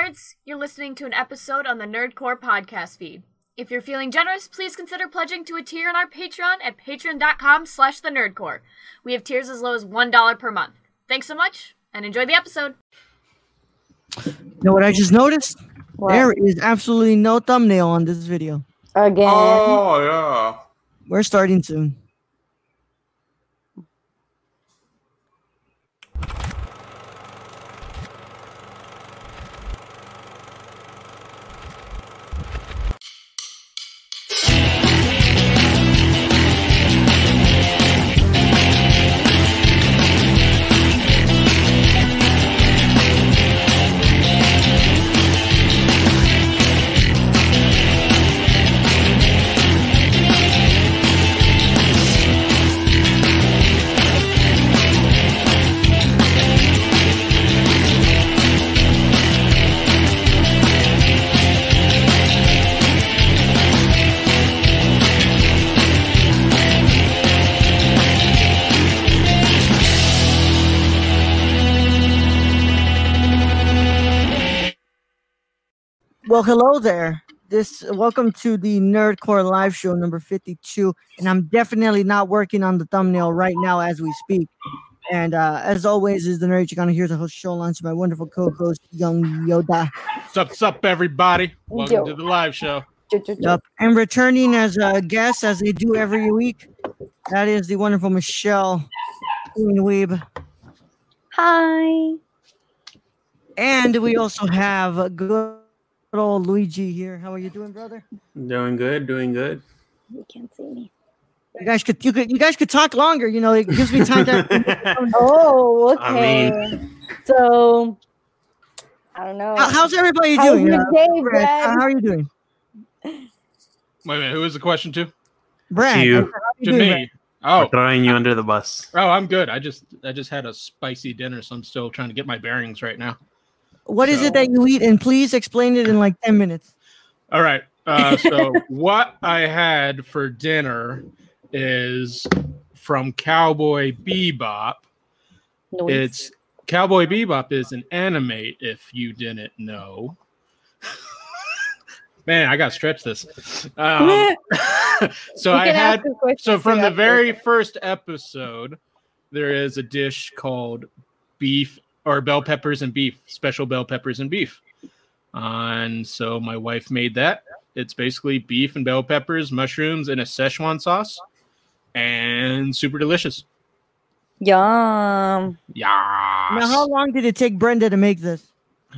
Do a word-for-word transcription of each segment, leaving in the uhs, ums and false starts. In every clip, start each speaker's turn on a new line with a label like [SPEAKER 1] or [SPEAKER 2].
[SPEAKER 1] nerds! You're listening to an episode on the Nerdcore podcast feed. If you're feeling generous, please consider pledging to a tier on our Patreon at patreon.com slash the Nerdcore. We have tiers as low as one dollar per month. Thanks so much, and enjoy the episode.
[SPEAKER 2] You know what I just noticed?
[SPEAKER 3] What?
[SPEAKER 2] There is absolutely no thumbnail on this video.
[SPEAKER 3] Again.
[SPEAKER 4] Oh, yeah.
[SPEAKER 2] We're starting soon. Well, hello there. This welcome to the Nerdcore live show number fifty-two, and I'm definitely not working on the thumbnail right now as we speak. And uh, as always, is the nerd you're gonna hear the host show lunch my wonderful co-host Young Yoda.
[SPEAKER 5] Sup, sup, everybody? Welcome
[SPEAKER 3] Yo.
[SPEAKER 5] to the live show.
[SPEAKER 2] Yep. And returning as a guest, as they do every week, that is the wonderful Michelle Queen Weeb.
[SPEAKER 3] Hi.
[SPEAKER 2] And we also have a good old Luigi here. How are you doing, brother?
[SPEAKER 4] Doing good, doing good.
[SPEAKER 3] You can't see me.
[SPEAKER 2] You guys could you could you guys could talk longer. You know, it gives me time to.
[SPEAKER 3] Oh, okay.
[SPEAKER 4] I mean-
[SPEAKER 3] so, I don't know.
[SPEAKER 2] How- how's everybody
[SPEAKER 3] How's
[SPEAKER 2] doing?
[SPEAKER 3] your
[SPEAKER 2] Uh,
[SPEAKER 3] day,
[SPEAKER 2] Brad,
[SPEAKER 3] Brad?
[SPEAKER 2] how are you doing,
[SPEAKER 5] Wait a minute, who was the question to?
[SPEAKER 2] Brad?
[SPEAKER 4] To you.
[SPEAKER 2] How are you
[SPEAKER 5] To
[SPEAKER 2] doing,
[SPEAKER 5] me. Oh,
[SPEAKER 4] We're throwing you under the bus.
[SPEAKER 5] oh, I'm good. I just, I just had a spicy dinner, so I'm still trying to get my bearings right now.
[SPEAKER 2] What is
[SPEAKER 5] So-
[SPEAKER 2] it that you eat? And please explain it in like ten minutes.
[SPEAKER 5] All right. Uh, so what I had for dinner is from Cowboy Bebop.
[SPEAKER 3] Noise.
[SPEAKER 5] It's Cowboy Bebop is an anime, if you didn't know. Man, I got to stretch this. Um, so
[SPEAKER 3] You
[SPEAKER 5] I
[SPEAKER 3] can
[SPEAKER 5] had
[SPEAKER 3] ask a question
[SPEAKER 5] so from the
[SPEAKER 3] after.
[SPEAKER 5] very first episode, there is a dish called beef or bell peppers and beef, special bell peppers and beef. And so my wife made that. It's basically beef and bell peppers, mushrooms, and a Szechuan sauce, and super delicious.
[SPEAKER 3] Yum.
[SPEAKER 5] Yeah.
[SPEAKER 2] Now, how long did it take Brenda to make this?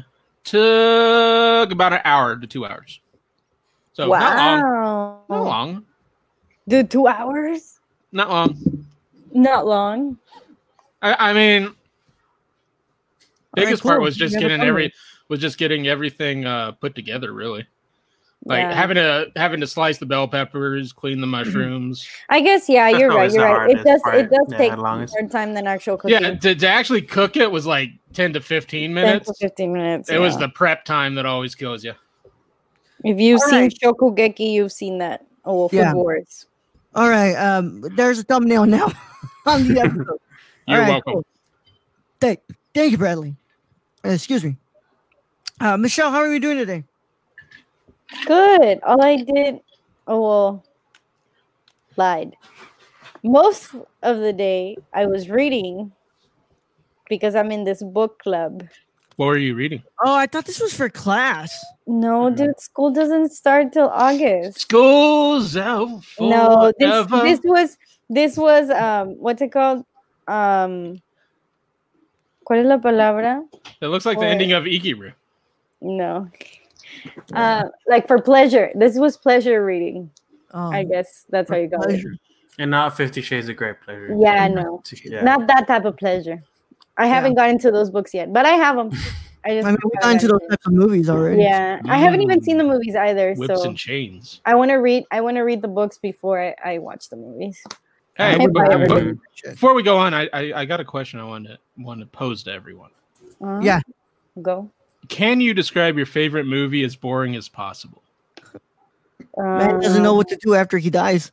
[SPEAKER 5] Took about an hour to two hours. So not long.
[SPEAKER 3] Wow.
[SPEAKER 5] Not long.
[SPEAKER 3] Dude, two hours?
[SPEAKER 5] Not long.
[SPEAKER 3] Not long.
[SPEAKER 5] I, I mean,
[SPEAKER 2] All
[SPEAKER 5] biggest
[SPEAKER 2] right,
[SPEAKER 5] part
[SPEAKER 2] cool.
[SPEAKER 5] was just
[SPEAKER 2] You never
[SPEAKER 5] getting
[SPEAKER 2] told
[SPEAKER 5] every
[SPEAKER 2] me.
[SPEAKER 5] was just getting everything uh, put together. Really, like
[SPEAKER 3] Yeah.
[SPEAKER 5] having to having to slice the bell peppers, clean the mushrooms.
[SPEAKER 3] I guess, yeah, you're right.
[SPEAKER 4] always
[SPEAKER 3] You're
[SPEAKER 4] the
[SPEAKER 3] right. It
[SPEAKER 4] hardest
[SPEAKER 3] does
[SPEAKER 4] part.
[SPEAKER 3] it does
[SPEAKER 4] Yeah,
[SPEAKER 3] take
[SPEAKER 4] as long as-
[SPEAKER 3] more time than actual cooking.
[SPEAKER 5] Yeah, to, to actually cook it was like ten to fifteen
[SPEAKER 3] ten
[SPEAKER 5] minutes.
[SPEAKER 3] to fifteen minutes.
[SPEAKER 5] It was
[SPEAKER 3] yeah.
[SPEAKER 5] the prep time that always kills you.
[SPEAKER 3] If you've
[SPEAKER 2] All
[SPEAKER 3] seen
[SPEAKER 2] right.
[SPEAKER 3] Shokugeki, you've seen that. Oh, Food
[SPEAKER 2] Yeah.
[SPEAKER 3] Wars.
[SPEAKER 2] All right. Um, there's a thumbnail now on the episode.
[SPEAKER 5] You're
[SPEAKER 2] All right,
[SPEAKER 5] welcome.
[SPEAKER 2] cool. Thank, thank you, Bradley. Uh, excuse me, uh, Michelle. How are you doing today?
[SPEAKER 3] Good. All I did, oh well, lied. Most of the day, I was reading because I'm in this book club.
[SPEAKER 5] What were you reading?
[SPEAKER 2] Oh, I thought this was for class.
[SPEAKER 3] No,
[SPEAKER 5] Mhm.
[SPEAKER 3] dude, school doesn't start till August.
[SPEAKER 5] School's out
[SPEAKER 3] No, this
[SPEAKER 5] forever.
[SPEAKER 3] this was this was um what's it called? Um ¿Cuál es la palabra?
[SPEAKER 5] It looks like the
[SPEAKER 3] Or-
[SPEAKER 5] ending of Ikiru.
[SPEAKER 3] No. Uh like for pleasure. This was pleasure reading.
[SPEAKER 2] Oh,
[SPEAKER 3] I guess that's how you call it.
[SPEAKER 2] pleasure.
[SPEAKER 4] And not Fifty Shades of Grey pleasure.
[SPEAKER 3] Yeah, no.
[SPEAKER 4] Yeah.
[SPEAKER 3] Not that type of pleasure. I haven't gotten to those books yet, but I have them. I just
[SPEAKER 2] I mean, we got
[SPEAKER 3] haven't
[SPEAKER 2] into those
[SPEAKER 3] gotten
[SPEAKER 2] types of movies
[SPEAKER 3] to it.
[SPEAKER 2] already.
[SPEAKER 3] Yeah, I haven't even seen the movies either,
[SPEAKER 5] Whips
[SPEAKER 3] so
[SPEAKER 5] and chains.
[SPEAKER 3] I want to read. I want to read the books before I, I watch the movies.
[SPEAKER 5] Hey,
[SPEAKER 3] Hey,
[SPEAKER 5] but-
[SPEAKER 3] bye,
[SPEAKER 5] but
[SPEAKER 4] everybody.
[SPEAKER 5] before we go on, I, I I got a question I wanted to want to pose to everyone.
[SPEAKER 3] Uh,
[SPEAKER 2] Yeah.
[SPEAKER 3] go.
[SPEAKER 5] Can you describe your favorite movie as boring as possible?
[SPEAKER 2] Man doesn't know
[SPEAKER 3] Um,
[SPEAKER 2] what to do after he dies.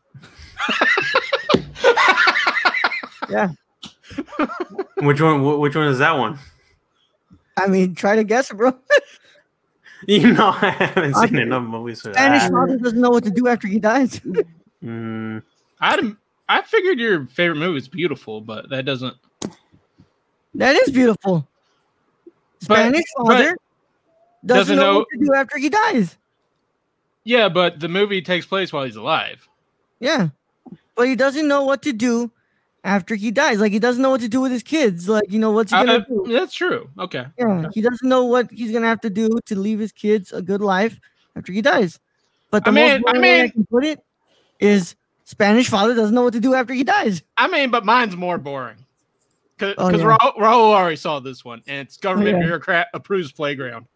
[SPEAKER 2] Yeah.
[SPEAKER 4] Which one? wh- Which one is that one?
[SPEAKER 2] I mean, try to guess it, bro.
[SPEAKER 4] You know, I haven't seen
[SPEAKER 2] Okay.
[SPEAKER 4] enough movies for
[SPEAKER 2] Spanish
[SPEAKER 4] that.
[SPEAKER 2] father doesn't know what to do after he dies.
[SPEAKER 4] Mm,
[SPEAKER 5] I I figured your favorite movie is beautiful, but that doesn't.
[SPEAKER 2] That is beautiful. Spanish father doesn't,
[SPEAKER 5] doesn't
[SPEAKER 2] know,
[SPEAKER 5] know-
[SPEAKER 2] what to do after he dies.
[SPEAKER 5] Yeah, but the movie takes place while he's alive.
[SPEAKER 2] Yeah, but he doesn't know what to do after he dies. Like he doesn't know what to do with his kids. Like you know what's he gonna
[SPEAKER 5] Uh,
[SPEAKER 2] do?
[SPEAKER 5] that's true. Okay.
[SPEAKER 2] Yeah, he doesn't know what he's gonna have to do to leave his kids a good life after he dies. But the
[SPEAKER 5] I
[SPEAKER 2] most
[SPEAKER 5] mean- I
[SPEAKER 2] boring way I
[SPEAKER 5] mean-
[SPEAKER 2] can put it is Spanish father doesn't know what to do after he dies.
[SPEAKER 5] I mean, but mine's more boring. Because
[SPEAKER 2] Oh, yeah.
[SPEAKER 5] Raul, Raul already saw this one, and it's government
[SPEAKER 2] Yeah.
[SPEAKER 5] bureaucrat approves playground.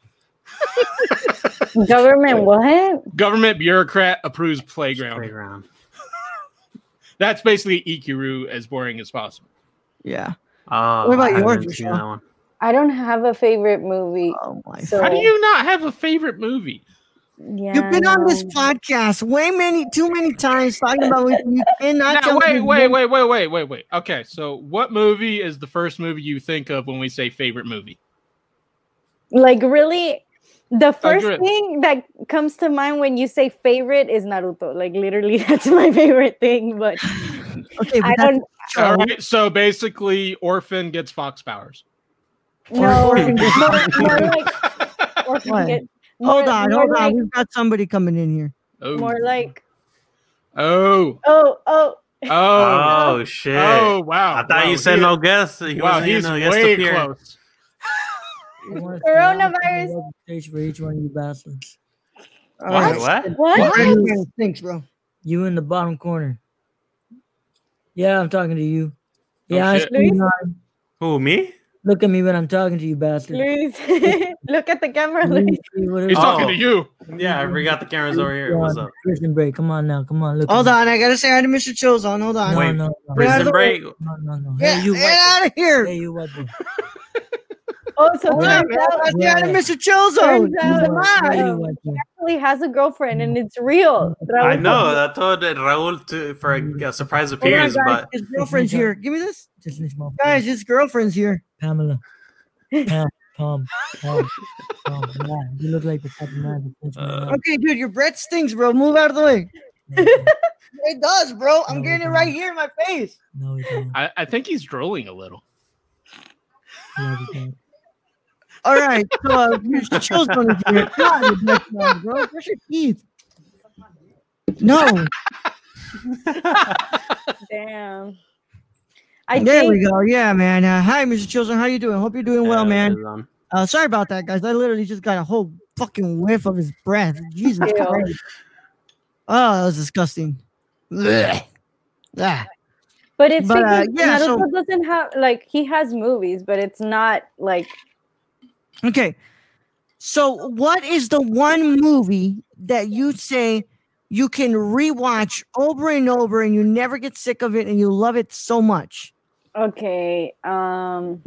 [SPEAKER 3] Government what?
[SPEAKER 5] Government bureaucrat approves playground.
[SPEAKER 4] playground.
[SPEAKER 5] That's basically Ikiru as boring as possible.
[SPEAKER 2] Yeah.
[SPEAKER 4] Oh,
[SPEAKER 2] What about
[SPEAKER 4] I
[SPEAKER 2] yours,
[SPEAKER 4] haven't seen
[SPEAKER 2] Michelle?
[SPEAKER 4] that one.
[SPEAKER 3] I don't have a favorite movie.
[SPEAKER 2] Oh my.
[SPEAKER 3] So
[SPEAKER 5] How do you not have a favorite movie?
[SPEAKER 3] Yeah,
[SPEAKER 2] You've been on this
[SPEAKER 3] no.
[SPEAKER 2] podcast way many, too many times talking about what you cannot
[SPEAKER 5] Now,
[SPEAKER 2] tell
[SPEAKER 5] wait,
[SPEAKER 2] me
[SPEAKER 5] wait,
[SPEAKER 2] one-
[SPEAKER 5] wait, wait, wait, wait, wait. Okay, so what movie is the first movie you think of when we say favorite movie?
[SPEAKER 3] Like really, the first
[SPEAKER 5] Agree.
[SPEAKER 3] thing that comes to mind when you say favorite is Naruto. Like literally, that's my favorite thing. But
[SPEAKER 2] Okay, but
[SPEAKER 3] I
[SPEAKER 2] that's
[SPEAKER 3] don't
[SPEAKER 2] show.
[SPEAKER 5] All right, so basically, Orphan gets fox powers.
[SPEAKER 3] know.
[SPEAKER 2] Or-
[SPEAKER 3] more, more like or
[SPEAKER 2] What?
[SPEAKER 3] get,
[SPEAKER 2] Hold
[SPEAKER 3] more-
[SPEAKER 2] on,
[SPEAKER 3] more
[SPEAKER 2] hold
[SPEAKER 3] like,
[SPEAKER 2] on. We've got somebody coming in here.
[SPEAKER 5] Oh,
[SPEAKER 3] More like
[SPEAKER 5] oh,
[SPEAKER 3] oh oh.
[SPEAKER 5] oh,
[SPEAKER 4] Oh shit!
[SPEAKER 5] oh! Wow!
[SPEAKER 4] I thought
[SPEAKER 5] wow,
[SPEAKER 4] you said
[SPEAKER 5] he-
[SPEAKER 4] no guest. He
[SPEAKER 5] Wow,
[SPEAKER 4] wasn't
[SPEAKER 5] he's
[SPEAKER 4] no guest
[SPEAKER 5] way
[SPEAKER 4] appear.
[SPEAKER 5] close.
[SPEAKER 3] Coronavirus.
[SPEAKER 6] Stage for each one of you bastards.
[SPEAKER 2] All
[SPEAKER 5] What?
[SPEAKER 2] right.
[SPEAKER 4] What?
[SPEAKER 3] What?
[SPEAKER 2] What? Thanks, bro.
[SPEAKER 6] You in the bottom corner. Yeah, I'm talking to you.
[SPEAKER 5] Oh,
[SPEAKER 6] Yeah, I
[SPEAKER 5] shit.
[SPEAKER 6] see you now.
[SPEAKER 4] Who, me?
[SPEAKER 6] Look at me when I'm talking to you, bastard.
[SPEAKER 3] Luis, look at the camera,
[SPEAKER 6] Luis,
[SPEAKER 3] Luis.
[SPEAKER 6] see what it
[SPEAKER 5] He's
[SPEAKER 6] is?
[SPEAKER 4] Oh.
[SPEAKER 5] talking to you.
[SPEAKER 4] Yeah, I forgot the camera's over here. What's up?
[SPEAKER 6] Prison break. Come on now. Come on. Look.
[SPEAKER 2] Hold
[SPEAKER 6] at me.
[SPEAKER 2] on, I gotta say hi to Mister Chilzon. Hold on.
[SPEAKER 6] No,
[SPEAKER 4] Wait,
[SPEAKER 6] no, no.
[SPEAKER 2] Get out of
[SPEAKER 4] Prison
[SPEAKER 2] the
[SPEAKER 4] break.
[SPEAKER 6] No, no, no.
[SPEAKER 2] Get,
[SPEAKER 6] Hey, you
[SPEAKER 2] get
[SPEAKER 6] white
[SPEAKER 2] out of
[SPEAKER 6] boy.
[SPEAKER 2] here.
[SPEAKER 6] Hey, you white boy.
[SPEAKER 3] Oh, so
[SPEAKER 2] Hold
[SPEAKER 3] turns
[SPEAKER 2] on, man.
[SPEAKER 3] out
[SPEAKER 2] I gotta say hi to
[SPEAKER 6] Yeah.
[SPEAKER 2] Mister Chilzon.
[SPEAKER 3] Turns out-
[SPEAKER 2] Come
[SPEAKER 6] Hey,
[SPEAKER 2] on.
[SPEAKER 6] you white boy.
[SPEAKER 3] actually has a girlfriend and it's real.
[SPEAKER 4] I know. I told Raul to for a, a surprise
[SPEAKER 2] Hold on,
[SPEAKER 4] appearance,
[SPEAKER 2] guys.
[SPEAKER 4] but
[SPEAKER 2] His girlfriend's here. Give me this.
[SPEAKER 6] Just this motherfucker.
[SPEAKER 2] Guys, his girlfriend's here.
[SPEAKER 6] Pamela. Pam, Pam, Pam, Pam. Yeah, you look like the type of man that puts me
[SPEAKER 4] Uh,
[SPEAKER 6] around.
[SPEAKER 2] Okay, dude, your breath stinks, bro. Move out of the way. It does, bro. I'm
[SPEAKER 6] No,
[SPEAKER 2] getting it
[SPEAKER 6] it
[SPEAKER 2] right
[SPEAKER 6] don't.
[SPEAKER 2] here in my face.
[SPEAKER 6] No, you don't.
[SPEAKER 5] I, I think he's drooling a little.
[SPEAKER 6] Yeah, you don't.
[SPEAKER 2] All right, so uh, Mister Chilzon is here. God, your breath smells, bro. Brush your teeth. No.
[SPEAKER 3] Damn. I
[SPEAKER 2] There
[SPEAKER 3] think
[SPEAKER 2] we go. Yeah, man. Uh, hi, Mister Chilzon. How you doing? Hope you're doing well,
[SPEAKER 4] yeah,
[SPEAKER 2] man.
[SPEAKER 4] it is on.
[SPEAKER 2] Uh, sorry about that, guys. I literally just got a whole fucking whiff of his breath. Jesus
[SPEAKER 3] Ew.
[SPEAKER 2] Christ. Oh, that was disgusting. Blech. Ah.
[SPEAKER 3] but it's
[SPEAKER 2] but, uh,
[SPEAKER 3] because
[SPEAKER 2] yeah, so-
[SPEAKER 3] Naruto doesn't have like he has movies, but it's not like
[SPEAKER 2] Okay. So, what is the one movie that you say you can rewatch over and over and you never get sick of it and you love it so much?
[SPEAKER 3] okay. Um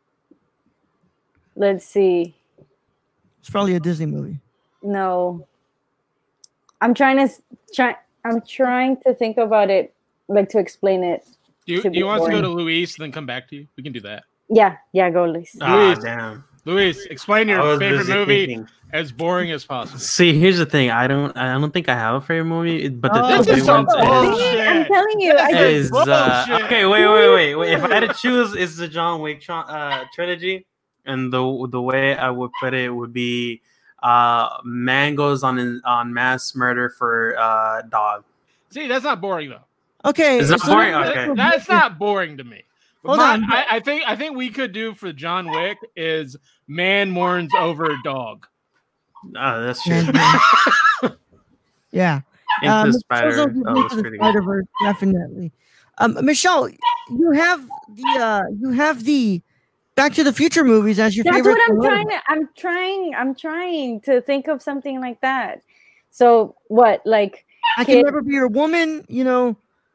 [SPEAKER 3] let's see.
[SPEAKER 2] It's probably a Disney movie.
[SPEAKER 3] No. I'm trying to s- try I'm trying to think about it, like to explain it.
[SPEAKER 5] Do you,
[SPEAKER 3] To
[SPEAKER 5] do you
[SPEAKER 3] be
[SPEAKER 5] want us to go to
[SPEAKER 3] boring.
[SPEAKER 5] Luis and then come back to you? We can do that.
[SPEAKER 3] Yeah, yeah, go Luis.
[SPEAKER 4] Ah,
[SPEAKER 5] Luis.
[SPEAKER 4] damn.
[SPEAKER 5] Luis, explain
[SPEAKER 4] I
[SPEAKER 5] your
[SPEAKER 4] was
[SPEAKER 5] favorite
[SPEAKER 4] busy
[SPEAKER 5] movie
[SPEAKER 4] thinking.
[SPEAKER 5] as boring as possible.
[SPEAKER 4] See, here's the thing. I don't. I don't think I have a favorite movie. But the
[SPEAKER 2] Oh,
[SPEAKER 5] This
[SPEAKER 4] top
[SPEAKER 5] is
[SPEAKER 4] three
[SPEAKER 5] some
[SPEAKER 4] ones
[SPEAKER 5] bullshit.
[SPEAKER 3] I'm telling you, I
[SPEAKER 5] This
[SPEAKER 3] just,
[SPEAKER 4] is, is uh,
[SPEAKER 5] bullshit.
[SPEAKER 4] okay. Wait, wait, wait, wait. If I had to choose, it's the John Wick tro- uh, trilogy, and the the way I would put it would be, uh, man goes on on mass murder for uh dog.
[SPEAKER 5] See, that's not boring though.
[SPEAKER 2] Okay.
[SPEAKER 4] It's not
[SPEAKER 2] so
[SPEAKER 4] boring?
[SPEAKER 2] let's-
[SPEAKER 4] Okay.
[SPEAKER 5] That's not boring to me. But
[SPEAKER 2] Hold
[SPEAKER 5] my-
[SPEAKER 2] on.
[SPEAKER 5] I, I think I think we could do for John Wick is man mourns over dog.
[SPEAKER 4] Oh, that's true.
[SPEAKER 2] And- Yeah.
[SPEAKER 4] Into
[SPEAKER 2] Um,
[SPEAKER 4] the
[SPEAKER 2] Mister
[SPEAKER 4] spider.
[SPEAKER 2] Chilzon,
[SPEAKER 4] That
[SPEAKER 2] Into
[SPEAKER 4] was
[SPEAKER 2] the
[SPEAKER 4] pretty good.
[SPEAKER 2] Spider-Verse, definitely. Um, Michelle, you have the uh, you have the Back to the Future movies as your
[SPEAKER 3] that's
[SPEAKER 2] favorite.
[SPEAKER 3] what I'm
[SPEAKER 2] alone.
[SPEAKER 3] trying to I'm trying I'm trying to think of something like that. So what like
[SPEAKER 2] I can
[SPEAKER 3] kid-
[SPEAKER 2] never be your woman. You know.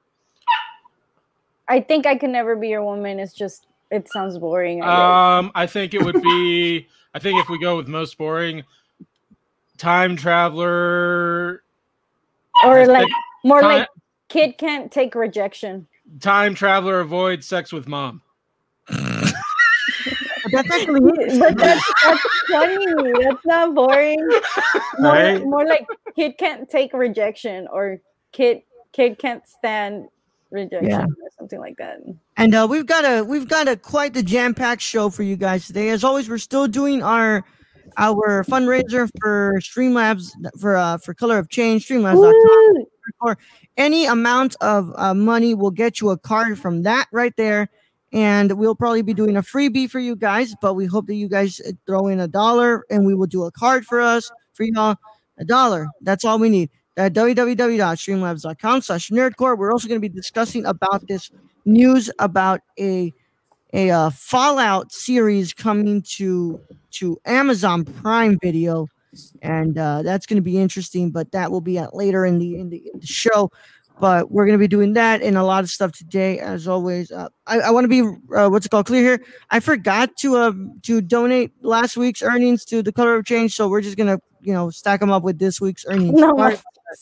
[SPEAKER 3] I think I Can Never Be Your Woman is just it sounds boring. I guess.
[SPEAKER 5] Um, I think it would be. I think if we go with most boring, time traveler,
[SPEAKER 3] or
[SPEAKER 5] I
[SPEAKER 3] like
[SPEAKER 5] think
[SPEAKER 3] more
[SPEAKER 5] time,
[SPEAKER 3] like kid can't take rejection.
[SPEAKER 5] time traveler avoids sex with mom.
[SPEAKER 2] But that's actually
[SPEAKER 3] But that's, that's funny. That's not boring. More,
[SPEAKER 4] Right?
[SPEAKER 3] more like kid can't take rejection or kid kid can't stand rejection
[SPEAKER 2] Yeah.
[SPEAKER 3] or something like that.
[SPEAKER 2] And uh, we've got a we've got a quite the jam packed show for you guys today. As always, we're still doing our our fundraiser for Streamlabs for uh, for Color of Change. Streamlabs dot com.
[SPEAKER 3] Woo!
[SPEAKER 2] Or any amount of uh, money will get you a card from that right there. And we'll probably be doing a freebie for you guys, but we hope that you guys throw in a dollar and we will do a card for us for y'all. A dollar. That's all we need. At www dot streamlabs dot com slash nerdcore. We're also going to be discussing about this news about a a uh, Fallout series coming to to Amazon Prime Video, and uh, that's going to be interesting. But that will be at later in the in the, in the show. But we're going to be doing that and a lot of stuff today, as always. Uh, I, I want to be uh, what's it called clear here. I forgot to uh, to donate last week's earnings to the Color of Change, so we're just gonna you know stack them up with this week's earnings.
[SPEAKER 3] No.
[SPEAKER 2] Sorry.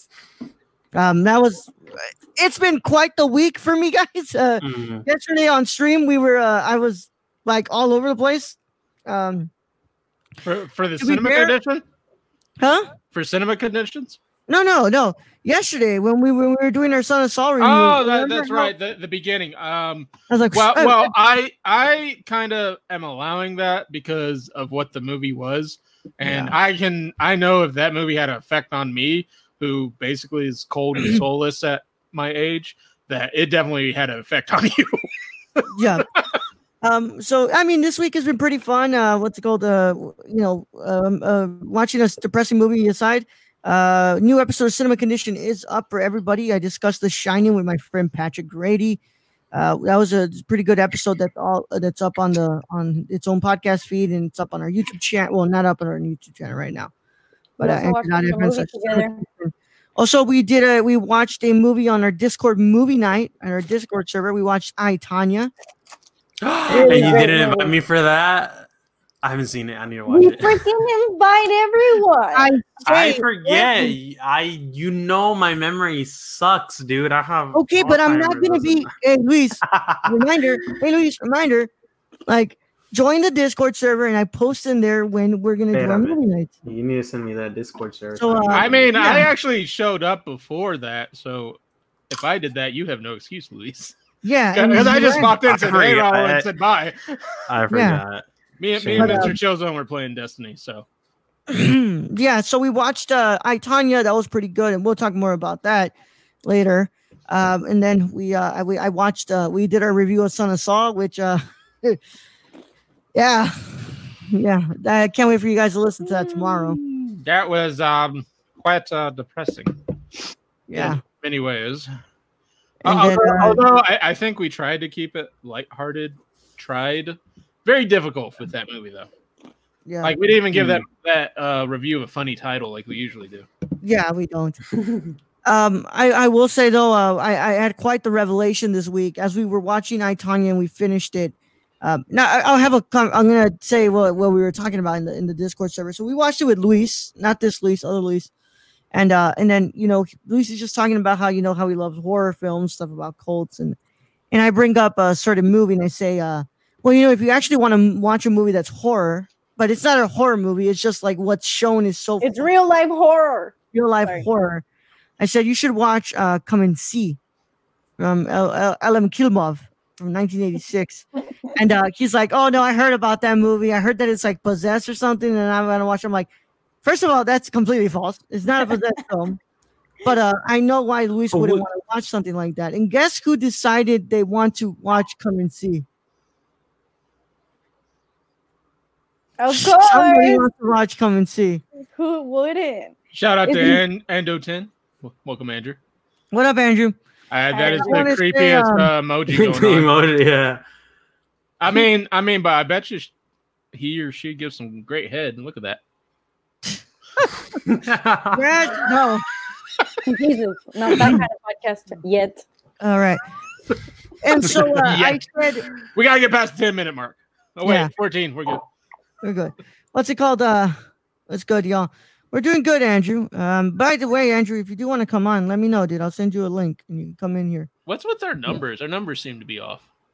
[SPEAKER 2] Um, that was. It's been quite the week for me, guys. Uh,
[SPEAKER 4] Mhm.
[SPEAKER 2] Yesterday on stream, we were. Uh, I was like all over the place. Um,
[SPEAKER 5] For, for the
[SPEAKER 2] To be
[SPEAKER 5] cinema
[SPEAKER 2] fair-
[SPEAKER 5] condition?
[SPEAKER 2] huh?
[SPEAKER 5] For cinema conditions?
[SPEAKER 2] No, no, no. Yesterday when we when we were doing our Son of Saul review.
[SPEAKER 5] Oh, that,
[SPEAKER 2] remember
[SPEAKER 5] that's
[SPEAKER 2] how-
[SPEAKER 5] right. The, the beginning. Um,
[SPEAKER 2] I was like,
[SPEAKER 5] well,
[SPEAKER 2] uh,
[SPEAKER 5] well, I I kind of am allowing that because of what the movie was, and
[SPEAKER 2] Yeah.
[SPEAKER 5] I can I know if that movie had an effect on me, who basically is cold and soulless at my age, that it definitely had an effect on you.
[SPEAKER 2] yeah. Um, so I mean, this week has been pretty fun. Uh, what's it called? Uh, you know, um, uh, watching a depressing movie aside, uh, new episode of Cinema Condition is up for everybody. I discussed The Shining with my friend Patrick Grady. Uh, that was a pretty good episode. That's all. Uh, that's up on the on its own podcast feed, and it's up on our YouTube channel. Well, not up on our YouTube channel right now, but
[SPEAKER 3] We
[SPEAKER 2] uh,
[SPEAKER 3] also watched
[SPEAKER 2] Anchor dot
[SPEAKER 3] the
[SPEAKER 2] F M
[SPEAKER 3] movie
[SPEAKER 2] slash
[SPEAKER 3] together.
[SPEAKER 2] Condition. Also, we did a we watched a movie on our Discord movie night on our Discord server. We watched I, Tanya.
[SPEAKER 4] And you
[SPEAKER 3] great
[SPEAKER 4] didn't invite
[SPEAKER 3] movie.
[SPEAKER 4] me for that? I haven't seen it. I need to watch
[SPEAKER 3] We
[SPEAKER 4] it.
[SPEAKER 3] freaking invite everyone.
[SPEAKER 2] I
[SPEAKER 4] I
[SPEAKER 2] say-
[SPEAKER 4] forget. I you know my memory sucks, dude. I have
[SPEAKER 2] Okay, but I'm not gonna
[SPEAKER 4] Alzheimer's.
[SPEAKER 2] be. Hey, Luis, reminder. Hey, Luis, reminder. Like, join the Discord server, and I post in there when we're gonna do our
[SPEAKER 4] Espérame.
[SPEAKER 2] movie nights.
[SPEAKER 4] You need to send me that Discord server.
[SPEAKER 2] So, uh,
[SPEAKER 5] I mean, I
[SPEAKER 2] yeah.
[SPEAKER 5] actually showed up before that, so if I did that, you have no excuse, Luis.
[SPEAKER 2] Yeah, and
[SPEAKER 5] Because I just
[SPEAKER 2] yeah.
[SPEAKER 5] popped in
[SPEAKER 4] I
[SPEAKER 5] and said, "Hey,
[SPEAKER 4] forgot.
[SPEAKER 5] Raul," and said bye.
[SPEAKER 4] I forgot.
[SPEAKER 5] Me, and me
[SPEAKER 4] Shame.
[SPEAKER 5] and
[SPEAKER 2] But,
[SPEAKER 5] Mister
[SPEAKER 2] um,
[SPEAKER 5] Chillzone were playing Destiny, so
[SPEAKER 2] yeah. So we watched uh, I, Tanya. That was pretty good, and we'll talk more about that later. Um, and then we, uh, I, we, I watched. Uh, we did our review of Son of Saul, which, uh, yeah, yeah. I can't wait for you guys to listen to that tomorrow.
[SPEAKER 5] that was um quite uh, depressing.
[SPEAKER 2] Yeah.
[SPEAKER 5] in many ways.
[SPEAKER 2] And
[SPEAKER 5] Uh,
[SPEAKER 2] then,
[SPEAKER 5] although
[SPEAKER 2] uh,
[SPEAKER 5] although I, I think we tried to keep it lighthearted, tried. Very difficult with that movie, though.
[SPEAKER 2] Yeah.
[SPEAKER 5] Like we didn't even give that that uh, review a funny title like we usually do.
[SPEAKER 2] Yeah, we don't. um, I, I will say though, uh, I, I had quite the revelation this week as we were watching I, Tanya and we finished it. Um, now I, I'll have a. com- I'm gonna say what, what we were talking about in the in the Discord server. So we watched it with Luis, not this Luis, other Luis, and uh, and then you know Luis is just talking about how you know how he loves horror films, stuff about cults, and and I bring up a certain movie and I say, uh, well, you know, if you actually want to watch a movie that's horror, but it's not a horror movie, it's just like what's shown is so
[SPEAKER 3] It's real life horror.
[SPEAKER 2] real life
[SPEAKER 3] Sorry.
[SPEAKER 2] horror. I said you should watch uh, Come and See from El- El- Elem Kilmov from nineteen eighty-six. And uh, he's like, oh no, I heard about that movie. I heard that it's like possessed or something, and I'm gonna watch it. I'm like, first of all, that's completely false. It's not a possessed film. But uh, I know why Luis
[SPEAKER 4] But
[SPEAKER 2] wouldn't
[SPEAKER 4] what-
[SPEAKER 2] want to watch something like that. And guess who decided they want to watch Come and See?
[SPEAKER 3] Of
[SPEAKER 2] Somebody
[SPEAKER 3] course.
[SPEAKER 2] wants to watch Come and See.
[SPEAKER 3] Who wouldn't?
[SPEAKER 5] Shout out
[SPEAKER 3] Is
[SPEAKER 5] to
[SPEAKER 3] he-
[SPEAKER 5] An- Ando ten. W- Welcome, Andrew.
[SPEAKER 2] What up, Andrew?
[SPEAKER 5] Uh, that is
[SPEAKER 2] I
[SPEAKER 5] the
[SPEAKER 2] wanna say,
[SPEAKER 5] creepiest
[SPEAKER 2] um,
[SPEAKER 5] uh, emoji going on.
[SPEAKER 4] Emoji, yeah.
[SPEAKER 5] I mean, I mean, but I bet you sh- he or she gives some great head. And look at that.
[SPEAKER 2] Brad? No.
[SPEAKER 3] Jesus, not that kind of podcast yet.
[SPEAKER 2] All right. And so uh, I
[SPEAKER 5] Yeah.
[SPEAKER 2] said,
[SPEAKER 5] We gotta get past the ten minute mark. Oh wait,
[SPEAKER 2] Yeah.
[SPEAKER 5] fourteen. We're good.
[SPEAKER 2] we're good. What's it called? Uh, that's good, y'all. We're doing good, Andrew. Um, by the way, Andrew, if you do want to come on, let me know, dude. I'll send you a link and you can come in here.
[SPEAKER 5] What's with our numbers? Our numbers seem to be off.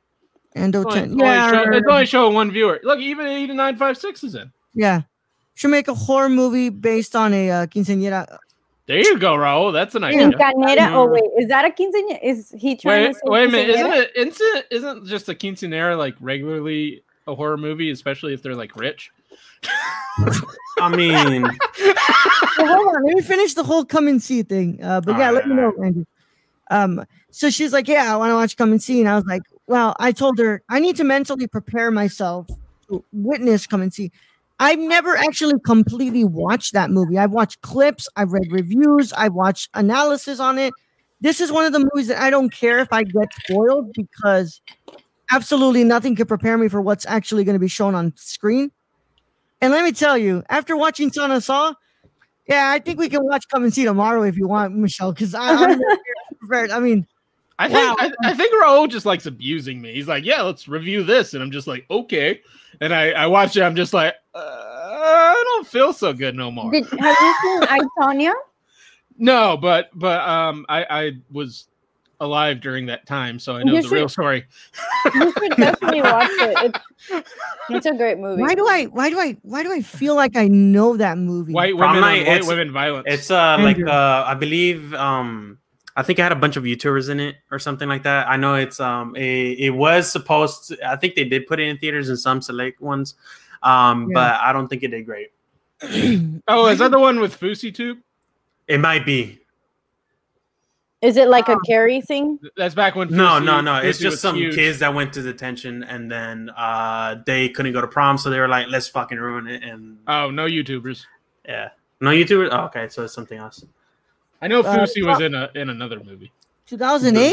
[SPEAKER 2] Endo
[SPEAKER 5] Only-
[SPEAKER 2] ten.
[SPEAKER 5] only
[SPEAKER 2] Yeah,
[SPEAKER 5] show- it's only showing one viewer. Look, even eight nine five six is in.
[SPEAKER 2] yeah. Should make a horror movie based on a uh, quinceañera.
[SPEAKER 5] There you go, Raul. That's an idea.
[SPEAKER 3] Quinceañera. Oh wait, is that a quinceañera? Is he trying
[SPEAKER 5] Wait,
[SPEAKER 3] to say
[SPEAKER 5] wait a minute. Isn't
[SPEAKER 3] quinceañera?
[SPEAKER 5] it? Isn't isn't just a quinceanera like regularly a horror movie, especially if they're like rich?
[SPEAKER 4] I mean,
[SPEAKER 2] So hold on, let me finish the whole come and see thing. Uh, but yeah,
[SPEAKER 4] All
[SPEAKER 2] let me
[SPEAKER 4] right,
[SPEAKER 2] know, Andy. Um, so she's like, yeah, I want to watch come and see, and I was like, well, I told her I need to mentally prepare myself to witness come and see. I've never actually completely watched that movie. I've watched clips, I've read reviews, I've watched analysis on it. This is one of the movies that I don't care if I get spoiled because absolutely nothing could prepare me for what's actually going to be shown on screen. And let me tell you, after watching Son of Saw, yeah, I think we can watch Come and See tomorrow if you want, Michelle, because I'm prepared. I mean,
[SPEAKER 5] I think
[SPEAKER 2] Wow.
[SPEAKER 5] I, I think Raul just likes abusing me. He's like, yeah, let's review this, and I'm just like, okay. And I I watch it. I'm just like, uh, I don't feel so good no more.
[SPEAKER 3] Did, have you seen I, Tonya?
[SPEAKER 5] No, but but um, I I was alive during that time, so I know
[SPEAKER 3] You
[SPEAKER 5] the
[SPEAKER 3] should-
[SPEAKER 5] real story.
[SPEAKER 3] You should definitely watch it. It's, it's a great movie.
[SPEAKER 2] why do I, why do I, why do I feel like I know that movie?
[SPEAKER 5] White
[SPEAKER 4] Prom
[SPEAKER 5] women,
[SPEAKER 4] Night,
[SPEAKER 5] on white
[SPEAKER 4] it's-
[SPEAKER 5] women violence.
[SPEAKER 4] it's uh like
[SPEAKER 2] Andrew.
[SPEAKER 4] uh I believe um I think I had a bunch of YouTubers in it or something like that. I know it's um a it was supposed to, I think they did put it in theaters in some select ones, um
[SPEAKER 2] Yeah.
[SPEAKER 4] but I don't think it did great.
[SPEAKER 5] oh, is that the one with Fousey Tube?
[SPEAKER 4] It might be.
[SPEAKER 3] Is it like a Carrie thing?
[SPEAKER 5] That's back when.
[SPEAKER 4] No,
[SPEAKER 5] Fousey-
[SPEAKER 4] no, no. It's
[SPEAKER 5] Fousey
[SPEAKER 4] just
[SPEAKER 5] was
[SPEAKER 4] some
[SPEAKER 5] huge.
[SPEAKER 4] kids that went to detention and then uh they couldn't go to prom, so they were like, let's fucking ruin it. And
[SPEAKER 5] Oh, no YouTubers.
[SPEAKER 4] yeah, no YouTubers. Oh, okay, so it's something else.
[SPEAKER 5] I know
[SPEAKER 2] Uh,
[SPEAKER 5] Fousey was in a in another movie.
[SPEAKER 2] two thousand eight?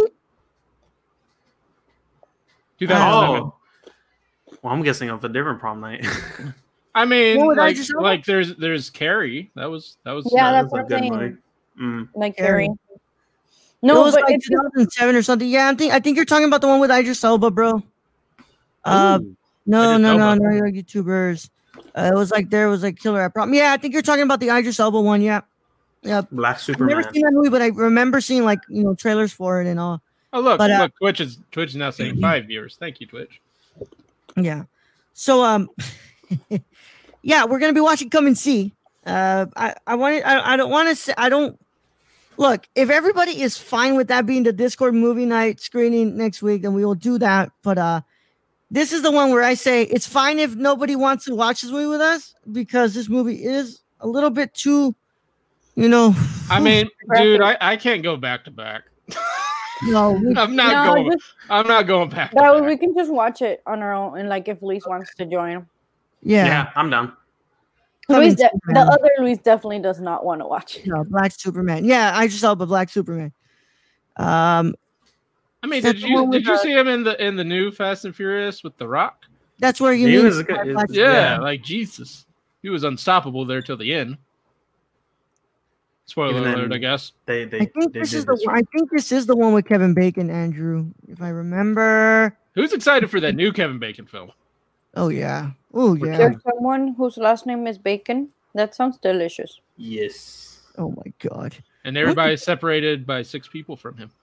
[SPEAKER 5] two thousand seven.
[SPEAKER 4] Oh, well, I'm guessing of a different prom night.
[SPEAKER 5] I mean,
[SPEAKER 2] What would I
[SPEAKER 5] like,
[SPEAKER 2] just-
[SPEAKER 5] like there's there's Carrie. That was that was
[SPEAKER 3] Yeah,
[SPEAKER 4] That
[SPEAKER 3] that's
[SPEAKER 4] was a
[SPEAKER 3] what
[SPEAKER 4] good
[SPEAKER 3] I'm saying.
[SPEAKER 4] movie. Mm.
[SPEAKER 3] Like
[SPEAKER 2] Carrie.
[SPEAKER 3] Carrie.
[SPEAKER 2] it
[SPEAKER 3] No,
[SPEAKER 2] was
[SPEAKER 3] but
[SPEAKER 2] like
[SPEAKER 3] it's just-
[SPEAKER 2] two thousand seven or something. Yeah, I think I think you're talking about the one with Idris Elba, bro. Uh,
[SPEAKER 5] Ooh.
[SPEAKER 2] no,
[SPEAKER 5] Idris
[SPEAKER 2] no, no,
[SPEAKER 5] Elba.
[SPEAKER 2] no, you're YouTubers. Uh, it was like there was like Killer at Prom. Yeah, I think you're talking about the Idris Elba one. Yeah, yeah.
[SPEAKER 4] Black
[SPEAKER 2] I've never
[SPEAKER 4] Superman.
[SPEAKER 2] seen that movie, but I remember seeing like you know trailers for it and all.
[SPEAKER 5] Oh look,
[SPEAKER 2] But, uh,
[SPEAKER 5] look, Twitch is Twitch is now saying five viewers. Thank you, Twitch.
[SPEAKER 2] Yeah. So um, yeah, we're gonna be watching Come and See. Uh, I I want I I don't want to say I don't look if everybody is fine with that being the Discord movie night screening next week, then we will do that. But uh, this is the one where I say it's fine if nobody wants to watch this movie with us because this movie is a little bit too, you know.
[SPEAKER 5] I mean, dude, I, I can't go back to back.
[SPEAKER 2] no, we-
[SPEAKER 5] I'm not
[SPEAKER 3] no,
[SPEAKER 5] going.
[SPEAKER 3] just,
[SPEAKER 5] I'm not going back. To
[SPEAKER 3] that way
[SPEAKER 5] back.
[SPEAKER 3] we can just watch it on our own, and like if Luis wants to join.
[SPEAKER 2] yeah,
[SPEAKER 4] Yeah, I'm down.
[SPEAKER 2] Come
[SPEAKER 3] Luis,
[SPEAKER 2] and
[SPEAKER 3] de-
[SPEAKER 2] see,
[SPEAKER 3] the
[SPEAKER 2] man.
[SPEAKER 3] other Luis definitely does not want to watch it.
[SPEAKER 2] no, Black Superman. Yeah, I just saw the Black Superman. Um,
[SPEAKER 5] I mean,
[SPEAKER 2] Is that
[SPEAKER 5] did
[SPEAKER 2] the
[SPEAKER 5] you
[SPEAKER 2] one with
[SPEAKER 5] did you
[SPEAKER 2] the-
[SPEAKER 5] see him in the in the new Fast and Furious with The Rock?
[SPEAKER 2] that's where you
[SPEAKER 4] He
[SPEAKER 2] mean
[SPEAKER 4] was a good-
[SPEAKER 2] Black
[SPEAKER 5] Yeah,
[SPEAKER 4] Yeah.
[SPEAKER 5] like Jesus, he was unstoppable there till the end. Spoiler
[SPEAKER 4] Even then-
[SPEAKER 5] alert, I guess.
[SPEAKER 4] They they
[SPEAKER 2] I think
[SPEAKER 4] they
[SPEAKER 2] this
[SPEAKER 4] did
[SPEAKER 2] is the
[SPEAKER 4] this
[SPEAKER 2] one, I think this is the one with Kevin Bacon, Andrew, if I remember.
[SPEAKER 5] Who's excited for that new Kevin Bacon film?
[SPEAKER 2] Oh yeah. Oh yeah.
[SPEAKER 3] There's someone whose last name is Bacon. That sounds delicious.
[SPEAKER 4] Yes.
[SPEAKER 2] Oh my god.
[SPEAKER 5] And everybody's separated by six people from him.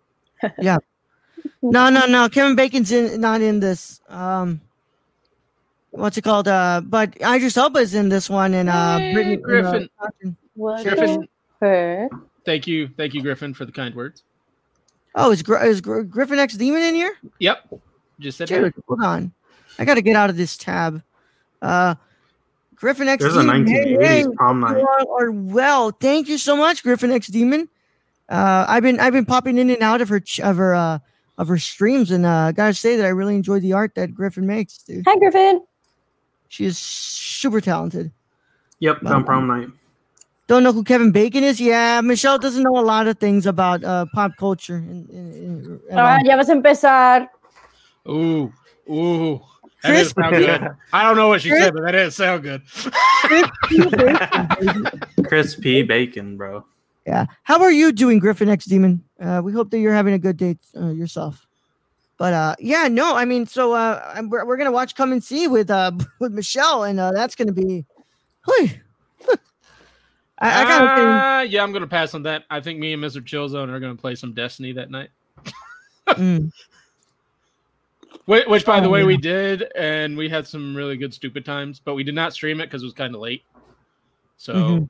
[SPEAKER 2] No, no, no. Kevin Bacon's in not in this. Um what's it called? Uh but Idris Elba is in this one and uh
[SPEAKER 5] Hey,
[SPEAKER 2] Brittany
[SPEAKER 5] Griffin.
[SPEAKER 2] uh,
[SPEAKER 3] What
[SPEAKER 5] Griffin,
[SPEAKER 3] the heck?
[SPEAKER 5] thank you, thank you, Griffin, for the kind words.
[SPEAKER 2] oh, is, Gr- is Gr- Griffin X Demon in here?
[SPEAKER 5] Yep, just said
[SPEAKER 2] Dude,
[SPEAKER 5] that.
[SPEAKER 2] hold on. I gotta get out of this tab. Uh Griffin X
[SPEAKER 4] There's a
[SPEAKER 2] Demon.
[SPEAKER 4] nineteen
[SPEAKER 2] hey, hey,
[SPEAKER 4] eighties prom
[SPEAKER 2] you
[SPEAKER 4] night.
[SPEAKER 2] all are well. Thank you so much, Griffin X Demon. Uh, I've been I've been popping in and out of her ch- of her uh, of her streams, and uh, gotta say that I really enjoy the art that Griffin makes, dude.
[SPEAKER 3] Hi, Griffin.
[SPEAKER 2] She is super talented.
[SPEAKER 4] Yep,
[SPEAKER 2] Wow.
[SPEAKER 4] on prom night.
[SPEAKER 2] Don't know who Kevin Bacon is? Yeah, Michelle doesn't know a lot of things about uh, pop culture. In, in, in, at
[SPEAKER 3] Ah,
[SPEAKER 2] all.
[SPEAKER 3] ya vas a empezar.
[SPEAKER 5] Ooh, ooh, that
[SPEAKER 2] Chris-
[SPEAKER 5] is sound good. I don't know what she
[SPEAKER 2] Chris-
[SPEAKER 5] said, but that is sound good.
[SPEAKER 4] Crispy bacon, bro.
[SPEAKER 2] Yeah. How are you doing, Griffin X Demon? Uh, we hope that you're having a good day uh, yourself. But uh, yeah, no, I mean, so uh, I'm- we're, we're gonna watch Come and See with uh with Michelle, and uh, that's gonna be. Hey. I, I gotta
[SPEAKER 5] Uh, yeah, I'm gonna pass on that. I think me and Mister Chillzone are gonna play some Destiny that night.
[SPEAKER 2] say, mm.
[SPEAKER 5] Which, which by the
[SPEAKER 2] Oh,
[SPEAKER 5] way,
[SPEAKER 2] yeah.
[SPEAKER 5] we did, and we had some really good stupid times, but we did not stream it because it was kind of late. So,
[SPEAKER 2] Mhm.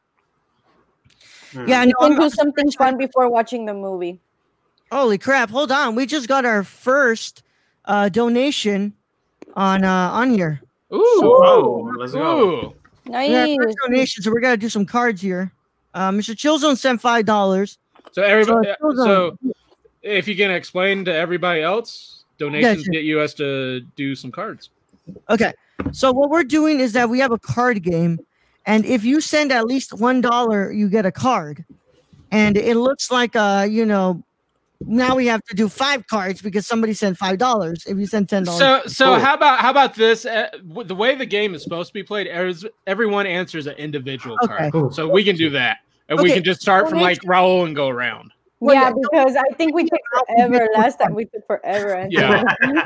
[SPEAKER 4] Hmm.
[SPEAKER 2] Yeah,
[SPEAKER 3] You
[SPEAKER 2] no,
[SPEAKER 3] can
[SPEAKER 2] I'm-
[SPEAKER 3] do something fun before watching the movie.
[SPEAKER 2] Holy crap! Hold on, we just got our first uh, donation on uh, on here.
[SPEAKER 5] ooh,
[SPEAKER 4] Oh, let's go.
[SPEAKER 5] ooh.
[SPEAKER 2] We got our
[SPEAKER 3] Nice.
[SPEAKER 2] first donation, so we're gonna do some cards here. Uh, Mister Chillzone sent five dollars.
[SPEAKER 5] So everybody,
[SPEAKER 2] So, hold
[SPEAKER 5] so if you can explain to everybody else, donations
[SPEAKER 2] sure.
[SPEAKER 5] get you us to do some cards.
[SPEAKER 2] Okay, so what we're doing is that we have a card game, and if you send at least one dollar, you get a card. And it looks like uh, you know, now we have to do five cards because somebody sent five dollars. If you send ten dollars,
[SPEAKER 5] So, so
[SPEAKER 4] Cool.
[SPEAKER 5] how about how about this? Uh, w- the way the game is supposed to be played, is everyone answers an individual
[SPEAKER 2] Okay.
[SPEAKER 5] card.
[SPEAKER 4] Cool.
[SPEAKER 5] So we can do that, and we
[SPEAKER 2] Okay.
[SPEAKER 5] can just start from like Raul and go around.
[SPEAKER 2] Well,
[SPEAKER 3] yeah,
[SPEAKER 2] yeah,
[SPEAKER 3] because I think we took forever. Last time we took forever.
[SPEAKER 5] Yeah.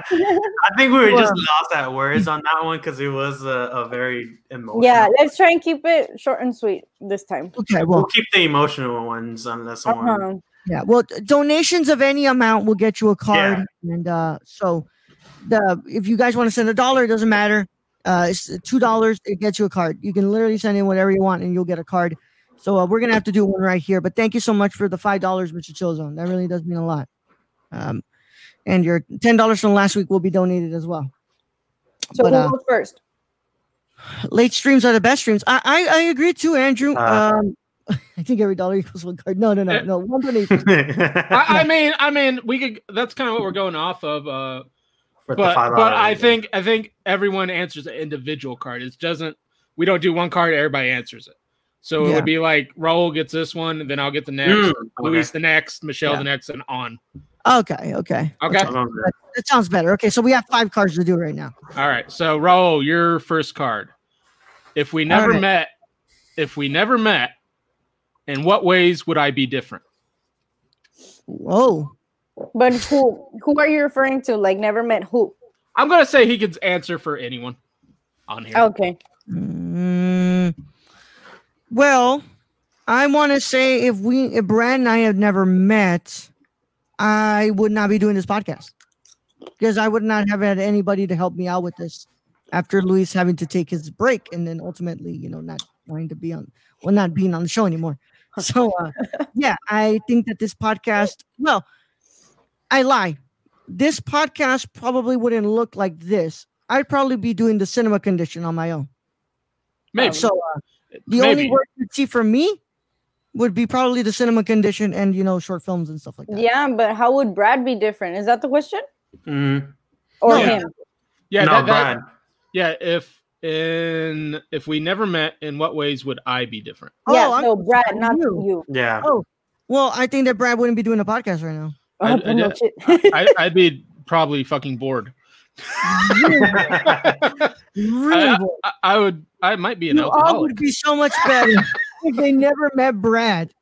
[SPEAKER 4] I think we were just
[SPEAKER 2] Well-
[SPEAKER 4] lost at words on that one because it was a, a very emotional.
[SPEAKER 3] Yeah, let's try and keep it short and sweet this time.
[SPEAKER 2] okay,
[SPEAKER 4] We'll
[SPEAKER 2] well,
[SPEAKER 4] keep the emotional ones unless someone.
[SPEAKER 3] Uh-huh.
[SPEAKER 2] yeah, well, d- donations of any amount will get you a card, and uh, so the if you guys want to send a dollar, it doesn't matter. Uh, it's two dollars, it gets you a card. You can literally send in whatever you want, and you'll get a card. So uh, we're gonna have to do one right here. But thank you so much for the five dollars, Mister Chillzone. That really does mean a lot. Um, and your ten dollars from last week will be donated as well.
[SPEAKER 3] So
[SPEAKER 2] But,
[SPEAKER 3] who
[SPEAKER 2] uh,
[SPEAKER 3] goes first?
[SPEAKER 2] Late streams are the best streams. I I, I agree too, Andrew.
[SPEAKER 4] Uh,
[SPEAKER 2] um, I think every dollar equals one card. No, no, no,
[SPEAKER 5] Eh.
[SPEAKER 2] no. One donation.
[SPEAKER 5] I, I mean, I mean, we could. That's kind of what we're going off of. Uh,
[SPEAKER 4] For the
[SPEAKER 5] but
[SPEAKER 4] five
[SPEAKER 5] but I
[SPEAKER 4] dollars.
[SPEAKER 5] think I think everyone answers an individual card. It doesn't. We don't do one card. Everybody answers it. So it
[SPEAKER 2] Yeah.
[SPEAKER 5] would be like Raul gets this one, then I'll get the next,
[SPEAKER 4] Mm,
[SPEAKER 5] Luis
[SPEAKER 4] okay.
[SPEAKER 5] the next, Michelle
[SPEAKER 2] Yeah.
[SPEAKER 5] the next, and on.
[SPEAKER 2] Okay, okay.
[SPEAKER 5] Okay.
[SPEAKER 4] Sounds good.
[SPEAKER 2] That sounds better. Okay, so we have five cards to do right now.
[SPEAKER 5] All right. So Raul, your first card. If we never
[SPEAKER 2] right.
[SPEAKER 5] met, if we never met, in what ways would I be different?
[SPEAKER 2] Whoa.
[SPEAKER 3] But who who are you referring to? Like never met who?
[SPEAKER 5] I'm gonna say he could answer for anyone on here.
[SPEAKER 3] Okay.
[SPEAKER 2] Mm, well, I want to say if we, if Brad and I have never met, I would not be doing this podcast because I would not have had anybody to help me out with this after Luis having to take his break and then ultimately, you know, not wanting to be on, well, not being on the show anymore. So, uh, yeah, I think that this podcast, well, I lie. This podcast probably wouldn't look like this. I'd probably be doing the cinema condition on my own.
[SPEAKER 5] Maybe.
[SPEAKER 2] So uh, the
[SPEAKER 5] Maybe.
[SPEAKER 2] only work you'd see from me would be probably the cinema condition and you know short films and stuff like that.
[SPEAKER 3] Yeah, but how would Brad be different? Is that the question?
[SPEAKER 4] Mm.
[SPEAKER 3] Or
[SPEAKER 5] Yeah.
[SPEAKER 3] him?
[SPEAKER 5] yeah,
[SPEAKER 4] no,
[SPEAKER 5] that- that-
[SPEAKER 4] Brad.
[SPEAKER 5] yeah. If in if we never met, in what ways would I be different?
[SPEAKER 3] Yeah,
[SPEAKER 2] Oh, I'm
[SPEAKER 3] so Brad,
[SPEAKER 2] talking
[SPEAKER 3] not
[SPEAKER 2] you.
[SPEAKER 3] you.
[SPEAKER 4] Yeah.
[SPEAKER 2] Oh, well, I think that Brad wouldn't be doing a podcast right now.
[SPEAKER 5] I-
[SPEAKER 3] Oh,
[SPEAKER 5] I
[SPEAKER 3] no
[SPEAKER 5] did-
[SPEAKER 3] shit.
[SPEAKER 5] I, I'd be probably fucking bored.
[SPEAKER 2] Really,
[SPEAKER 5] I,
[SPEAKER 2] boy.
[SPEAKER 5] I, I would. I might be an
[SPEAKER 2] You all
[SPEAKER 5] alcoholic.
[SPEAKER 2] would be so much better if they never met Brad.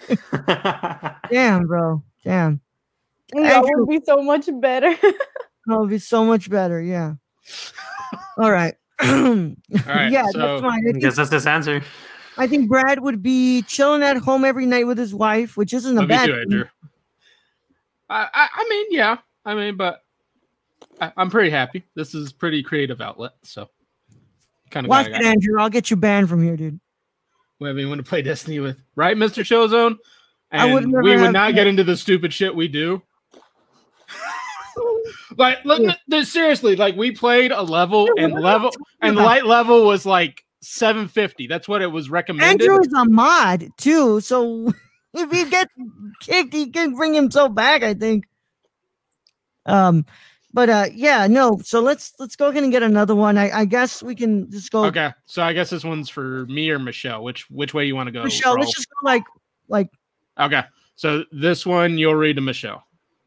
[SPEAKER 2] Damn, bro. Damn.
[SPEAKER 3] That
[SPEAKER 2] Andrew.
[SPEAKER 3] would be so much better.
[SPEAKER 2] That would be so much better. Yeah. All right. All
[SPEAKER 5] right,
[SPEAKER 2] Yeah,
[SPEAKER 5] so-
[SPEAKER 2] that's fine. I
[SPEAKER 4] I
[SPEAKER 2] think,
[SPEAKER 4] guess that's his answer.
[SPEAKER 2] I think Brad would be chilling at home every night with his wife, which isn't a
[SPEAKER 5] Let me
[SPEAKER 2] bad
[SPEAKER 5] do it,
[SPEAKER 2] thing.
[SPEAKER 5] Andrew. I, I, I mean, yeah. I mean, but I, I'm pretty happy. This is pretty creative outlet. So, kind of
[SPEAKER 2] Watch
[SPEAKER 5] guy I
[SPEAKER 2] it,
[SPEAKER 5] got.
[SPEAKER 2] Andrew. I'll get you banned from here, dude.
[SPEAKER 5] Whoever you want to play Destiny with, right, Mister Showzone?
[SPEAKER 2] I
[SPEAKER 5] And
[SPEAKER 2] would never
[SPEAKER 5] we would
[SPEAKER 2] have-
[SPEAKER 5] not get into the stupid shit we do. Like, look,
[SPEAKER 2] Yeah.
[SPEAKER 5] th- seriously, like we played a level and
[SPEAKER 2] what are
[SPEAKER 5] level and
[SPEAKER 2] about?
[SPEAKER 5] light level was like seven fifty. That's what it was recommended.
[SPEAKER 2] Andrew is a mod too, so if he gets kicked, he can bring himself back. I think. Um, but uh, yeah, no. So let's let's go ahead and get another one. I, I guess we can just go.
[SPEAKER 5] Okay, so I guess this one's for me or Michelle. Which which way you want to go?
[SPEAKER 2] Michelle, let's
[SPEAKER 5] Raul?
[SPEAKER 2] just go like like.
[SPEAKER 5] Okay, so this one you'll read to Michelle.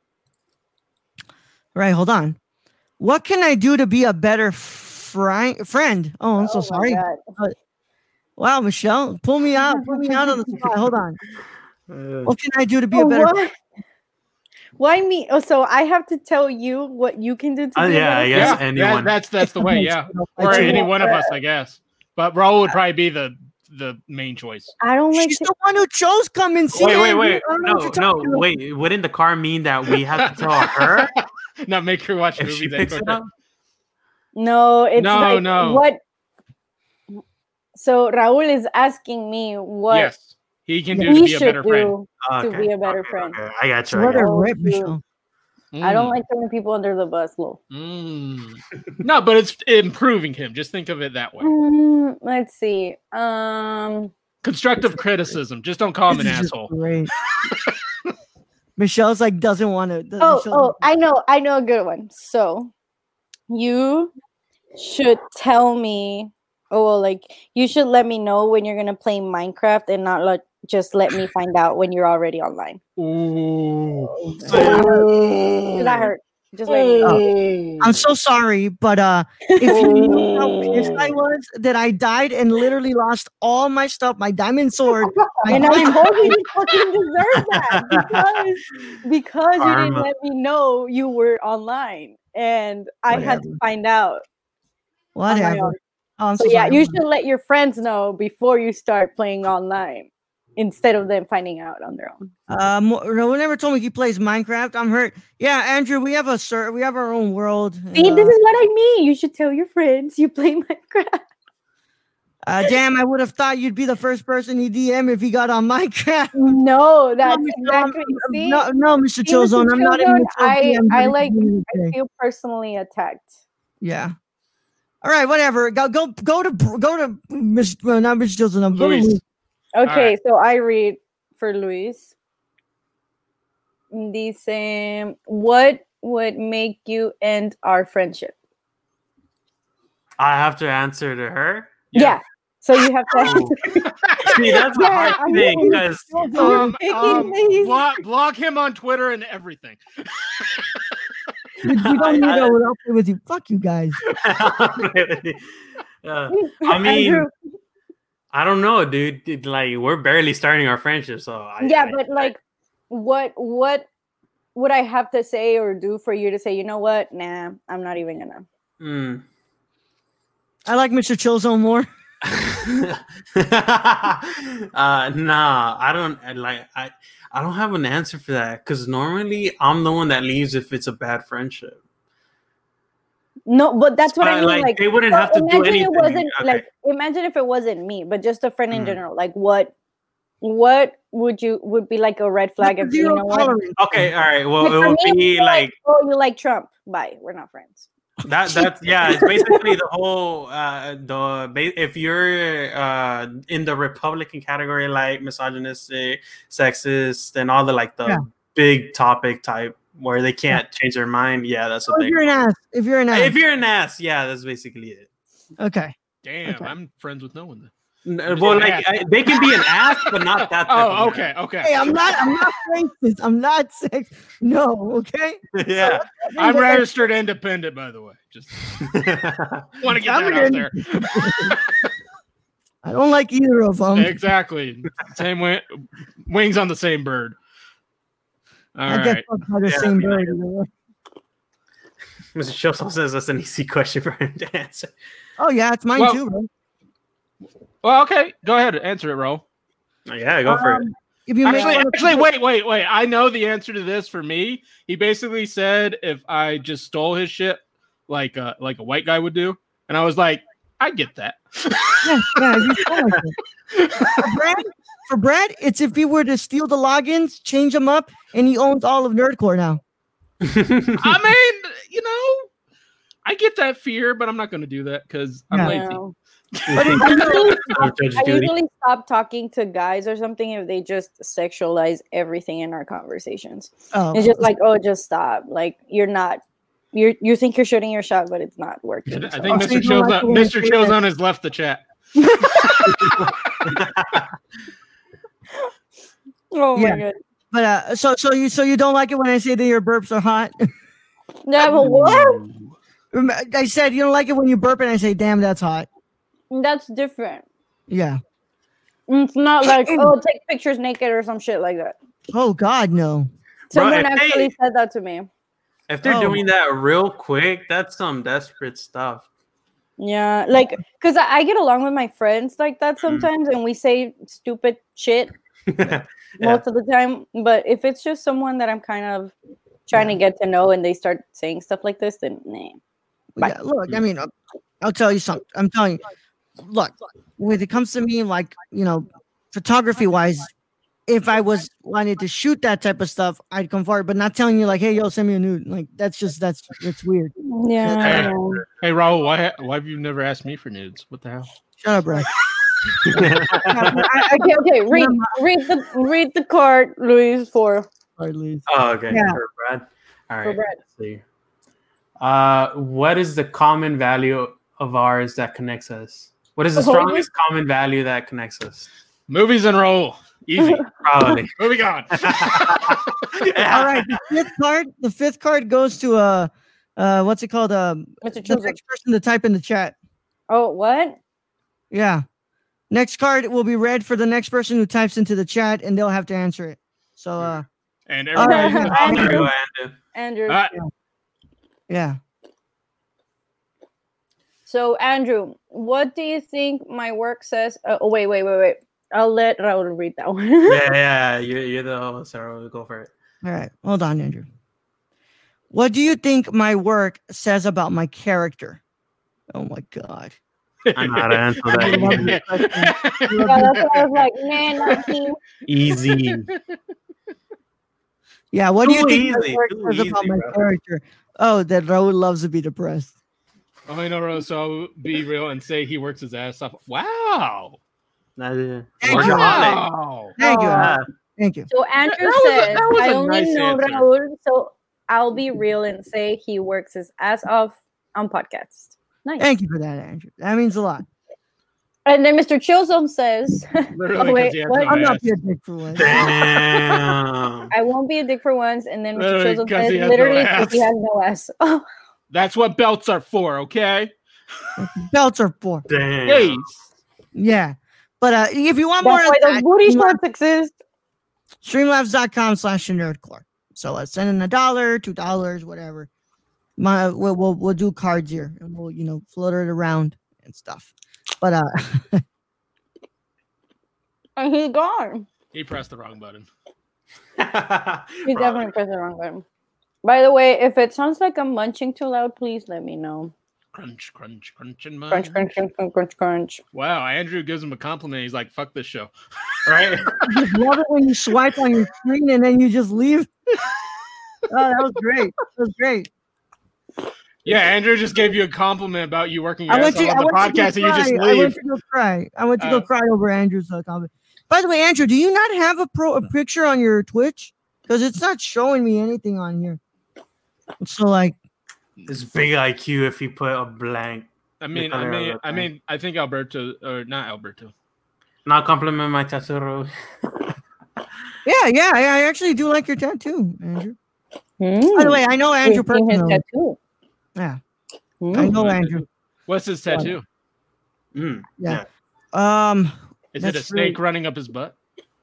[SPEAKER 2] Right, hold on. What can I do to be a better fri- friend? Oh, I'm so
[SPEAKER 3] Oh my
[SPEAKER 2] sorry.
[SPEAKER 3] God.
[SPEAKER 2] Wow, Michelle, pull me out, pull me out on the spot. Hold on.
[SPEAKER 4] Uh,
[SPEAKER 2] What can I do to be a
[SPEAKER 3] Oh,
[SPEAKER 2] better?
[SPEAKER 3] what? Why me? Oh, so I have to tell you what you can do to
[SPEAKER 4] Uh,
[SPEAKER 3] be a
[SPEAKER 4] yeah,
[SPEAKER 3] better
[SPEAKER 4] I guess
[SPEAKER 5] yeah,
[SPEAKER 4] anyone.
[SPEAKER 5] that- that's that's the way. Yeah,
[SPEAKER 2] I
[SPEAKER 5] or
[SPEAKER 2] do.
[SPEAKER 5] any one of us, I guess. But Raul would probably be the the main choice.
[SPEAKER 3] I don't like
[SPEAKER 2] She's
[SPEAKER 3] to-
[SPEAKER 2] the one who chose come and see.
[SPEAKER 4] Wait, wait,
[SPEAKER 2] Andrew.
[SPEAKER 4] wait.
[SPEAKER 2] I don't know
[SPEAKER 4] No,
[SPEAKER 2] what you're
[SPEAKER 4] no,
[SPEAKER 2] talking about.
[SPEAKER 4] wait. Wouldn't the car mean that we have to tell her?
[SPEAKER 5] Not make her watch
[SPEAKER 4] If she
[SPEAKER 5] movies.
[SPEAKER 4] picks it
[SPEAKER 5] anymore.
[SPEAKER 4] up,
[SPEAKER 3] No, it's
[SPEAKER 5] No,
[SPEAKER 3] like
[SPEAKER 5] no.
[SPEAKER 3] what. So Raul is asking me what
[SPEAKER 5] Yes, he can do
[SPEAKER 3] he
[SPEAKER 5] to be a
[SPEAKER 3] should
[SPEAKER 5] better friend.
[SPEAKER 3] do
[SPEAKER 4] okay,
[SPEAKER 3] to be a better
[SPEAKER 4] okay,
[SPEAKER 3] friend.
[SPEAKER 4] okay. I got you.
[SPEAKER 2] Let
[SPEAKER 4] I got
[SPEAKER 2] her
[SPEAKER 3] Oh,
[SPEAKER 2] rip,
[SPEAKER 3] shoot.
[SPEAKER 2] Michelle.
[SPEAKER 3] I don't
[SPEAKER 5] Mm.
[SPEAKER 3] like throwing people under the bus, Lo.
[SPEAKER 5] Mm. No, but it's improving him. Just think of it that way.
[SPEAKER 3] Mm, let's see. Um,
[SPEAKER 5] Constructive criticism. Just don't call him an
[SPEAKER 2] This is just
[SPEAKER 5] asshole.
[SPEAKER 2] Great. Michelle's like doesn't want to.
[SPEAKER 3] oh, oh, I know, I know a good one. So, you should tell me. Oh, well, like you should let me know when you're gonna play Minecraft and not let just let me find out when you're already online.
[SPEAKER 5] Ooh.
[SPEAKER 3] Because that hurt. Just let me know.
[SPEAKER 2] I'm so sorry, but uh, if you knew how pissed I was that I died and literally lost all my stuff, my diamond sword, my
[SPEAKER 3] And I
[SPEAKER 2] diamond-
[SPEAKER 3] told you you fucking deserve that because because you didn't
[SPEAKER 4] Karma.
[SPEAKER 3] let me know you were online, and I had to
[SPEAKER 2] Whatever.
[SPEAKER 3] find out. on my
[SPEAKER 2] whatever.
[SPEAKER 3] own.
[SPEAKER 2] Oh, I'm
[SPEAKER 3] So
[SPEAKER 2] so
[SPEAKER 3] yeah,
[SPEAKER 2] sorry.
[SPEAKER 3] you should let your friends know before you start playing online, instead of them finding out on their own.
[SPEAKER 2] Um, Raul never told me he plays Minecraft. I'm hurt. Yeah, Andrew, we have a sir. We have our own world.
[SPEAKER 3] See,
[SPEAKER 2] uh,
[SPEAKER 3] this is what I mean. You should tell your friends you play Minecraft.
[SPEAKER 2] uh, damn, I would have thought you'd be the first person he D M if he got on Minecraft.
[SPEAKER 3] No, that's
[SPEAKER 2] no,
[SPEAKER 3] exactly. See,
[SPEAKER 2] no, no, Mister
[SPEAKER 3] See, Mister
[SPEAKER 2] Chillzone, I'm not in
[SPEAKER 3] Chillzone,
[SPEAKER 2] the
[SPEAKER 3] I,
[SPEAKER 2] I'm
[SPEAKER 3] I
[SPEAKER 2] very
[SPEAKER 3] like.
[SPEAKER 2] confused
[SPEAKER 3] I
[SPEAKER 2] today.
[SPEAKER 3] feel personally attacked.
[SPEAKER 2] Yeah. All right, whatever. Go, go, go to, go to Mister Well, not Mister Chillzone. Go to
[SPEAKER 5] Luis.
[SPEAKER 2] Luis.
[SPEAKER 3] Okay,
[SPEAKER 5] right.
[SPEAKER 3] so I read for Luis. Dice, what would make you end our friendship?
[SPEAKER 4] I have to answer to her.
[SPEAKER 3] Yeah. So you have to.
[SPEAKER 4] See, that's a
[SPEAKER 3] Yeah,
[SPEAKER 4] hard
[SPEAKER 3] I'm
[SPEAKER 4] thing
[SPEAKER 3] really-
[SPEAKER 4] because
[SPEAKER 5] Um,
[SPEAKER 3] picking
[SPEAKER 5] um,
[SPEAKER 3] these.
[SPEAKER 5] block, block him on Twitter and everything.
[SPEAKER 2] You, you don't
[SPEAKER 4] I-
[SPEAKER 2] need
[SPEAKER 4] I-
[SPEAKER 2] to I'll play with you. Fuck you guys.
[SPEAKER 4] Uh, I mean,
[SPEAKER 3] Andrew,
[SPEAKER 4] I don't know, dude. It- Like we're barely starting our friendship, so I,
[SPEAKER 3] yeah,
[SPEAKER 4] I-
[SPEAKER 3] but like, what what would I have to say or do for you to say, you know what? Nah, I'm not even gonna.
[SPEAKER 4] Mm.
[SPEAKER 2] I like Mister Chillzone more.
[SPEAKER 4] uh, nah, I don't I like. I I don't have an answer for that because normally I'm the one that leaves if it's a bad friendship.
[SPEAKER 3] No, but that's what I
[SPEAKER 4] Uh,
[SPEAKER 3] mean.
[SPEAKER 4] like,
[SPEAKER 3] Like,
[SPEAKER 4] they wouldn't
[SPEAKER 3] so
[SPEAKER 4] have to do
[SPEAKER 3] imagine
[SPEAKER 4] anything.
[SPEAKER 3] It wasn't
[SPEAKER 4] Okay.
[SPEAKER 3] like imagine if it wasn't me, but just a friend in
[SPEAKER 4] Mm.
[SPEAKER 3] general. Like, what what would you would be like a red flag if you
[SPEAKER 2] Zero
[SPEAKER 3] know what?
[SPEAKER 2] tolerance.
[SPEAKER 4] Okay, all right. Well,
[SPEAKER 3] Like,
[SPEAKER 4] it
[SPEAKER 3] for
[SPEAKER 4] would
[SPEAKER 3] me,
[SPEAKER 4] be
[SPEAKER 3] it's
[SPEAKER 4] like
[SPEAKER 3] oh, you like Trump? Bye. We're not friends.
[SPEAKER 4] that. That's yeah. It's basically the whole uh, the ba- if you're uh, in the Republican category, like misogynistic, sexist, and all the like the
[SPEAKER 2] Yeah.
[SPEAKER 4] big topic type where they can't change their mind. Yeah, that's
[SPEAKER 2] Oh,
[SPEAKER 4] what
[SPEAKER 2] if
[SPEAKER 4] they.
[SPEAKER 2] you're an ass, if you're an ass,
[SPEAKER 4] If you're an ass, yeah, that's basically it.
[SPEAKER 2] okay.
[SPEAKER 5] Damn,
[SPEAKER 2] Okay.
[SPEAKER 5] I'm friends with no one then.
[SPEAKER 4] N- Well, like I, they can be an ass, but not that. type
[SPEAKER 5] Oh,
[SPEAKER 4] of
[SPEAKER 5] okay, okay.
[SPEAKER 2] Hey, I'm not. I'm not racist. I'm not sex. No, okay.
[SPEAKER 4] ass. Yeah.
[SPEAKER 5] I'm registered independent, by the way. Just want to get
[SPEAKER 2] I'm
[SPEAKER 5] that out
[SPEAKER 2] in.
[SPEAKER 5] there.
[SPEAKER 2] I don't like either of them.
[SPEAKER 5] Exactly. Same way, wings on the same bird. All
[SPEAKER 2] I
[SPEAKER 5] right.
[SPEAKER 2] guess fuck by the
[SPEAKER 4] Yeah,
[SPEAKER 2] same
[SPEAKER 4] I mean,
[SPEAKER 2] bird.
[SPEAKER 4] like-
[SPEAKER 2] either way.
[SPEAKER 4] Mister Chilson says that's an easy question for him to answer.
[SPEAKER 2] Oh yeah, it's mine
[SPEAKER 5] Well-
[SPEAKER 2] too, bro.
[SPEAKER 5] Well, okay. Go ahead. Answer it, Ro.
[SPEAKER 4] Yeah, go for it.
[SPEAKER 2] Um, If you make
[SPEAKER 5] Actually,
[SPEAKER 2] fun of
[SPEAKER 5] actually,
[SPEAKER 2] people-
[SPEAKER 5] wait, wait, wait. I know the answer to this for me. He basically said if I just stole his shit like a, like a white guy would do. And I was like, I get that.
[SPEAKER 2] yeah, yeah, you sound like it. For Brad, for Brad, it's if he were to steal the logins, change them up, and he owns all of Nerdcore now.
[SPEAKER 5] I mean, you know, I get that fear, but I'm not going to do that because I'm
[SPEAKER 2] Yeah.
[SPEAKER 5] lazy.
[SPEAKER 3] No.
[SPEAKER 2] But in
[SPEAKER 3] I usually,
[SPEAKER 4] Judge
[SPEAKER 3] I
[SPEAKER 4] Judy.
[SPEAKER 3] usually stop talking to guys or something if they just sexualize everything in our conversations.
[SPEAKER 2] Oh,
[SPEAKER 3] It's just like, oh, just stop. Like you're not. You you think you're shooting your shot, but it's not working.
[SPEAKER 5] I
[SPEAKER 3] so-
[SPEAKER 5] think
[SPEAKER 2] Oh, so
[SPEAKER 5] Mister
[SPEAKER 2] you don't like
[SPEAKER 5] Chillzone,
[SPEAKER 2] the way I
[SPEAKER 5] Mister
[SPEAKER 2] say
[SPEAKER 5] Chillzone has left the chat.
[SPEAKER 3] Oh my
[SPEAKER 2] Yeah.
[SPEAKER 3] god.
[SPEAKER 2] but uh, so so you so you don't like it when I say that your burps are hot.
[SPEAKER 3] Yeah, but what?
[SPEAKER 2] Rem- I said you don't like it when you burp and I say, "Damn, that's hot."
[SPEAKER 3] That's different.
[SPEAKER 2] Yeah.
[SPEAKER 3] It's not like, oh, take pictures naked or some shit like that.
[SPEAKER 2] Oh God, no.
[SPEAKER 4] Bro,
[SPEAKER 3] Someone
[SPEAKER 4] if they-
[SPEAKER 3] actually said that to me.
[SPEAKER 4] If they're
[SPEAKER 2] Oh.
[SPEAKER 4] doing that real quick, that's some desperate stuff.
[SPEAKER 3] Yeah, like, because I, I get along with my friends like that
[SPEAKER 2] Mm-hmm.
[SPEAKER 3] sometimes, and we say stupid shit
[SPEAKER 4] Yeah.
[SPEAKER 3] most of the time. But if it's just someone that I'm kind of trying
[SPEAKER 2] Yeah.
[SPEAKER 3] to get to know and they start saying stuff like this, then nah. Bye.
[SPEAKER 2] Yeah, look, I mean, I'll, I'll tell you something. I'm telling you, look, when it comes to me, like, you know, photography wise, if I was wanted to shoot that type of stuff, I'd come forward, but not telling you like, hey, yo, send me a nude. Like, that's just, that's, it's weird.
[SPEAKER 3] Yeah. I
[SPEAKER 5] Hey,
[SPEAKER 3] know.
[SPEAKER 5] hey Raul, why ha- why have you never asked me for nudes? What the hell?
[SPEAKER 2] Shut up, bro.
[SPEAKER 3] Okay, okay. Read, read the read the card, Luis, for
[SPEAKER 2] Sorry, Liz.
[SPEAKER 4] Oh, okay.
[SPEAKER 2] Yeah.
[SPEAKER 4] For Brad. All
[SPEAKER 3] For
[SPEAKER 4] right.
[SPEAKER 3] Brad.
[SPEAKER 4] Let's see. Uh, what is the common value of ours that connects us? What is the
[SPEAKER 3] Oh,
[SPEAKER 4] strongest common value that connects us?
[SPEAKER 5] Movies and roll. Easy.
[SPEAKER 4] Probably.
[SPEAKER 5] Moving on.
[SPEAKER 2] All right, the fifth card, the fifth card goes to uh, uh, what's it called? Um,
[SPEAKER 3] Mister
[SPEAKER 2] the
[SPEAKER 3] Children.
[SPEAKER 2] next person to type in the chat.
[SPEAKER 3] Oh, what?
[SPEAKER 2] Yeah. Next card will be read for the next person who types into the chat, and they'll have to answer it. So, uh,
[SPEAKER 5] And
[SPEAKER 2] All right,
[SPEAKER 5] everybody.
[SPEAKER 2] yeah.
[SPEAKER 4] There you
[SPEAKER 3] Andrew.
[SPEAKER 4] go, Andrew.
[SPEAKER 3] Andrew.
[SPEAKER 5] Ah,
[SPEAKER 2] yeah.
[SPEAKER 3] So, Andrew, what do you think my work says? Uh, oh, wait, wait, wait, wait. I'll let Raul read that one.
[SPEAKER 4] Yeah, yeah. You're, you're the host, so go for it.
[SPEAKER 2] All right. Hold on, Andrew. What do you think my work says about my character? Oh my God.
[SPEAKER 4] I'm not answer that.
[SPEAKER 3] Yeah, that's why I was like, man, not me.
[SPEAKER 4] Easy.
[SPEAKER 2] Yeah. What do you
[SPEAKER 4] Too
[SPEAKER 2] think
[SPEAKER 4] easy,
[SPEAKER 2] my work
[SPEAKER 4] too
[SPEAKER 2] says about
[SPEAKER 4] easy,
[SPEAKER 2] my
[SPEAKER 4] bro.
[SPEAKER 2] character? Oh, that Raul loves to be depressed.
[SPEAKER 5] Oh, I know, Rose. So I'll be real and say he works his ass off. Wow.
[SPEAKER 4] Not a-
[SPEAKER 2] Thank
[SPEAKER 4] Workaholic.
[SPEAKER 2] you.
[SPEAKER 5] Wow.
[SPEAKER 2] Thank you.
[SPEAKER 3] Oh.
[SPEAKER 4] Yeah.
[SPEAKER 2] Thank you.
[SPEAKER 3] So Andrew
[SPEAKER 5] That was a-
[SPEAKER 3] says,
[SPEAKER 5] that was
[SPEAKER 3] I
[SPEAKER 5] a
[SPEAKER 3] only
[SPEAKER 5] nice
[SPEAKER 3] know
[SPEAKER 5] answer.
[SPEAKER 3] Raul, so I'll be real and say he works his ass off on podcast. Nice.
[SPEAKER 2] Thank you for that, Andrew. That means a lot.
[SPEAKER 3] And then Mister Chilsum says,
[SPEAKER 5] Literally,
[SPEAKER 3] oh, wait,
[SPEAKER 5] 'cause he has
[SPEAKER 3] what?
[SPEAKER 5] no
[SPEAKER 2] I'm not
[SPEAKER 5] ass.
[SPEAKER 2] be a dick for once.
[SPEAKER 4] Damn.
[SPEAKER 3] I won't be a dick for once. And then Mister
[SPEAKER 5] Literally,
[SPEAKER 3] Chilsum
[SPEAKER 5] 'cause
[SPEAKER 3] says,
[SPEAKER 5] he has no
[SPEAKER 3] literally,
[SPEAKER 5] ass.
[SPEAKER 3] because he has no ass. Oh,
[SPEAKER 5] That's what belts are for, okay?
[SPEAKER 2] Belts are for.
[SPEAKER 4] Damn.
[SPEAKER 5] Yes.
[SPEAKER 2] Yeah. But uh, if you want more
[SPEAKER 3] that's
[SPEAKER 2] of
[SPEAKER 3] why those
[SPEAKER 2] that,
[SPEAKER 3] booty
[SPEAKER 2] Streamlabs-
[SPEAKER 3] shorts exist.
[SPEAKER 2] streamlabs.com slash nerdcore. So uh, send in a dollar, two dollars, whatever. My we'll, we'll we'll do cards here and we'll you know float it around and stuff. But uh,
[SPEAKER 3] And he's gone.
[SPEAKER 5] He pressed the wrong button.
[SPEAKER 3] He definitely pressed the wrong button. By the way, if it sounds like I'm munching too loud, please let me know.
[SPEAKER 5] Crunch, crunch, crunch, and
[SPEAKER 3] Crunch, crunch, crunch, crunch, crunch, crunch.
[SPEAKER 5] Wow, Andrew gives him a compliment. He's like, fuck this show.
[SPEAKER 4] Right?
[SPEAKER 2] I just love it when you swipe on your screen and then you just leave. Oh, that was great. That was great.
[SPEAKER 5] Yeah, Andrew just gave you a compliment about you working your
[SPEAKER 2] I went
[SPEAKER 5] ass
[SPEAKER 2] to,
[SPEAKER 5] off
[SPEAKER 2] I
[SPEAKER 5] on the
[SPEAKER 2] went to go
[SPEAKER 5] podcast and you just
[SPEAKER 2] cry. I went
[SPEAKER 5] leave.
[SPEAKER 2] to go cry. I went to go
[SPEAKER 5] Uh,
[SPEAKER 2] cry over Andrew's uh, comment. By the way, Andrew, do you not have a pro a picture on your Twitch? Because it's not showing me anything on here. So like,
[SPEAKER 4] It's big I Q if you put a blank.
[SPEAKER 5] I mean, I
[SPEAKER 4] color of
[SPEAKER 5] mean,
[SPEAKER 4] the
[SPEAKER 5] I
[SPEAKER 4] thing.
[SPEAKER 5] mean, I think Alberto, or not Alberto.
[SPEAKER 4] Not compliment my tattoo.
[SPEAKER 2] yeah, yeah, I, I actually do like your tattoo, Andrew.
[SPEAKER 3] Mm.
[SPEAKER 2] By the way, I know Andrew
[SPEAKER 3] He's seen his
[SPEAKER 2] personally.
[SPEAKER 3] tattoo.
[SPEAKER 2] Yeah,
[SPEAKER 3] Mm.
[SPEAKER 2] I know Andrew.
[SPEAKER 5] What's his tattoo?
[SPEAKER 4] Mm.
[SPEAKER 2] Yeah. Um,
[SPEAKER 5] Is it a
[SPEAKER 2] That's
[SPEAKER 5] snake
[SPEAKER 2] really-
[SPEAKER 5] running up his butt?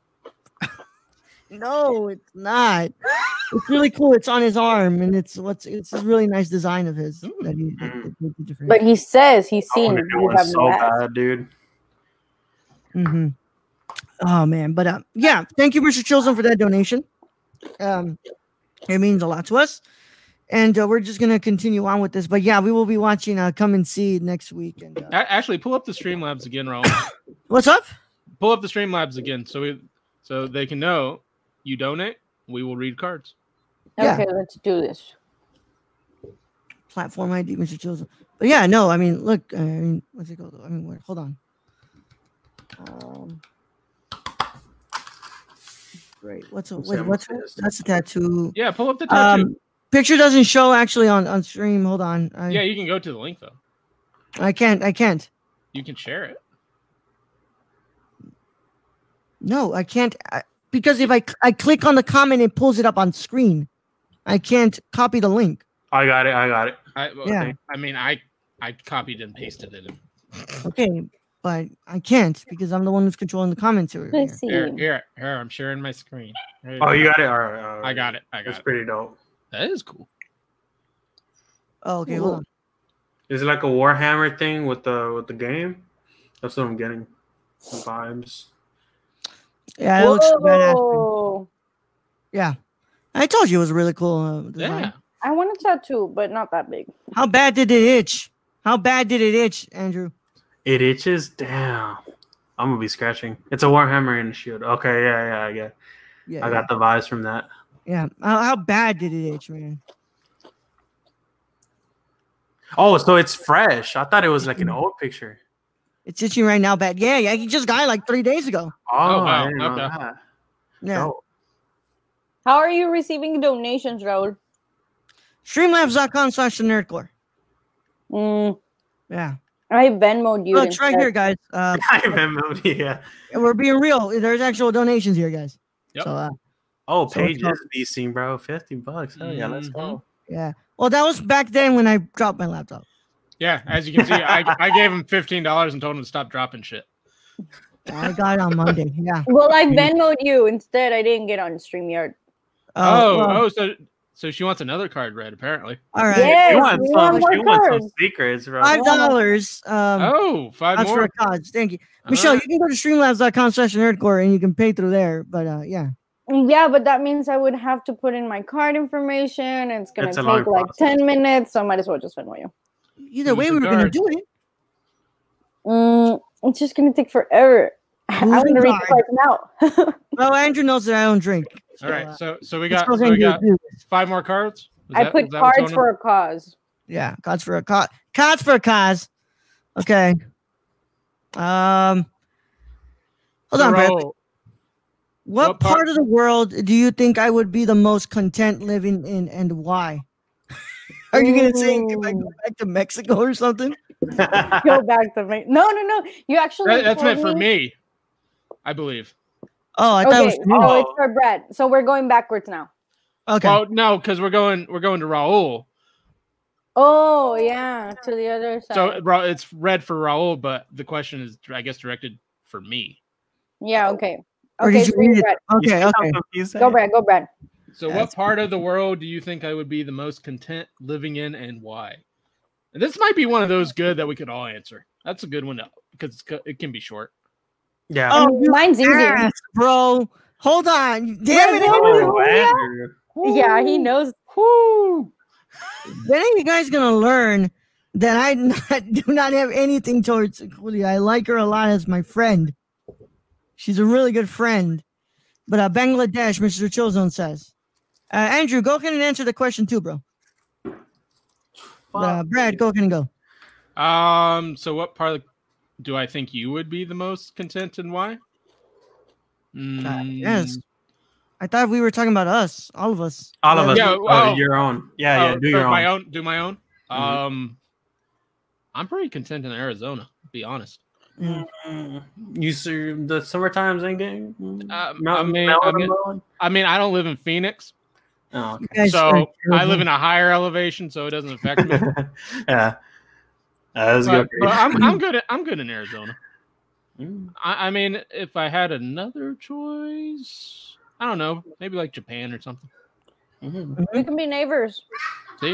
[SPEAKER 2] no, it's not. It's really cool. It's on his arm, and it's what's it's a really nice design of his that he. That, that, that he different.
[SPEAKER 3] But he says he's
[SPEAKER 4] I
[SPEAKER 3] seen
[SPEAKER 4] want to do
[SPEAKER 3] you
[SPEAKER 4] one
[SPEAKER 3] have
[SPEAKER 4] so
[SPEAKER 3] no ass.
[SPEAKER 4] bad, dude.
[SPEAKER 2] Mm-hmm. Oh man, but uh, yeah, thank you, Mister Chilson, for that donation. Um, it means a lot to us, and uh, we're just gonna continue on with this. But yeah, we will be watching uh, Come and See next week. And uh,
[SPEAKER 5] A- Actually, pull up the Streamlabs again, Raul.
[SPEAKER 2] what's up?
[SPEAKER 5] Pull up the Streamlabs again, so we, so they can know you donate. We will read cards.
[SPEAKER 2] Yeah.
[SPEAKER 3] Okay, let's do this.
[SPEAKER 2] Platform I D, Mister Chilson. But yeah, no, I mean, look, I mean, what's it called? I mean, wait, hold on. Um, great. What's a, wait, what's that's a tattoo?
[SPEAKER 5] Yeah, pull up the tattoo.
[SPEAKER 2] Um, picture doesn't show actually on on stream. Hold on. I,
[SPEAKER 5] yeah, you can go to the link though.
[SPEAKER 2] I can't. I can't.
[SPEAKER 5] You can share it.
[SPEAKER 2] No, I can't. I, because if I I click on the comment, it pulls it up on screen. I can't copy the link.
[SPEAKER 4] I got it. I got it.
[SPEAKER 5] I, well,
[SPEAKER 2] Yeah.
[SPEAKER 5] I mean, I I copied and pasted it. In.
[SPEAKER 2] Okay, but I can't because I'm the one who's controlling the commentary. Right
[SPEAKER 3] Let's
[SPEAKER 2] here.
[SPEAKER 3] see.
[SPEAKER 5] Here, here, here. I'm sharing my screen. Here
[SPEAKER 4] Oh, you
[SPEAKER 5] go.
[SPEAKER 4] got it. All right. All right.
[SPEAKER 5] I got it. I got
[SPEAKER 4] That's
[SPEAKER 5] it.
[SPEAKER 4] pretty dope.
[SPEAKER 5] That is cool.
[SPEAKER 2] Oh, okay, hold on.
[SPEAKER 4] Is it like a Warhammer thing with the with the game? That's what I'm getting. Some vibes.
[SPEAKER 2] Yeah, it looks badass.
[SPEAKER 3] Whoa.
[SPEAKER 2] Yeah, I told you it was really cool. Uh, design.
[SPEAKER 5] Yeah.
[SPEAKER 3] I want a tattoo, but not that big.
[SPEAKER 2] How bad did it itch? How bad did it itch, Andrew?
[SPEAKER 4] It itches. Damn. I'm gonna be scratching. It's a Warhammer and a shield. Okay, yeah, yeah, I get.
[SPEAKER 2] Yeah,
[SPEAKER 4] I got the vibes from that.
[SPEAKER 2] yeah. How, how bad did it itch, man?
[SPEAKER 4] Oh, so it's fresh. I thought it was like an old picture.
[SPEAKER 2] It's itching right now, bad. Yeah, yeah. He just got it like three days ago.
[SPEAKER 4] Oh,
[SPEAKER 5] Oh, wow.
[SPEAKER 4] I didn't know
[SPEAKER 5] Okay.
[SPEAKER 4] that.
[SPEAKER 2] Yeah.
[SPEAKER 4] Oh.
[SPEAKER 3] How are you receiving donations, Raul?
[SPEAKER 2] Streamlabs.com slash the nerdcore.
[SPEAKER 3] Mm,
[SPEAKER 2] Yeah.
[SPEAKER 3] I Venmoed you.
[SPEAKER 2] Look, it's right
[SPEAKER 3] instead.
[SPEAKER 2] here, guys. Uh,
[SPEAKER 4] I remember. Yeah.
[SPEAKER 2] we're being real. There's actual donations here, guys.
[SPEAKER 5] Yep.
[SPEAKER 2] So, uh,
[SPEAKER 4] Oh,
[SPEAKER 2] So
[SPEAKER 4] Paige
[SPEAKER 2] it's not-
[SPEAKER 4] is beasting, bro. Fifty bucks. Hell yeah, let's go.
[SPEAKER 2] yeah. Well, that was back then when I dropped my laptop.
[SPEAKER 5] Yeah, as you can see, I, I gave him fifteen dollars and told him to stop dropping shit.
[SPEAKER 2] I got it on Monday. Yeah.
[SPEAKER 3] Well, I Venmoed you instead. I didn't get on StreamYard.
[SPEAKER 5] Oh,
[SPEAKER 2] well,
[SPEAKER 5] oh, so so she wants another card read, apparently.
[SPEAKER 2] all right.
[SPEAKER 3] Yes,
[SPEAKER 4] She wants
[SPEAKER 3] we
[SPEAKER 4] some,
[SPEAKER 3] want more
[SPEAKER 4] she wants some
[SPEAKER 3] cards.
[SPEAKER 4] secrets, bro.
[SPEAKER 2] Five dollars. Um,
[SPEAKER 5] Oh, five
[SPEAKER 2] that's for
[SPEAKER 5] more.
[SPEAKER 2] a cause. Thank you, Michelle.
[SPEAKER 5] Alright.
[SPEAKER 2] You can go to streamlabs.com slash nerdcore and you can pay through there. But uh, yeah.
[SPEAKER 3] Yeah, but that means I would have to put in my card information. It's gonna
[SPEAKER 4] It's a long
[SPEAKER 3] take like
[SPEAKER 4] process.
[SPEAKER 3] ten minutes, so I might as well just Venmo you.
[SPEAKER 2] Either way,
[SPEAKER 5] Use
[SPEAKER 2] we
[SPEAKER 5] the
[SPEAKER 2] were gonna
[SPEAKER 5] card.
[SPEAKER 2] do it.
[SPEAKER 3] Mm, it's just gonna take forever. I
[SPEAKER 2] Use
[SPEAKER 3] want
[SPEAKER 2] the
[SPEAKER 3] to read the
[SPEAKER 2] card.
[SPEAKER 3] cards now.
[SPEAKER 2] Well, Andrew knows that I don't drink. So,
[SPEAKER 5] All right,
[SPEAKER 2] uh,
[SPEAKER 5] so so we
[SPEAKER 2] let's
[SPEAKER 5] got
[SPEAKER 2] go
[SPEAKER 5] so
[SPEAKER 2] ahead
[SPEAKER 5] we
[SPEAKER 2] and
[SPEAKER 5] got
[SPEAKER 2] do this.
[SPEAKER 5] five more cards. Is
[SPEAKER 3] I
[SPEAKER 5] that-
[SPEAKER 3] put
[SPEAKER 5] is that what's
[SPEAKER 3] cards
[SPEAKER 5] going
[SPEAKER 3] for
[SPEAKER 5] on?
[SPEAKER 3] a cause.
[SPEAKER 2] Yeah, cards for a cause. Cards for a cause. Okay. Um. Hold
[SPEAKER 5] So,
[SPEAKER 2] on, Brett.
[SPEAKER 5] Raul,
[SPEAKER 2] What,
[SPEAKER 5] what part-
[SPEAKER 2] part of the world do you think I would be the most content living in, and why? Are you gonna say if I go
[SPEAKER 3] Ooh.
[SPEAKER 2] back to Mexico or something?
[SPEAKER 3] Go back to me. No, no, no. You actually.
[SPEAKER 5] that- that's
[SPEAKER 3] told
[SPEAKER 5] meant for me, I believe.
[SPEAKER 2] Oh, I thought
[SPEAKER 3] Okay,
[SPEAKER 2] it was for you.
[SPEAKER 3] oh,
[SPEAKER 4] Oh.
[SPEAKER 3] it's for Brad. So we're going backwards now.
[SPEAKER 2] Okay.
[SPEAKER 5] Well, no, because we're going we're going to Raul.
[SPEAKER 3] Oh yeah, to the other side.
[SPEAKER 5] So Ra- it's red for Raul, but the question is, I guess, directed for me.
[SPEAKER 3] yeah, okay.
[SPEAKER 2] Or
[SPEAKER 3] Okay,
[SPEAKER 2] did you
[SPEAKER 3] so you're
[SPEAKER 2] read it?
[SPEAKER 3] Brad.
[SPEAKER 4] You
[SPEAKER 2] Okay,
[SPEAKER 4] see how
[SPEAKER 2] okay.
[SPEAKER 4] confused I
[SPEAKER 3] Go
[SPEAKER 4] am?
[SPEAKER 3] Brad, go Brad.
[SPEAKER 5] So,
[SPEAKER 2] Yeah,
[SPEAKER 5] what
[SPEAKER 2] that's-
[SPEAKER 5] part of the world do you think I would be the most content living in, and why? And this might be one of those good that we could all answer. That's a good one because it's, co- it can be short.
[SPEAKER 4] Yeah.
[SPEAKER 2] Oh,
[SPEAKER 3] And
[SPEAKER 2] you
[SPEAKER 3] mine's easier.
[SPEAKER 2] ass, bro. Hold on. Damn it.
[SPEAKER 3] Brazil.
[SPEAKER 4] Oh, Andrew.
[SPEAKER 3] Yeah, he knows.
[SPEAKER 5] Whoo!
[SPEAKER 2] When are you guys gonna learn that I not, do not have anything towards Julia? I like her a lot as my friend. She's a really good friend. But uh, Bangladesh, Mister Chilzone says. Uh, Andrew, go ahead and answer the question too, bro. Uh, Brad, go ahead and go.
[SPEAKER 5] Um. So, what part of, do I think you would be the most content, and why?
[SPEAKER 2] Uh,
[SPEAKER 5] Mm,
[SPEAKER 2] yes. I thought we were talking about us, all of us.
[SPEAKER 4] All of us.
[SPEAKER 5] Yeah,
[SPEAKER 4] oh,
[SPEAKER 5] well-
[SPEAKER 4] your own. Yeah, yeah.
[SPEAKER 5] oh,
[SPEAKER 4] Do
[SPEAKER 5] for
[SPEAKER 4] your
[SPEAKER 5] my
[SPEAKER 4] own.
[SPEAKER 5] own. Do my own.
[SPEAKER 4] Mhm.
[SPEAKER 5] Um. I'm pretty content in Arizona. To be honest.
[SPEAKER 4] Mm, You see, the summer times ain't getting.
[SPEAKER 5] Uh,
[SPEAKER 4] mountain-
[SPEAKER 5] I mean,
[SPEAKER 4] mountain
[SPEAKER 5] I mean-
[SPEAKER 4] mowing?
[SPEAKER 5] I mean, I don't live in Phoenix,
[SPEAKER 4] Oh,
[SPEAKER 2] You guys
[SPEAKER 5] so
[SPEAKER 2] are
[SPEAKER 5] I
[SPEAKER 2] terrible.
[SPEAKER 5] live in a higher elevation, so it doesn't affect me.
[SPEAKER 4] okay. Yeah. That was
[SPEAKER 5] but,
[SPEAKER 4] good.
[SPEAKER 5] but I'm I'm good. At, I'm good in Arizona.
[SPEAKER 4] Mm.
[SPEAKER 5] I, I mean, if I had another choice, I don't know, maybe like Japan or something.
[SPEAKER 4] Mhm.
[SPEAKER 3] We can be neighbors.
[SPEAKER 5] See,
[SPEAKER 4] All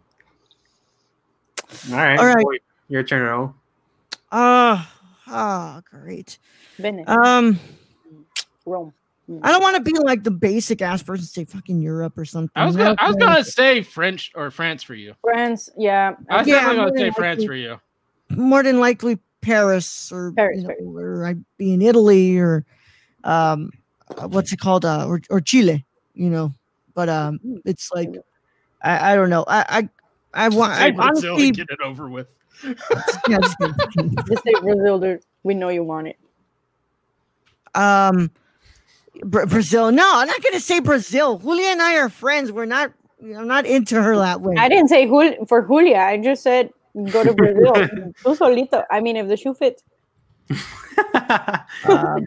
[SPEAKER 4] right.
[SPEAKER 2] All right.
[SPEAKER 4] Wait, your turn, Raul.
[SPEAKER 2] Uh, ah, great.
[SPEAKER 3] Venice,
[SPEAKER 2] Um,
[SPEAKER 3] Rome.
[SPEAKER 2] I don't want to be like the basic ass person, say fucking Europe or something.
[SPEAKER 5] I was gonna I was gonna say French or France for you.
[SPEAKER 3] France, yeah.
[SPEAKER 5] I was
[SPEAKER 2] Yeah,
[SPEAKER 5] definitely
[SPEAKER 2] more
[SPEAKER 5] gonna say
[SPEAKER 2] than
[SPEAKER 5] France
[SPEAKER 2] likely.
[SPEAKER 5] for you.
[SPEAKER 2] more than likely Paris or
[SPEAKER 3] Paris,
[SPEAKER 2] you know,
[SPEAKER 3] Paris.
[SPEAKER 2] or I'd be in Italy or um, uh, what's it called? Uh, or or Chile, you know. But um, it's like I, I don't know. I I I want.
[SPEAKER 5] Say
[SPEAKER 2] I
[SPEAKER 5] Brazil
[SPEAKER 2] honestly,
[SPEAKER 5] and get it over with.
[SPEAKER 2] yeah, just kidding.
[SPEAKER 3] Just say Brazil, dude. We know you want it.
[SPEAKER 2] um, Bra- Brazil. No, I'm not gonna say Brazil. Julia and I are friends. We're not. I'm not into her that way.
[SPEAKER 3] I didn't say Jul- for Julia. I just said go to Brazil. Tú solito. I mean, if the shoe fits.
[SPEAKER 2] Um,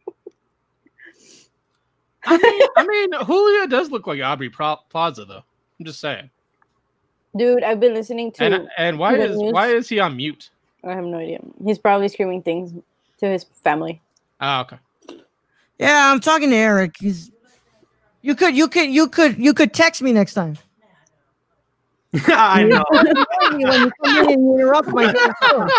[SPEAKER 5] I mean, I mean, Julia does look like Aubrey Pro- Plaza, though. I'm just saying.
[SPEAKER 3] Dude, I've been listening to.
[SPEAKER 5] And and why
[SPEAKER 3] the
[SPEAKER 5] is
[SPEAKER 3] news.
[SPEAKER 5] why is he on mute?
[SPEAKER 3] I have no idea. He's probably screaming things to his family.
[SPEAKER 5] Ah, okay.
[SPEAKER 2] yeah, I'm talking to Eric. He's. You could. You could. You could. You could text me next time.
[SPEAKER 4] I know.
[SPEAKER 2] When you come in and you interrupt my show.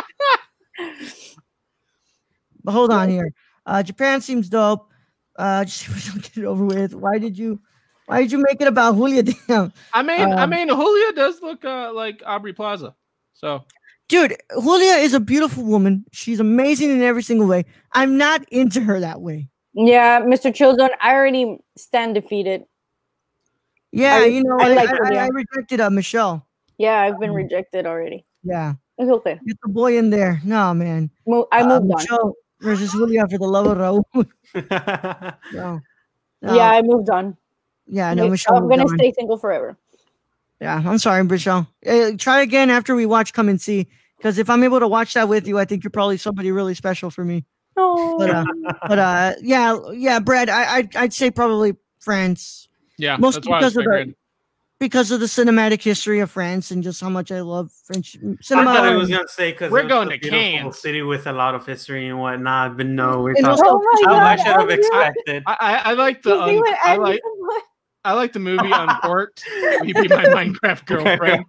[SPEAKER 2] But hold on here. Uh, Japan seems dope. Uh, just get it over with. Why did you? Why did you make it about Julia? Damn.
[SPEAKER 5] I mean, I
[SPEAKER 2] Um,
[SPEAKER 5] mean, Julia does look uh, like Aubrey Plaza. So
[SPEAKER 2] Dude, Julia is a beautiful woman. She's amazing in every single way. I'm not into her that way.
[SPEAKER 3] Yeah, Mister Children, I already stand defeated.
[SPEAKER 2] Yeah,
[SPEAKER 3] I-
[SPEAKER 2] you know,
[SPEAKER 3] I
[SPEAKER 2] I,
[SPEAKER 3] like
[SPEAKER 2] I,
[SPEAKER 3] Julia.
[SPEAKER 2] I rejected uh, Michelle.
[SPEAKER 3] Yeah, I've been
[SPEAKER 2] Um,
[SPEAKER 3] rejected already.
[SPEAKER 2] Yeah,
[SPEAKER 3] It's okay.
[SPEAKER 2] get the boy in there. No, man.
[SPEAKER 3] Mo- I
[SPEAKER 2] Uh,
[SPEAKER 3] moved on.
[SPEAKER 2] Michelle versus Julia for the love of Raul. no. No.
[SPEAKER 3] Yeah, I moved on.
[SPEAKER 2] Yeah, no, Michelle.
[SPEAKER 3] I'm
[SPEAKER 2] moved
[SPEAKER 3] gonna
[SPEAKER 2] on.
[SPEAKER 3] stay single forever.
[SPEAKER 2] Yeah, I'm sorry, Michelle. Uh, try again after we watch Come and See. Because if I'm able to watch that with you, I think you're probably somebody really special for me.
[SPEAKER 3] No.
[SPEAKER 2] But uh, but uh, yeah, yeah, Brad, I I'd, I'd say probably France
[SPEAKER 5] yeah,
[SPEAKER 2] Mostly
[SPEAKER 5] that's why I was
[SPEAKER 2] because of the-
[SPEAKER 5] figuring.
[SPEAKER 2] because of the cinematic history of France and just how much I love French
[SPEAKER 4] I
[SPEAKER 2] cinema.
[SPEAKER 4] thought I was
[SPEAKER 2] and-
[SPEAKER 4] gonna say because
[SPEAKER 5] We're going to
[SPEAKER 4] beautiful
[SPEAKER 5] Cannes.
[SPEAKER 4] city with a lot of history and whatnot, but no, we're
[SPEAKER 2] And
[SPEAKER 4] talking.
[SPEAKER 2] also-
[SPEAKER 3] Oh my
[SPEAKER 4] How
[SPEAKER 3] God,
[SPEAKER 4] I should have
[SPEAKER 3] Andrew.
[SPEAKER 4] expected.
[SPEAKER 5] I, I, I like the
[SPEAKER 3] You see
[SPEAKER 5] un-
[SPEAKER 3] what
[SPEAKER 5] I
[SPEAKER 3] Andrew
[SPEAKER 5] like
[SPEAKER 3] was-
[SPEAKER 5] I like the movie Uncorked. You be my Minecraft girlfriend.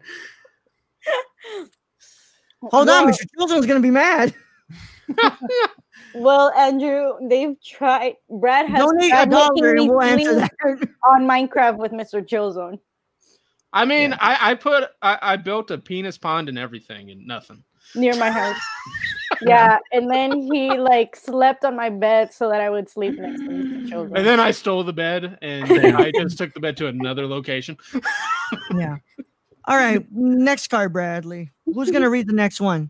[SPEAKER 2] Hold on,
[SPEAKER 3] Well-
[SPEAKER 2] Mister Children's gonna be mad.
[SPEAKER 3] Well, Andrew, they've tried. Brad has
[SPEAKER 2] Donate a
[SPEAKER 3] tried
[SPEAKER 2] dollar
[SPEAKER 3] making
[SPEAKER 2] and
[SPEAKER 3] me
[SPEAKER 2] we'll answer
[SPEAKER 3] sleep
[SPEAKER 2] that.
[SPEAKER 3] on Minecraft with Mister Chillzone.
[SPEAKER 5] I mean, I, I put I, I built a penis pond and everything and nothing.
[SPEAKER 3] Near my house. Yeah, and then he like slept on my bed so that I would sleep next to Mister Children.
[SPEAKER 5] And then I stole the bed and I just took the bed to another location.
[SPEAKER 2] Yeah. All right, next card, Bradley. Who's gonna read the next one?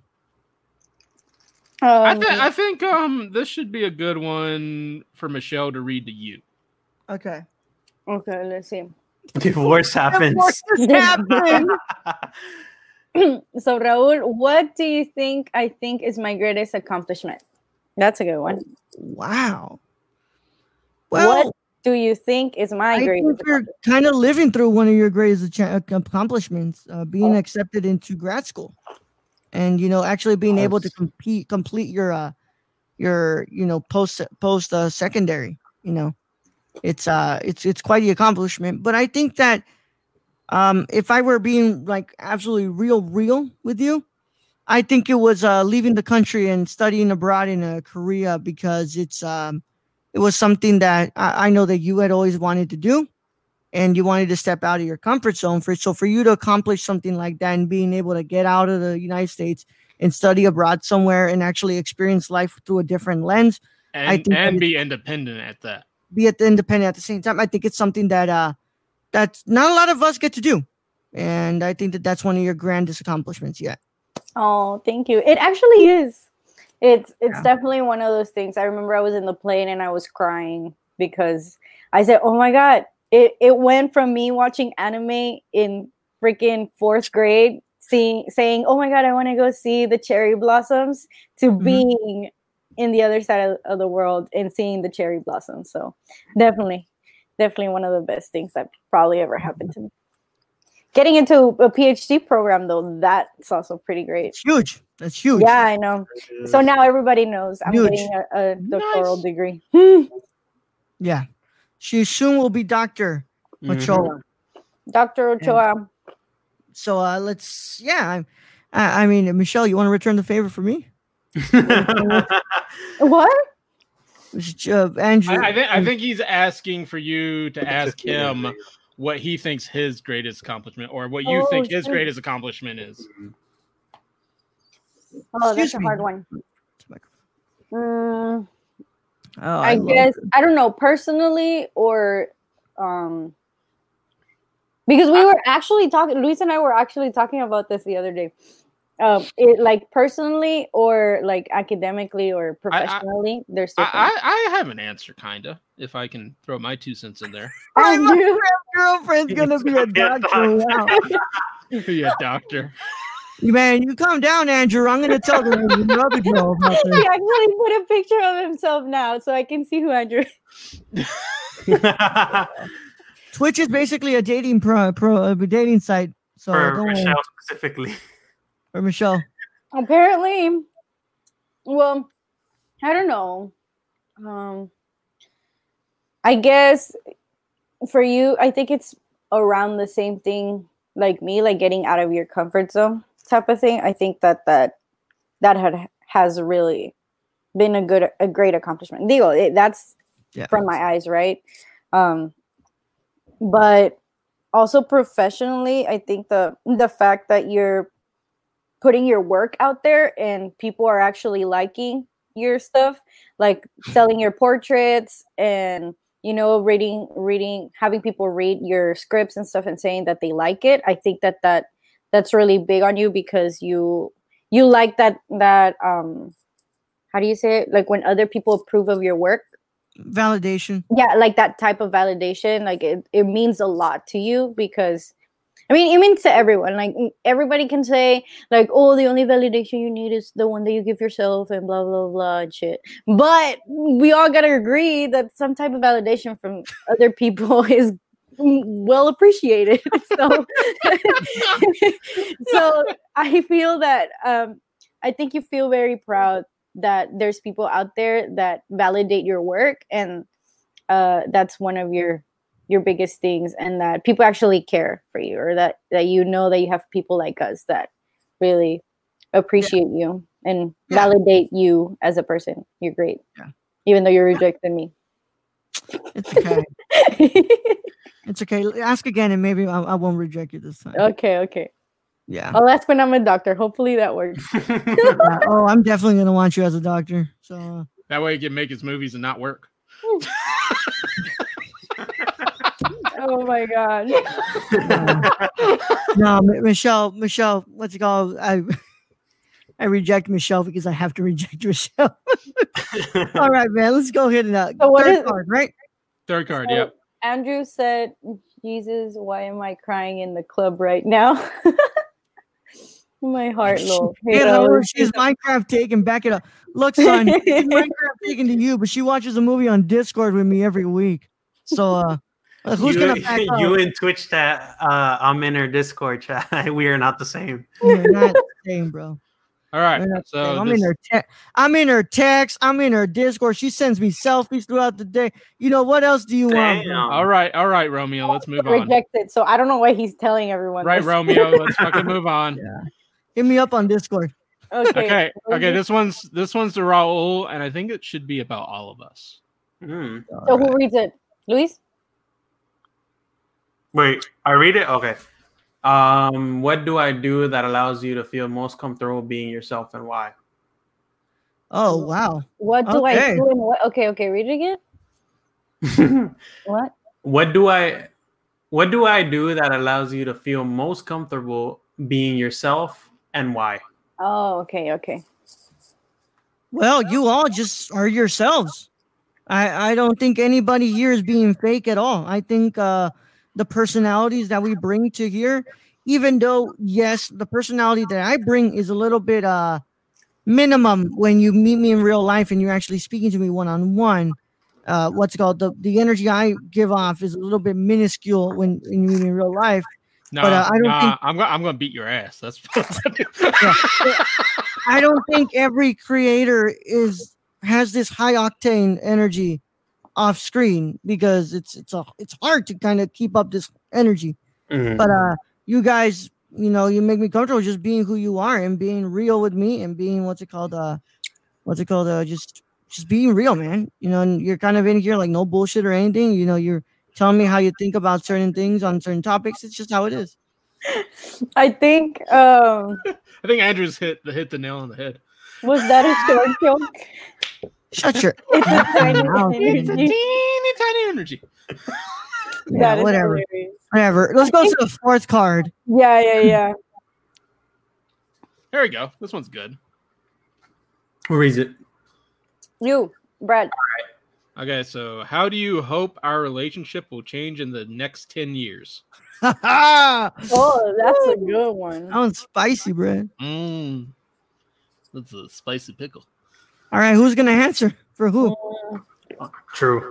[SPEAKER 5] I
[SPEAKER 3] Um,
[SPEAKER 5] think I think um this should be a good one for Michelle to read to you.
[SPEAKER 2] Okay.
[SPEAKER 3] okay, let's see.
[SPEAKER 4] Divorce happens.
[SPEAKER 2] What just happened?
[SPEAKER 3] So, Raul, what do you think I think is my greatest accomplishment? That's a good one.
[SPEAKER 2] Wow. Well,
[SPEAKER 3] What do you think is my
[SPEAKER 2] I
[SPEAKER 3] greatest
[SPEAKER 2] think you're
[SPEAKER 3] accomplishment?
[SPEAKER 2] kind of living through one of your greatest acha- accomplishments, uh, being accepted into grad school, and you know, actually being able to
[SPEAKER 4] Yes.
[SPEAKER 2] compete, complete your, uh, your, you know, post post uh, secondary. You know, it's uh, it's it's quite the accomplishment. But I think that, um, if I were being like absolutely real, real with you, I think it was uh, leaving the country and studying abroad in uh, Korea because it's um, it was something that I, I know that you had always wanted to do, and you wanted to step out of your comfort zone. For so for you to accomplish something like that and being able to get out of the United States and study abroad somewhere and actually experience life through a different lens,
[SPEAKER 5] And
[SPEAKER 2] I think that
[SPEAKER 5] and
[SPEAKER 2] it's-
[SPEAKER 5] be independent at that.
[SPEAKER 2] be at the independent at the same time. I think it's something that uh, that's not a lot of us get to do, and I think that that's one of your grandest accomplishments yet.
[SPEAKER 3] Oh, thank you. It actually is. It's it's
[SPEAKER 2] Yeah.
[SPEAKER 3] definitely one of those things. I remember I was in the plane and I was crying because I said, "Oh my God!" It it went from me watching anime in freaking fourth grade, seeing saying, "Oh my God, I want to go see the cherry blossoms," to
[SPEAKER 2] Mhm.
[SPEAKER 3] being in the other side of, of the world and seeing the cherry blossoms. So definitely, definitely one of the best things that probably ever happened to me. Getting into a PhD program though, that's also pretty great.
[SPEAKER 2] It's huge. That's huge.
[SPEAKER 3] Yeah, I know. So now everybody knows I'm
[SPEAKER 2] Huge.
[SPEAKER 3] getting a, a doctoral
[SPEAKER 5] Nice.
[SPEAKER 3] degree.
[SPEAKER 2] Yeah. She soon will be Doctor
[SPEAKER 4] Mhm.
[SPEAKER 2] Ochoa.
[SPEAKER 3] Doctor Ochoa.
[SPEAKER 2] So uh, let's, yeah. I, I I mean, Michelle, you want to return the favor for me?
[SPEAKER 3] What?
[SPEAKER 2] Uh, Andrew.
[SPEAKER 5] I, I think I think he's asking for you to ask him what he thinks his greatest accomplishment, or what you
[SPEAKER 3] Oh,
[SPEAKER 5] think his
[SPEAKER 3] shoot.
[SPEAKER 5] greatest accomplishment is.
[SPEAKER 3] Oh, that's
[SPEAKER 2] Excuse
[SPEAKER 3] a
[SPEAKER 2] me.
[SPEAKER 3] hard one. Mm,
[SPEAKER 2] Oh,
[SPEAKER 3] I,
[SPEAKER 2] I, love
[SPEAKER 3] guess
[SPEAKER 2] it.
[SPEAKER 3] I don't know personally or um because we were actually talking. Luis and I were actually talking about this the other day. Um, it like personally or like academically or professionally. there's different.
[SPEAKER 5] I, I, I have an answer, kinda, if I can throw my two cents in there.
[SPEAKER 2] My
[SPEAKER 3] Andrew,
[SPEAKER 2] girlfriend's gonna be a
[SPEAKER 4] Be a
[SPEAKER 2] doctor. Wow.
[SPEAKER 5] Be a doctor.
[SPEAKER 2] Man, you calm down, Andrew. I'm gonna tell the other girl about
[SPEAKER 3] he
[SPEAKER 2] this.
[SPEAKER 3] actually put a picture of himself now, so I can see who Andrew.
[SPEAKER 2] Twitch is basically a dating pro, pro a dating site. So
[SPEAKER 4] For
[SPEAKER 2] don't worry.
[SPEAKER 4] Michelle specifically.
[SPEAKER 2] For Michelle.
[SPEAKER 3] Apparently, well, I don't know. Um, I guess for you, I think it's around the same thing like me, like getting out of your comfort zone type of thing. I think that that that had has really been a good, a great accomplishment. Digo, it, that's
[SPEAKER 2] Yeah.
[SPEAKER 3] from my eyes, right? Um, but also professionally, I think the the fact that you're putting your work out there and people are actually liking your stuff, like selling your portraits and you know reading reading having people read your scripts and stuff and saying that they like it. I think that that that's really big on you because you you like that that um how do you say it, like when other people approve of your work.
[SPEAKER 2] Validation.
[SPEAKER 3] Yeah, like that type of validation, like it, it means a lot to you because I mean, it means to everyone. Like everybody can say, like, "Oh, the only validation you need is the one that you give yourself," and blah blah blah and shit. But we all gotta agree that some type of validation from other people is well appreciated. So, so I feel that um, I think you feel very proud that there's people out there that validate your work, and uh, that's one of your your biggest things, and that people actually care for you, or that that you know that you have people like us that really appreciate yeah. you and yeah. validate you as a person. You're great, yeah. even though you're rejecting me.
[SPEAKER 2] It's okay. It's okay. Ask again, and maybe I, I won't reject you this time.
[SPEAKER 3] Okay, okay.
[SPEAKER 2] Yeah.
[SPEAKER 3] I'll ask when I'm a doctor. Hopefully that works.
[SPEAKER 2] yeah. Oh, I'm definitely gonna want you as a doctor. So uh...
[SPEAKER 5] that way he can make his movies and not work.
[SPEAKER 3] Oh my god.
[SPEAKER 2] No, no, Michelle, Michelle, what's it called? I I reject Michelle because I have to reject Michelle. All right, man. Let's go ahead and uh,
[SPEAKER 3] so what
[SPEAKER 2] third
[SPEAKER 3] is,
[SPEAKER 2] card, right?
[SPEAKER 5] Third card,
[SPEAKER 3] so
[SPEAKER 5] yep.
[SPEAKER 3] Andrew said, Jesus, why am I crying in the club right now? My heart, Lord.
[SPEAKER 2] Yeah, she's Minecraft taken. Back it up. Look, son, she's Minecraft taken to you, but she watches a movie on Discord with me every week. So, uh, who's
[SPEAKER 4] you,
[SPEAKER 2] gonna back up?
[SPEAKER 4] You in Twitch chat? Uh, I'm in her Discord chat. We are not the same.
[SPEAKER 2] We're not the same, bro.
[SPEAKER 5] All right, so
[SPEAKER 2] I'm
[SPEAKER 5] this...
[SPEAKER 2] in her. Te- I'm in her text. I'm in her Discord. She sends me selfies throughout the day. You know what else do you
[SPEAKER 4] Damn.
[SPEAKER 2] want? Bro?
[SPEAKER 5] All right, all right, Romeo. Let's move on.
[SPEAKER 3] Rejected. So I don't know why he's telling everyone.
[SPEAKER 5] Right,
[SPEAKER 3] this.
[SPEAKER 5] Romeo. Let's fucking move on.
[SPEAKER 2] Yeah. Hit me up on Discord.
[SPEAKER 3] Okay.
[SPEAKER 5] Okay. Okay. This one's this one's to Raul, and I think it should be about all of us.
[SPEAKER 4] Mm.
[SPEAKER 3] So right. Who reads it? Luis?
[SPEAKER 4] Wait, I read it? Okay. Um, what do I do that allows you to feel most comfortable being yourself, and why?
[SPEAKER 2] Oh wow.
[SPEAKER 3] What do
[SPEAKER 2] okay.
[SPEAKER 3] I do and what okay, okay, read it again. What?
[SPEAKER 4] What do I what do I do that allows you to feel most comfortable being yourself, and why?
[SPEAKER 3] Oh, okay, okay.
[SPEAKER 2] Well, you all just are yourselves. I, I don't think anybody here is being fake at all. I think uh, the personalities that we bring to here, even though, yes, the personality that I bring is a little bit uh, minimum when you meet me in real life and you're actually speaking to me one-on-one. Uh, what's it called? The, the energy I give off is a little bit minuscule when, when you meet me in real life.
[SPEAKER 5] No,
[SPEAKER 2] but, uh, I don't
[SPEAKER 5] nah,
[SPEAKER 2] think
[SPEAKER 5] I'm gonna I'm gonna beat your ass. That's.
[SPEAKER 2] yeah. I don't think every creator is has this high octane energy off screen because it's it's a it's hard to kind of keep up this energy. Mm-hmm. But uh, you guys, you know, you make me comfortable just being who you are and being real with me and being what's it called? Uh, what's it called? Uh, just just being real, man. You know, and you're kind of in here like no bullshit or anything. You know, you're telling me how you think about certain things on certain topics. It's just how it is.
[SPEAKER 3] I think um
[SPEAKER 5] I think Andrew's hit the hit the nail on the head.
[SPEAKER 3] Was that a short joke?
[SPEAKER 2] Shut your
[SPEAKER 3] It's a tiny
[SPEAKER 5] It's a
[SPEAKER 3] energy.
[SPEAKER 5] teeny tiny energy.
[SPEAKER 2] Yeah,
[SPEAKER 3] That is
[SPEAKER 2] whatever.
[SPEAKER 3] hilarious.
[SPEAKER 2] Whatever. Let's go to the fourth card.
[SPEAKER 3] Yeah, yeah, yeah.
[SPEAKER 5] There we go. This one's good.
[SPEAKER 4] Who reads it?
[SPEAKER 3] You, Brad.
[SPEAKER 5] Okay, so how do you hope our relationship will change in the next ten years?
[SPEAKER 3] Oh, that's a good one.
[SPEAKER 2] That one's spicy, bro.
[SPEAKER 5] Mmm. That's a spicy pickle.
[SPEAKER 2] All right, who's gonna answer for who?
[SPEAKER 3] Uh,
[SPEAKER 4] True.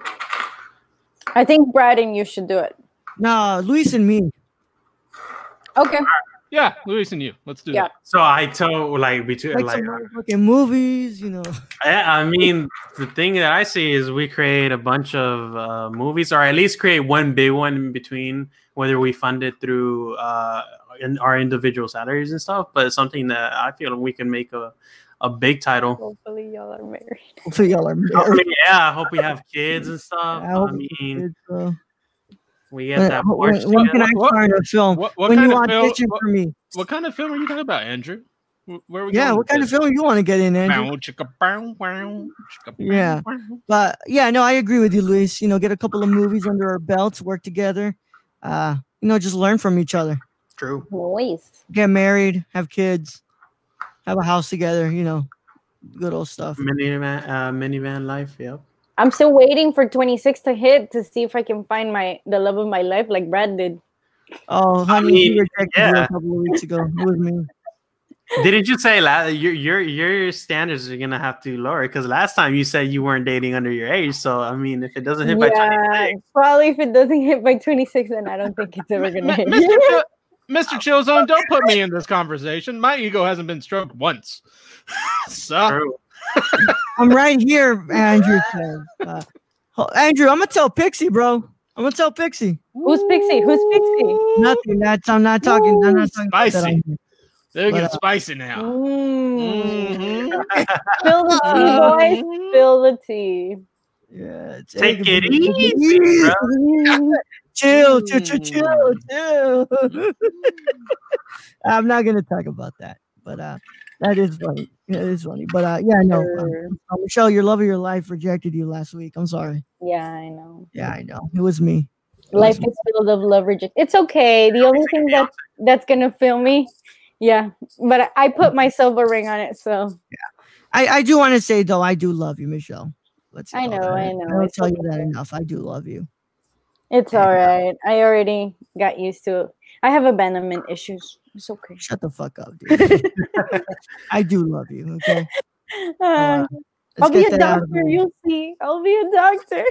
[SPEAKER 3] I think Brad and you should do it.
[SPEAKER 2] No, Luis and me.
[SPEAKER 3] Okay.
[SPEAKER 5] Yeah, Luis and you. Let's do
[SPEAKER 3] Yeah.
[SPEAKER 5] that.
[SPEAKER 4] So I told like between
[SPEAKER 2] Like,
[SPEAKER 4] like,
[SPEAKER 2] some motherfucking movies, you know.
[SPEAKER 4] I, I mean the thing that I see is we create a bunch of uh, movies, or at least create one big one in between, whether we fund it through uh, in our individual salaries and stuff. But it's something that I feel we can make a, a big title.
[SPEAKER 3] Hopefully y'all are married.
[SPEAKER 2] Hopefully y'all are married.
[SPEAKER 4] I mean, yeah, I hope we have kids and stuff.
[SPEAKER 2] I
[SPEAKER 4] I,
[SPEAKER 2] hope
[SPEAKER 4] mean,
[SPEAKER 2] kids, bro.
[SPEAKER 4] We get
[SPEAKER 2] When,
[SPEAKER 4] that
[SPEAKER 2] when,
[SPEAKER 4] march
[SPEAKER 2] when can
[SPEAKER 4] together.
[SPEAKER 2] I
[SPEAKER 5] What-
[SPEAKER 2] star in a film?
[SPEAKER 5] What, what
[SPEAKER 2] when
[SPEAKER 5] kind
[SPEAKER 2] you
[SPEAKER 5] of film?
[SPEAKER 2] audition
[SPEAKER 5] What,
[SPEAKER 2] for me?
[SPEAKER 5] what kind of film are you talking about, Andrew? Wh- Where are we
[SPEAKER 2] Yeah,
[SPEAKER 5] going
[SPEAKER 2] what
[SPEAKER 5] with
[SPEAKER 2] kind of
[SPEAKER 5] this?
[SPEAKER 2] film you want to get in, Andrew?
[SPEAKER 5] Bow, chicka, bow, wow, chicka, bow,
[SPEAKER 2] Yeah.
[SPEAKER 5] wow.
[SPEAKER 2] But yeah, no, I agree with you, Luis. You know, get a couple of movies under our belts, work together. Uh, you know, just learn from each other.
[SPEAKER 4] True.
[SPEAKER 3] Noise.
[SPEAKER 2] Get married, have kids, have a house together. You know, good old stuff.
[SPEAKER 4] Minivan, uh, minivan life. Yep.
[SPEAKER 3] I'm still waiting for twenty-six to hit to see if I can find my the love of my life like Brad did.
[SPEAKER 2] Oh, honey,
[SPEAKER 4] mean,
[SPEAKER 2] he rejected you
[SPEAKER 4] yeah.
[SPEAKER 2] a couple of weeks ago. It was me.
[SPEAKER 4] Didn't you say la- your your your standards are gonna have to lower? Because last time you said you weren't dating under your age. So I mean, if it doesn't hit by
[SPEAKER 3] Yeah,
[SPEAKER 4] twenty-six,
[SPEAKER 3] probably if it doesn't hit by twenty-six, then I don't think it's ever gonna hit.
[SPEAKER 5] Mister Chill- Mister Chillzone, don't put me in this conversation. My ego hasn't been stroked once. so
[SPEAKER 4] true.
[SPEAKER 2] I'm right here, Andrew. says. Uh, oh, Andrew, I'm gonna tell Pixie, bro. I'm gonna tell Pixie.
[SPEAKER 3] Who's Pixie? Who's Pixie?
[SPEAKER 2] Nothing. That's I'm not talking. I'm not talking about that
[SPEAKER 5] Spicy.
[SPEAKER 2] on here.
[SPEAKER 5] they're
[SPEAKER 2] But,
[SPEAKER 5] getting
[SPEAKER 2] uh,
[SPEAKER 5] spicy now.
[SPEAKER 3] Mm.
[SPEAKER 5] Mhm.
[SPEAKER 3] Spill the tea, boys. Spill the tea.
[SPEAKER 2] Yeah, it's
[SPEAKER 4] Take
[SPEAKER 2] egg-
[SPEAKER 4] it easy, bro.
[SPEAKER 2] Chill, chill, chill, chill, chill. I'm not gonna talk about that, but uh, that is funny. Yeah, it is funny. But uh, yeah, no, um, uh, Michelle, your love of your life rejected you last week. I'm sorry.
[SPEAKER 3] Yeah, I know.
[SPEAKER 2] Yeah, I know. It was me. It
[SPEAKER 3] Life
[SPEAKER 2] was me.
[SPEAKER 3] is filled of love reject. It's okay. The only thing that that's gonna fill me, yeah. But I, I put my silver ring on it, so
[SPEAKER 2] I, I do want to say though, I do love you, Michelle. Let's.
[SPEAKER 3] I know,
[SPEAKER 2] that.
[SPEAKER 3] I know.
[SPEAKER 2] I don't
[SPEAKER 3] It's
[SPEAKER 2] tell you
[SPEAKER 3] okay.
[SPEAKER 2] that enough. I do love you.
[SPEAKER 3] it's all right. I already got used to it. I have abandonment issues. It's okay.
[SPEAKER 2] Shut the fuck up, dude. I do love you. Okay.
[SPEAKER 3] Uh,
[SPEAKER 2] Uh,
[SPEAKER 3] I'll
[SPEAKER 2] let's
[SPEAKER 3] be
[SPEAKER 2] get
[SPEAKER 3] a
[SPEAKER 2] that out of the
[SPEAKER 3] doctor.
[SPEAKER 2] way.
[SPEAKER 3] You'll see. I'll be a doctor.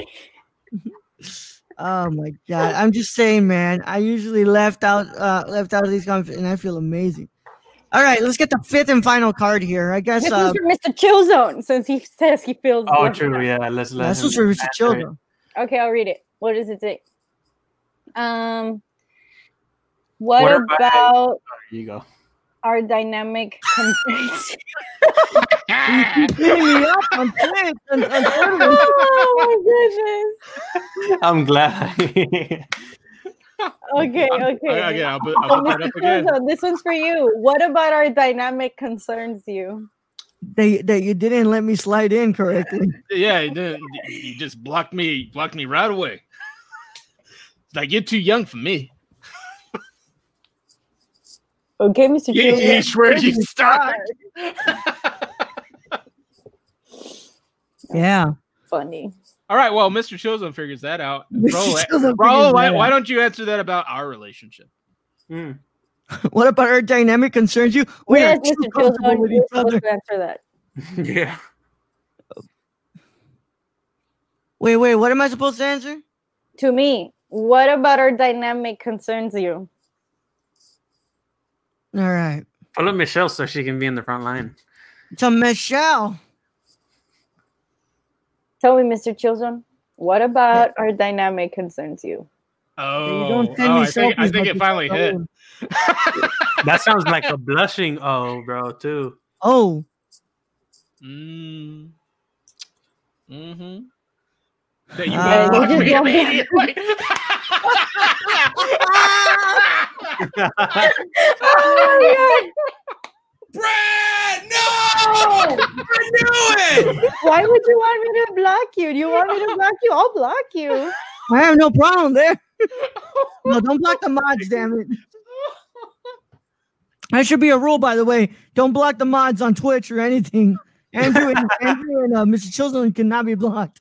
[SPEAKER 2] Oh my god! I'm just saying, man. I usually left out, uh, left out of these conferences, and I feel amazing. All right, let's get the fifth and final card here. I guess.
[SPEAKER 3] This
[SPEAKER 2] Uh,
[SPEAKER 3] is for Mister Chillzone, since he says he feels.
[SPEAKER 4] Oh,
[SPEAKER 3] left
[SPEAKER 4] true.
[SPEAKER 3] out.
[SPEAKER 4] Yeah. Let's let
[SPEAKER 2] this
[SPEAKER 4] him
[SPEAKER 2] was for Mister
[SPEAKER 4] answer it.
[SPEAKER 2] Children.
[SPEAKER 3] Okay, I'll read it. What does it say? Um, what,
[SPEAKER 4] What
[SPEAKER 3] about,
[SPEAKER 4] about- Here you go.
[SPEAKER 3] our dynamic concerns?
[SPEAKER 2] Beating me up on Twitch. On, on Twitter.
[SPEAKER 3] Oh my
[SPEAKER 4] I'm glad.
[SPEAKER 3] goodness. Okay, okay.
[SPEAKER 5] Again, I'll put,
[SPEAKER 3] So,
[SPEAKER 5] I'll put that
[SPEAKER 3] Mister
[SPEAKER 5] up again.
[SPEAKER 3] Chillzone, this one's for you. What about our dynamic concerns you?
[SPEAKER 2] They, that you didn't let me slide in correctly.
[SPEAKER 5] Yeah, you, didn't- you just blocked me, blocked me right away. It's like you're too young for me.
[SPEAKER 3] Okay, Mister
[SPEAKER 5] You,
[SPEAKER 3] Chillzone.
[SPEAKER 5] you swear you start.
[SPEAKER 2] Yeah.
[SPEAKER 3] Funny.
[SPEAKER 5] All right, well, Mister Chillzone figures that out.
[SPEAKER 2] Mister
[SPEAKER 5] Bro,
[SPEAKER 2] Chillzone
[SPEAKER 5] bro
[SPEAKER 2] figures
[SPEAKER 5] why,
[SPEAKER 2] that
[SPEAKER 5] why
[SPEAKER 2] out.
[SPEAKER 5] don't you answer that about our relationship?
[SPEAKER 4] Mm.
[SPEAKER 2] What about our dynamic concerns you? We
[SPEAKER 3] Yes,
[SPEAKER 2] are too
[SPEAKER 3] Mister
[SPEAKER 2] comfortable
[SPEAKER 3] Chillzone,
[SPEAKER 2] with
[SPEAKER 3] you're
[SPEAKER 2] each other.
[SPEAKER 3] supposed to answer that.
[SPEAKER 4] Yeah.
[SPEAKER 2] Wait, wait. What am I supposed to answer?
[SPEAKER 3] To me, what about our dynamic concerns you?
[SPEAKER 2] All right.
[SPEAKER 4] Pull up Michelle so she can be in the front line.
[SPEAKER 2] To Michelle.
[SPEAKER 3] Tell me, Mister Chillzone, what about our dynamic concerns you?
[SPEAKER 5] Oh,
[SPEAKER 2] don't send
[SPEAKER 5] oh,
[SPEAKER 2] me
[SPEAKER 5] I think, I
[SPEAKER 2] selfies
[SPEAKER 5] think
[SPEAKER 2] like
[SPEAKER 5] it
[SPEAKER 2] you
[SPEAKER 5] finally
[SPEAKER 2] said,
[SPEAKER 5] hit.
[SPEAKER 2] oh.
[SPEAKER 4] That sounds like a blushing oh, bro, too.
[SPEAKER 2] Oh,
[SPEAKER 5] Mm. Mm-hmm. That you
[SPEAKER 2] Uh,
[SPEAKER 5] blocked
[SPEAKER 3] you
[SPEAKER 5] me
[SPEAKER 3] just don't-
[SPEAKER 5] immediately. Brad, no! I knew it!
[SPEAKER 3] Why would you want me to block you? Do you want me to block you? I'll block you.
[SPEAKER 2] I have no problem there. No, don't block the mods, damn it. That should be a rule, by the way. Don't block the mods on Twitch or anything. Andrew and, Andrew and uh, Mister Children cannot be blocked.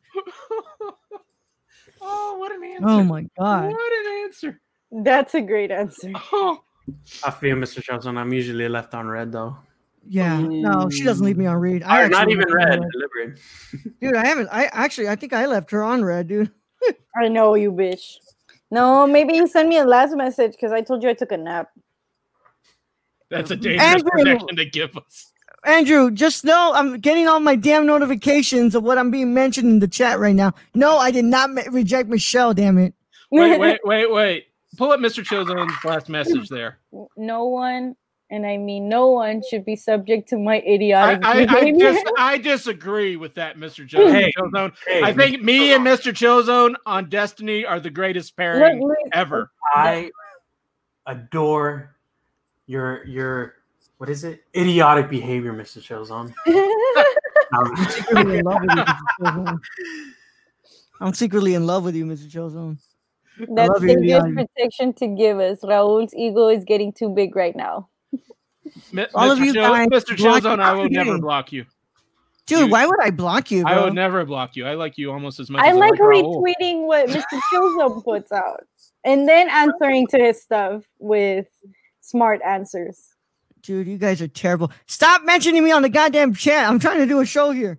[SPEAKER 5] Oh, what an answer.
[SPEAKER 2] Oh my god.
[SPEAKER 5] What an answer.
[SPEAKER 3] That's a great answer.
[SPEAKER 5] Oh.
[SPEAKER 4] I feel Mister Johnson. I'm usually left on red though.
[SPEAKER 2] Yeah, no, she doesn't leave me on read. I
[SPEAKER 4] Or not
[SPEAKER 2] actually
[SPEAKER 4] even
[SPEAKER 2] left her on
[SPEAKER 4] red,
[SPEAKER 2] red.
[SPEAKER 4] deliberate.
[SPEAKER 2] dude. I haven't. I actually, I think I left her on red, dude.
[SPEAKER 3] I know you, bitch. No, maybe you send me a last message because I told you I took a nap.
[SPEAKER 5] That's a dangerous
[SPEAKER 2] Andrew.
[SPEAKER 5] projection to give us.
[SPEAKER 2] Andrew, just know I'm getting all my damn notifications of what I'm being mentioned in the chat right now. No, I did not ma- reject Michelle. Damn it.
[SPEAKER 5] Wait, wait, wait, wait. Pull up Mister Chillzone's last message there.
[SPEAKER 3] No one and I mean no one should be subject to my idiotic
[SPEAKER 5] I, I, I,
[SPEAKER 3] behavior.
[SPEAKER 5] dis- I disagree with that, Mister Joe-
[SPEAKER 4] Hey,
[SPEAKER 5] Chillzone.
[SPEAKER 4] hey,
[SPEAKER 5] I think me and Mister Chillzone on Destiny are the greatest pairing
[SPEAKER 3] Look, look,
[SPEAKER 5] ever.
[SPEAKER 4] I adore your your what is it? Idiotic behavior, Mister Chillzone.
[SPEAKER 2] I'm secretly in love with you, Mister Chillzone. I'm secretly in love with you, Mister Chillzone.
[SPEAKER 3] That's
[SPEAKER 2] love you,
[SPEAKER 3] dangerous
[SPEAKER 2] Leon.
[SPEAKER 3] protection to give us. Raul's ego is getting too big right now.
[SPEAKER 5] Mi-
[SPEAKER 2] All of
[SPEAKER 5] Mister
[SPEAKER 2] you
[SPEAKER 5] Chill-
[SPEAKER 2] guys
[SPEAKER 5] Mister
[SPEAKER 2] block
[SPEAKER 5] Chillzone, I will
[SPEAKER 2] me.
[SPEAKER 5] never block you.
[SPEAKER 2] Dude,
[SPEAKER 5] You-
[SPEAKER 2] why would I block you, bro?
[SPEAKER 5] I would never block you. I like you almost as much
[SPEAKER 3] I
[SPEAKER 5] as
[SPEAKER 3] like
[SPEAKER 5] I like Raul.
[SPEAKER 3] retweeting what Mister Chillzone puts out and then answering to his stuff with smart answers.
[SPEAKER 2] Dude, you guys are terrible. Stop mentioning me on the goddamn chat. I'm trying to do a show here.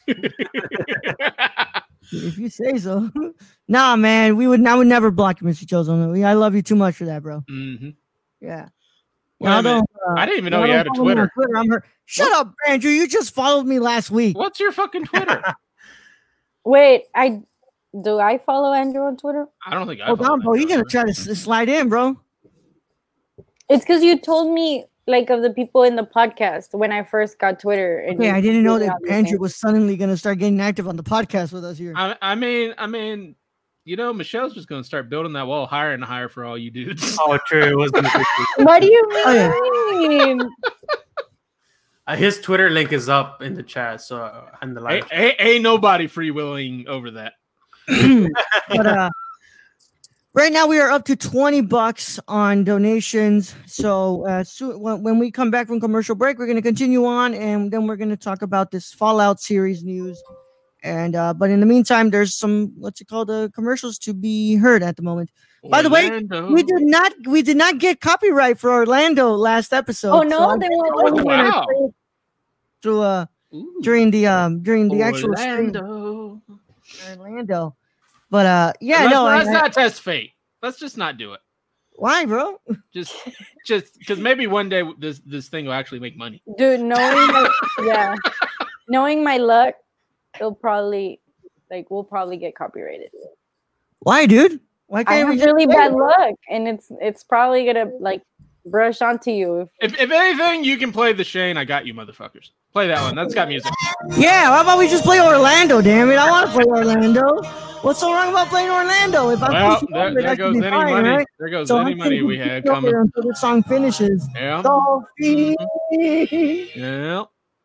[SPEAKER 2] If you say so. Nah, man, we would. I would never block you, Mister Chillzone. We- I love you too much for that, bro.
[SPEAKER 5] Mhm.
[SPEAKER 2] Yeah.
[SPEAKER 5] Wait a
[SPEAKER 2] Y'all
[SPEAKER 5] minute.
[SPEAKER 2] don't, uh,
[SPEAKER 5] I didn't even know
[SPEAKER 2] y'all
[SPEAKER 5] you
[SPEAKER 2] don't
[SPEAKER 5] had a
[SPEAKER 2] follow me on
[SPEAKER 5] Twitter.
[SPEAKER 2] Twitter. I'm hurt. Shut up, Andrew. You just followed me last week.
[SPEAKER 5] What's your fucking Twitter?
[SPEAKER 3] Wait, I do I follow Andrew on Twitter?
[SPEAKER 5] I don't think I.
[SPEAKER 2] Hold
[SPEAKER 5] follow
[SPEAKER 2] on, bro.
[SPEAKER 5] that
[SPEAKER 2] You gonna
[SPEAKER 5] Twitter.
[SPEAKER 2] try to s- slide in, bro?
[SPEAKER 3] It's because you told me like of the people in the podcast when I first got Twitter. And
[SPEAKER 2] Okay,
[SPEAKER 3] you
[SPEAKER 2] I didn't know
[SPEAKER 3] gave me
[SPEAKER 2] that
[SPEAKER 3] all these
[SPEAKER 2] Andrew
[SPEAKER 3] names.
[SPEAKER 2] was suddenly gonna start getting active on the podcast with us here.
[SPEAKER 5] I, I mean, I mean, you know, Michelle's just gonna start building that wall higher and higher for all you dudes.
[SPEAKER 4] Oh, true. It was gonna be-
[SPEAKER 3] What do you mean?
[SPEAKER 2] Oh, yeah.
[SPEAKER 4] uh, his Twitter link is up in the chat, so uh, and the live.
[SPEAKER 5] ain't, ain't, ain't nobody freewheeling over that.
[SPEAKER 2] But uh, right now we are up to twenty bucks on donations. So uh, so when, when we come back from commercial break, we're gonna continue on, and then we're gonna talk about this Fallout series news. And uh, but in the meantime, there's some what's it called uh, commercials to be heard at the moment. By the way,
[SPEAKER 5] Orlando.
[SPEAKER 2] We did not we did not get copyright for Orlando last episode.
[SPEAKER 3] Oh no,
[SPEAKER 2] so I
[SPEAKER 3] they
[SPEAKER 2] guess
[SPEAKER 3] won't.
[SPEAKER 2] it was
[SPEAKER 5] wow.
[SPEAKER 2] through uh
[SPEAKER 5] Ooh.
[SPEAKER 2] during the um during the actual stream
[SPEAKER 5] Orlando.
[SPEAKER 2] in Orlando. But uh yeah,
[SPEAKER 5] let's,
[SPEAKER 2] no, I,
[SPEAKER 5] let's
[SPEAKER 2] I-
[SPEAKER 5] not test fate. Let's just not do it.
[SPEAKER 2] why, bro?
[SPEAKER 5] Just, just because maybe one day this this thing will actually make money.
[SPEAKER 3] Dude, knowing my, yeah, knowing my luck, it'll probably like we'll probably get copyrighted.
[SPEAKER 2] Why, dude? Why
[SPEAKER 3] I
[SPEAKER 2] can't
[SPEAKER 3] have
[SPEAKER 2] we just
[SPEAKER 3] really
[SPEAKER 2] play
[SPEAKER 3] bad
[SPEAKER 2] it?
[SPEAKER 3] luck, and it's it's probably gonna like brush onto you. If,
[SPEAKER 5] If, if anything, you can play the Shane. I got you, motherfuckers. Play that one. That's got music.
[SPEAKER 2] Yeah, how about we just play Orlando? Damn it, I want to play Orlando. What's so wrong about playing Orlando? If I
[SPEAKER 5] Well,
[SPEAKER 2] push you
[SPEAKER 5] there,
[SPEAKER 2] over,
[SPEAKER 5] there
[SPEAKER 2] that
[SPEAKER 5] goes
[SPEAKER 2] should be
[SPEAKER 5] any
[SPEAKER 2] fine,
[SPEAKER 5] money.
[SPEAKER 2] right?
[SPEAKER 5] There goes
[SPEAKER 2] So
[SPEAKER 5] any
[SPEAKER 2] I'm
[SPEAKER 5] money
[SPEAKER 2] thinking
[SPEAKER 5] we
[SPEAKER 2] push
[SPEAKER 5] had
[SPEAKER 2] you over
[SPEAKER 5] coming.
[SPEAKER 2] until the song finishes.
[SPEAKER 5] Yeah.
[SPEAKER 2] Dolphin.
[SPEAKER 5] Yeah.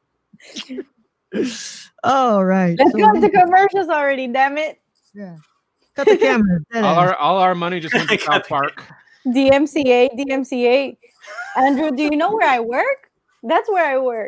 [SPEAKER 2] All right.
[SPEAKER 3] let's
[SPEAKER 2] so-
[SPEAKER 3] go to commercials already. Damn it,
[SPEAKER 2] Yeah. Cut the camera. Dead
[SPEAKER 5] All
[SPEAKER 2] ass.
[SPEAKER 5] our all our money just went to South Park.
[SPEAKER 3] D M C A, D M C A. Andrew, do you know where I work? That's where I work.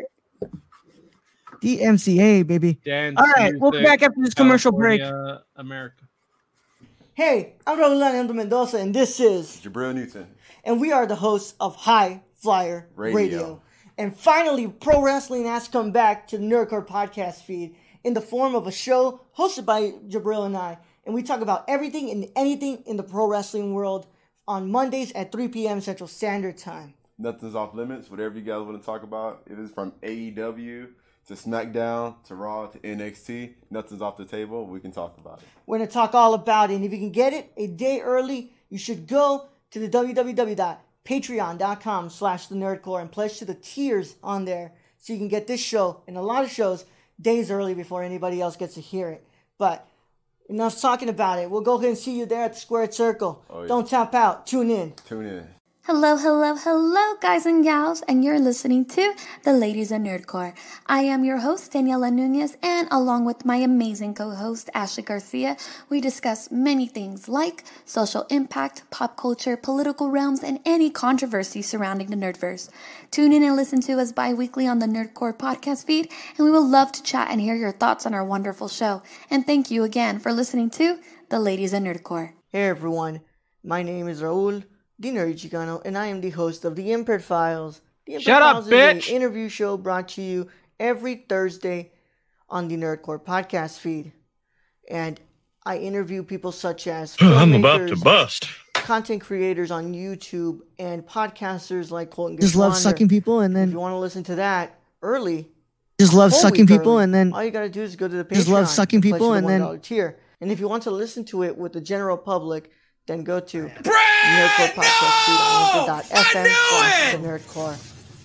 [SPEAKER 2] D M C A, baby.
[SPEAKER 5] Dance
[SPEAKER 2] All right, we'll be
[SPEAKER 5] music,
[SPEAKER 2] back after this commercial break.
[SPEAKER 5] California, America.
[SPEAKER 2] Hey, I'm Raul Leandro Mendoza, and this is,
[SPEAKER 7] Jabril Newton.
[SPEAKER 2] and we are the hosts of High Flyer Radio.
[SPEAKER 7] Radio.
[SPEAKER 2] And finally, pro wrestling has come back to the Nerdcore podcast feed in the form of a show hosted by Jabril and I. And we talk about everything and anything in the pro wrestling world on Mondays at three p.m. Central Standard Time.
[SPEAKER 7] Nothing's off limits. Whatever you guys want to talk about, it is from A E W to SmackDown to Raw to N X T. Nothing's off the table. We can talk about it.
[SPEAKER 2] We're going to talk all about it. And if you can get it a day early, you should go to the www.patreon.com slash the nerdcore and pledge to the tiers on there so you can get this show and a lot of shows days early before anybody else gets to hear it. But enough talking about it. We'll go ahead and see you there at the Squared Circle.
[SPEAKER 7] Oh, yeah.
[SPEAKER 2] Don't tap out. Tune in.
[SPEAKER 7] Tune in.
[SPEAKER 8] Hello, hello, hello, guys and gals, and you're listening to The Ladies of Nerdcore. I am your host, Daniela Nunez, and along with my amazing co-host, Ashley Garcia, we discuss many things like social impact, pop culture, political realms, and any controversy surrounding the Nerdverse. Tune in and listen to us bi-weekly on the Nerdcore podcast feed, and we will love to chat and hear your thoughts on our wonderful show. And thank you again for listening to The Ladies of Nerdcore.
[SPEAKER 2] Hey everyone, my name is Raul, the Nerd Chicano, and I am the host of The Impaired Files. The Impaired
[SPEAKER 5] Shut up,
[SPEAKER 2] Files
[SPEAKER 5] bitch!
[SPEAKER 2] is an interview show brought to you every Thursday on the Nerdcore podcast feed. And I interview people such as
[SPEAKER 9] I'm about to
[SPEAKER 2] filmmakers,
[SPEAKER 9] bust.
[SPEAKER 2] content creators on YouTube, and podcasters like Colton
[SPEAKER 6] Just love
[SPEAKER 2] Gishwander.
[SPEAKER 6] sucking people and
[SPEAKER 2] If
[SPEAKER 6] then
[SPEAKER 2] you want to listen to that early,
[SPEAKER 6] just love
[SPEAKER 2] whole
[SPEAKER 6] sucking
[SPEAKER 2] week
[SPEAKER 6] people
[SPEAKER 2] early,
[SPEAKER 6] and then
[SPEAKER 2] all you gotta do is go to the Patreon.
[SPEAKER 6] Just love sucking
[SPEAKER 2] pledge
[SPEAKER 6] people
[SPEAKER 2] to the
[SPEAKER 6] and then-
[SPEAKER 2] one dollar tier. And if you want to listen to it with the general public, then go to Nerdcore Podcast Feed on anchor dot f m slash the Nerdcore.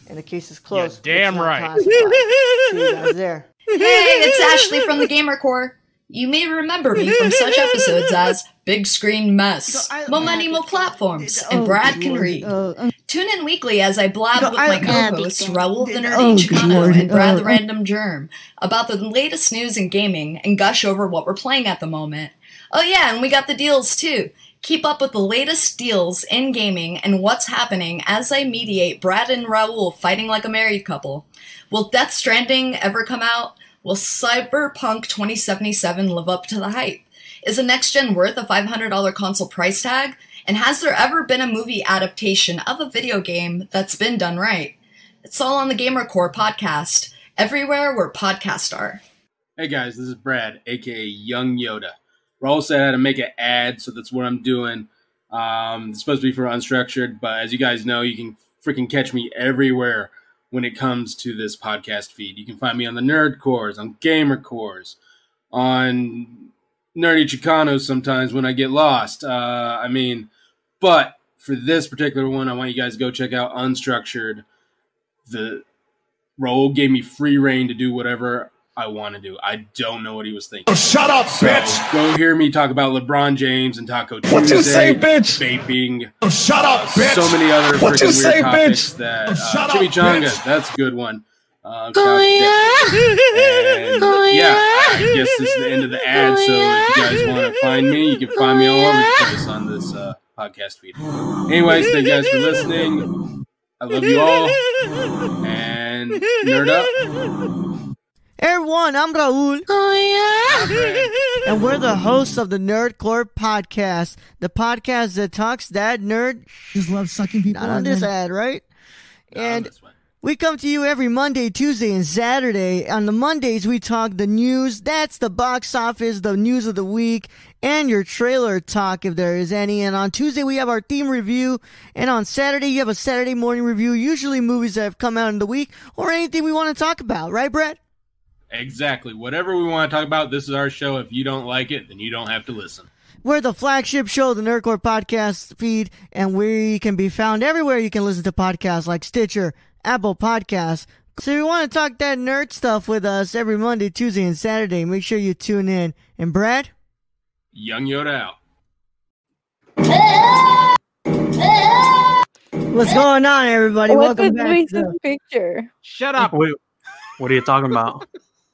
[SPEAKER 2] and the case is closed.
[SPEAKER 5] Yeah, damn
[SPEAKER 2] It's not
[SPEAKER 5] right.
[SPEAKER 2] classified. See you guys there.
[SPEAKER 9] Hey, it's Ashley from the Gamer Core. You may remember me from such episodes as Big Screen Mess, Millennial Platforms, and Brad Can Read. Tune in weekly as I blab with my co-hosts Raul the Nerdy Chicano and Brad the Random Germ about the latest news in gaming and gush over what we're playing at the moment. Oh yeah, and we got the deals too. Keep up with the latest deals in gaming and what's happening as I mediate Brad and Raul fighting like a married couple. Will Death Stranding ever come out? Will Cyberpunk twenty seventy-seven live up to the hype? Is a next-gen worth a five hundred dollars console price tag? And has there ever been a movie adaptation of a video game that's been done right? It's all on the Gamer Core podcast, everywhere where podcasts are.
[SPEAKER 10] Hey guys, this is Brad, aka Young Yoda. Raul said I had to make an ad, so that's what I'm doing. Um, it's supposed to be for Unstructured, but as you guys know, you can freaking catch me everywhere when it comes to this podcast feed. You can find me on the Nerd Cores, on Gamer Cores, on Nerdy Chicanos sometimes when I get lost. Uh, I mean, but for this particular one, I want you guys to go check out Unstructured. The Raul gave me free reign to do whatever I want to do. I don't know what he was thinking.
[SPEAKER 11] Oh, shut up,
[SPEAKER 10] so
[SPEAKER 11] bitch!
[SPEAKER 10] Go hear me talk about LeBron James and Taco Tuesday.
[SPEAKER 11] What you say, bitch?
[SPEAKER 10] Vaping.
[SPEAKER 11] Oh, shut up,
[SPEAKER 10] uh,
[SPEAKER 11] bitch!
[SPEAKER 10] So many other
[SPEAKER 11] What you
[SPEAKER 10] freaking
[SPEAKER 11] say,
[SPEAKER 10] weird topics
[SPEAKER 11] bitch?
[SPEAKER 10] that
[SPEAKER 11] Oh,
[SPEAKER 10] uh,
[SPEAKER 11] shut up,
[SPEAKER 10] Chimichanga,
[SPEAKER 11] bitch!
[SPEAKER 10] that's a good one. Uh,
[SPEAKER 11] Oh,
[SPEAKER 10] yeah. And,
[SPEAKER 11] Oh,
[SPEAKER 10] yeah,
[SPEAKER 11] yeah.
[SPEAKER 10] I guess this is the end of the ad. So if you guys want to find me, you can find me all over the place on this uh, podcast feed. Anyways, thank you guys for listening. I love you all. And nerd up.
[SPEAKER 2] Hey everyone, I'm Raul. Oh yeah. And we're the hosts of the Nerdcore podcast, the podcast that talks that nerd.
[SPEAKER 6] Just love sucking people.
[SPEAKER 2] Not on this ad, right? And we come to you every Monday, Tuesday, and Saturday. On the Mondays, we talk the news. That's the box office, the news of the week, and your trailer talk if there is any. And on Tuesday, we have our theme review. And on Saturday, you have a Saturday morning review, usually movies that have come out in the week or anything we want to talk about. Right, Brett?
[SPEAKER 10] Exactly. Whatever we want to talk about, this is our show. If you don't like it, then you don't have to listen.
[SPEAKER 2] We're the flagship show of the Nerdcore podcast feed, and we can be found everywhere you can listen to podcasts like Stitcher, Apple Podcasts. So if you want to talk that nerd stuff with us every Monday, Tuesday, and Saturday, make sure you tune in. And Brad?
[SPEAKER 10] Young Yoda out.
[SPEAKER 2] What's going on, everybody?
[SPEAKER 3] What's
[SPEAKER 2] Welcome
[SPEAKER 3] with
[SPEAKER 2] back.
[SPEAKER 3] Luis's
[SPEAKER 2] To,
[SPEAKER 3] picture?
[SPEAKER 5] Shut up.
[SPEAKER 4] Wait, what are you talking about?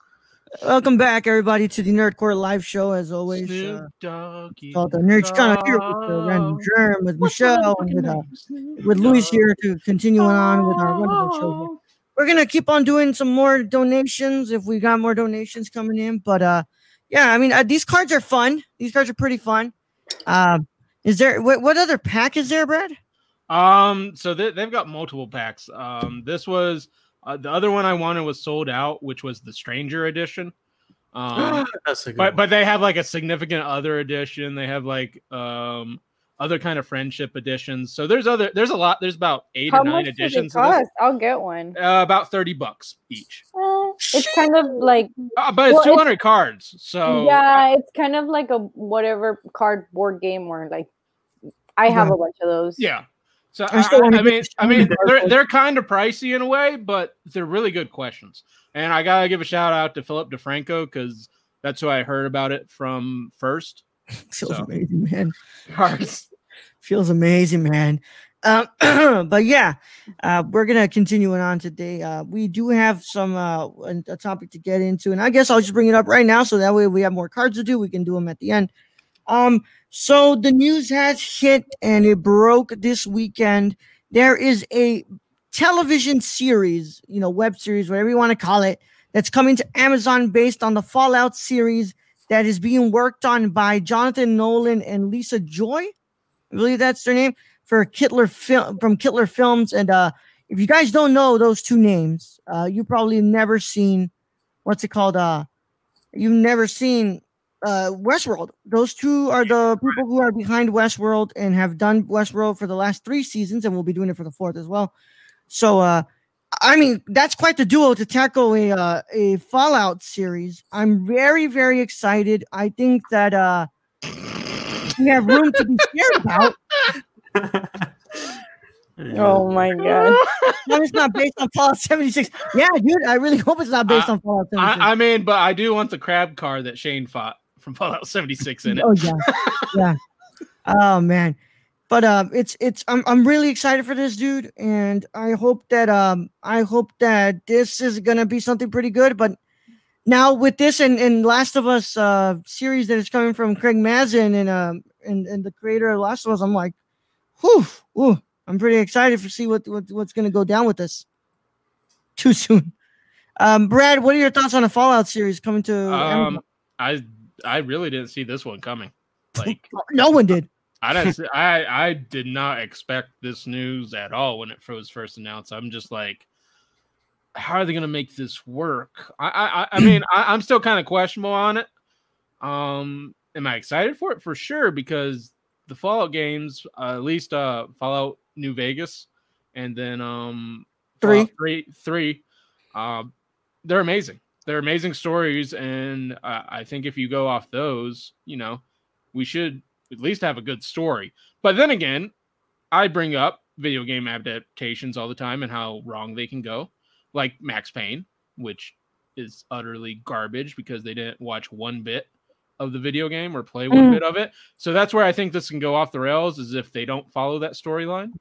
[SPEAKER 2] welcome back, everybody, to the Nerdcore live show. As always, uh, called the Nerd Chicano here with the Random Germ, with Michelle, and with uh, with Luis here to continue on with our wonderful show here. We're gonna keep on doing some more donations if we got more donations coming in. But uh, yeah, I mean uh, these cards are fun. These cards are pretty fun. Um, is there what, what other pack is there, Brad?
[SPEAKER 5] Um, so they, they've got multiple packs. Um, this was uh, the other one I wanted was sold out, which was the Stranger Edition. Um,
[SPEAKER 4] That's a good
[SPEAKER 5] but
[SPEAKER 4] one.
[SPEAKER 5] but they have like a significant other edition. They have like um other kind of friendship editions. So there's other there's a lot. There's about eight
[SPEAKER 3] How
[SPEAKER 5] or nine
[SPEAKER 3] much does it
[SPEAKER 5] editions. of this.
[SPEAKER 3] cost? I'll get one.
[SPEAKER 5] Uh, about thirty bucks each.
[SPEAKER 3] Uh, it's kind of like,
[SPEAKER 5] Uh, but it's
[SPEAKER 3] well,
[SPEAKER 5] two hundred cards. So
[SPEAKER 3] yeah, it's kind of like a whatever cardboard game or like. I have
[SPEAKER 2] Okay.
[SPEAKER 3] a bunch of those.
[SPEAKER 5] yeah. So
[SPEAKER 2] I
[SPEAKER 5] I,
[SPEAKER 2] still
[SPEAKER 5] I,
[SPEAKER 2] wanna
[SPEAKER 5] I
[SPEAKER 2] get
[SPEAKER 5] mean,
[SPEAKER 2] the
[SPEAKER 5] I mean,
[SPEAKER 2] Stranger
[SPEAKER 5] they're
[SPEAKER 2] Edition.
[SPEAKER 5] they're kind of pricey in a way, but they're really good questions. And I gotta give a shout out to Philip DeFranco because that's who I heard about it from first.
[SPEAKER 2] Feels
[SPEAKER 5] So.
[SPEAKER 2] amazing, man.
[SPEAKER 5] Cards.
[SPEAKER 2] Feels amazing, man. Um, but yeah, uh, we're gonna continue on today. Uh, we do have some uh, a, a topic to get into, and I guess I'll just bring it up right now, so that way we have more cards to do. We can do them at the end. Um, so the news has hit, and it broke this weekend. There is a television series, you know, web series, whatever you want to call it, that's coming to Amazon based on the Fallout series that is being worked on by Jonathan Nolan and Lisa Joy. I believe that's their name for Kittler Film from Kittler Films. And uh, if you guys don't know those two names, uh, you probably never seen what's it called? Uh, you've never seen uh, Westworld. Those two are the people who are behind Westworld and have done Westworld for the last three seasons, and will be doing it for the fourth as well. So, uh, I mean, that's quite the duo to tackle a uh, a Fallout series. I'm very, very excited. I think that uh, we have room to be scared about.
[SPEAKER 3] Oh my god!
[SPEAKER 2] No, it's not based on Fallout seventy-six. Yeah, dude, I really hope it's not based
[SPEAKER 5] I,
[SPEAKER 2] on Fallout seventy-six.
[SPEAKER 5] I, I mean, but I do want the crab car that Shane fought from Fallout seventy-six in it.
[SPEAKER 2] Oh yeah, yeah. Oh man, but um, it's it's I'm I'm really excited for this, dude, and I hope that um I hope that this is gonna be something pretty good. But now with this and, and Last of Us uh series that is coming from Craig Mazin and um and, and the creator of Last of Us, I'm like, whew, whew. I'm pretty excited to see what, what what's going to go down with this. Too soon. Um, Brad, what are your thoughts on the Fallout series coming to?
[SPEAKER 5] Um, I I really didn't see this one coming. Like
[SPEAKER 2] no one did.
[SPEAKER 5] I didn't. See, I I did not expect this news at all when it was first announced. I'm just like, how are they going to make this work? I I I mean, I, I'm still kind of questionable on it. Um, am I excited for it? For sure, because the Fallout games, uh, at least uh, Fallout New Vegas, and then um
[SPEAKER 2] three,
[SPEAKER 5] three, three, um, they're amazing. They're amazing stories, and uh, I think if you go off those, you know, we should at least have a good story. But then again, I bring up video game adaptations all the time and how wrong they can go, like Max Payne, which is utterly garbage because they didn't watch one bit of the video game or play one mm. bit of it. So that's where I think this can go off the rails, is if they don't follow that storyline.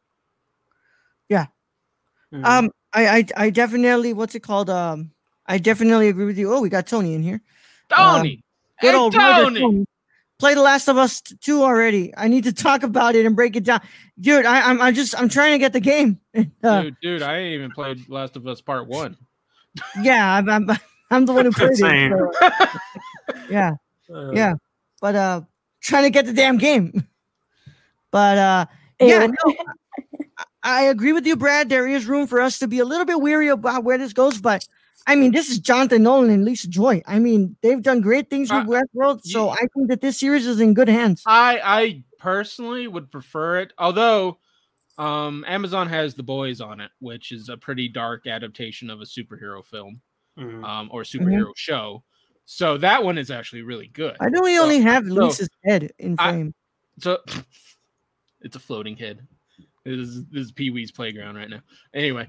[SPEAKER 2] Yeah. Mm. Um, I, I, I definitely, what's it called? Um, I definitely agree with you. Oh, we got Tony in here.
[SPEAKER 5] Tony!
[SPEAKER 2] Um, good
[SPEAKER 5] hey,
[SPEAKER 2] old
[SPEAKER 5] Tony!
[SPEAKER 2] Tony. Play The Last of Us two already. I need to talk about it and break it down. Dude, I, I'm, I'm just, I'm trying to get the game.
[SPEAKER 5] Uh, dude, dude, I ain't even played Last of Us Part one.
[SPEAKER 2] Yeah, I'm, I'm, I'm the one who played it. So, yeah. Uh, yeah, but uh, trying to get the damn game. But uh, yeah, no, I, I agree with you, Brad. There is room for us to be a little bit weary about where this goes, but I mean, this is Jonathan Nolan and Lisa Joy. I mean, they've done great things with uh, Westworld, so yeah. I think that this series is in good hands.
[SPEAKER 5] I, I personally would prefer it, although um, Amazon has The Boys on it, which is a pretty dark adaptation of a superhero film mm-hmm. um, or superhero mm-hmm. show. So that one is actually really good.
[SPEAKER 2] I know we
[SPEAKER 5] so,
[SPEAKER 2] only have
[SPEAKER 5] so
[SPEAKER 2] Lisa's head in frame.
[SPEAKER 5] I, so it's a floating head. This is, this is Pee Wee's playground right now. Anyway.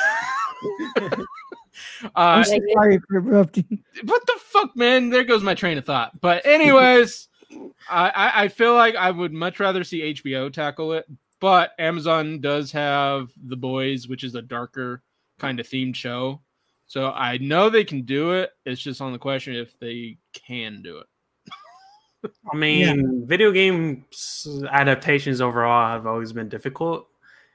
[SPEAKER 5] uh,
[SPEAKER 2] I'm so sorry for interrupting.
[SPEAKER 5] What the fuck, man? There goes my train of thought. But anyways, I, I feel like I would much rather see H B O tackle it. But Amazon does have The Boys, which is a darker kind of themed show. So I know they can do it. It's just on the question if they can do it.
[SPEAKER 4] I mean, yeah. video game adaptations overall have always been difficult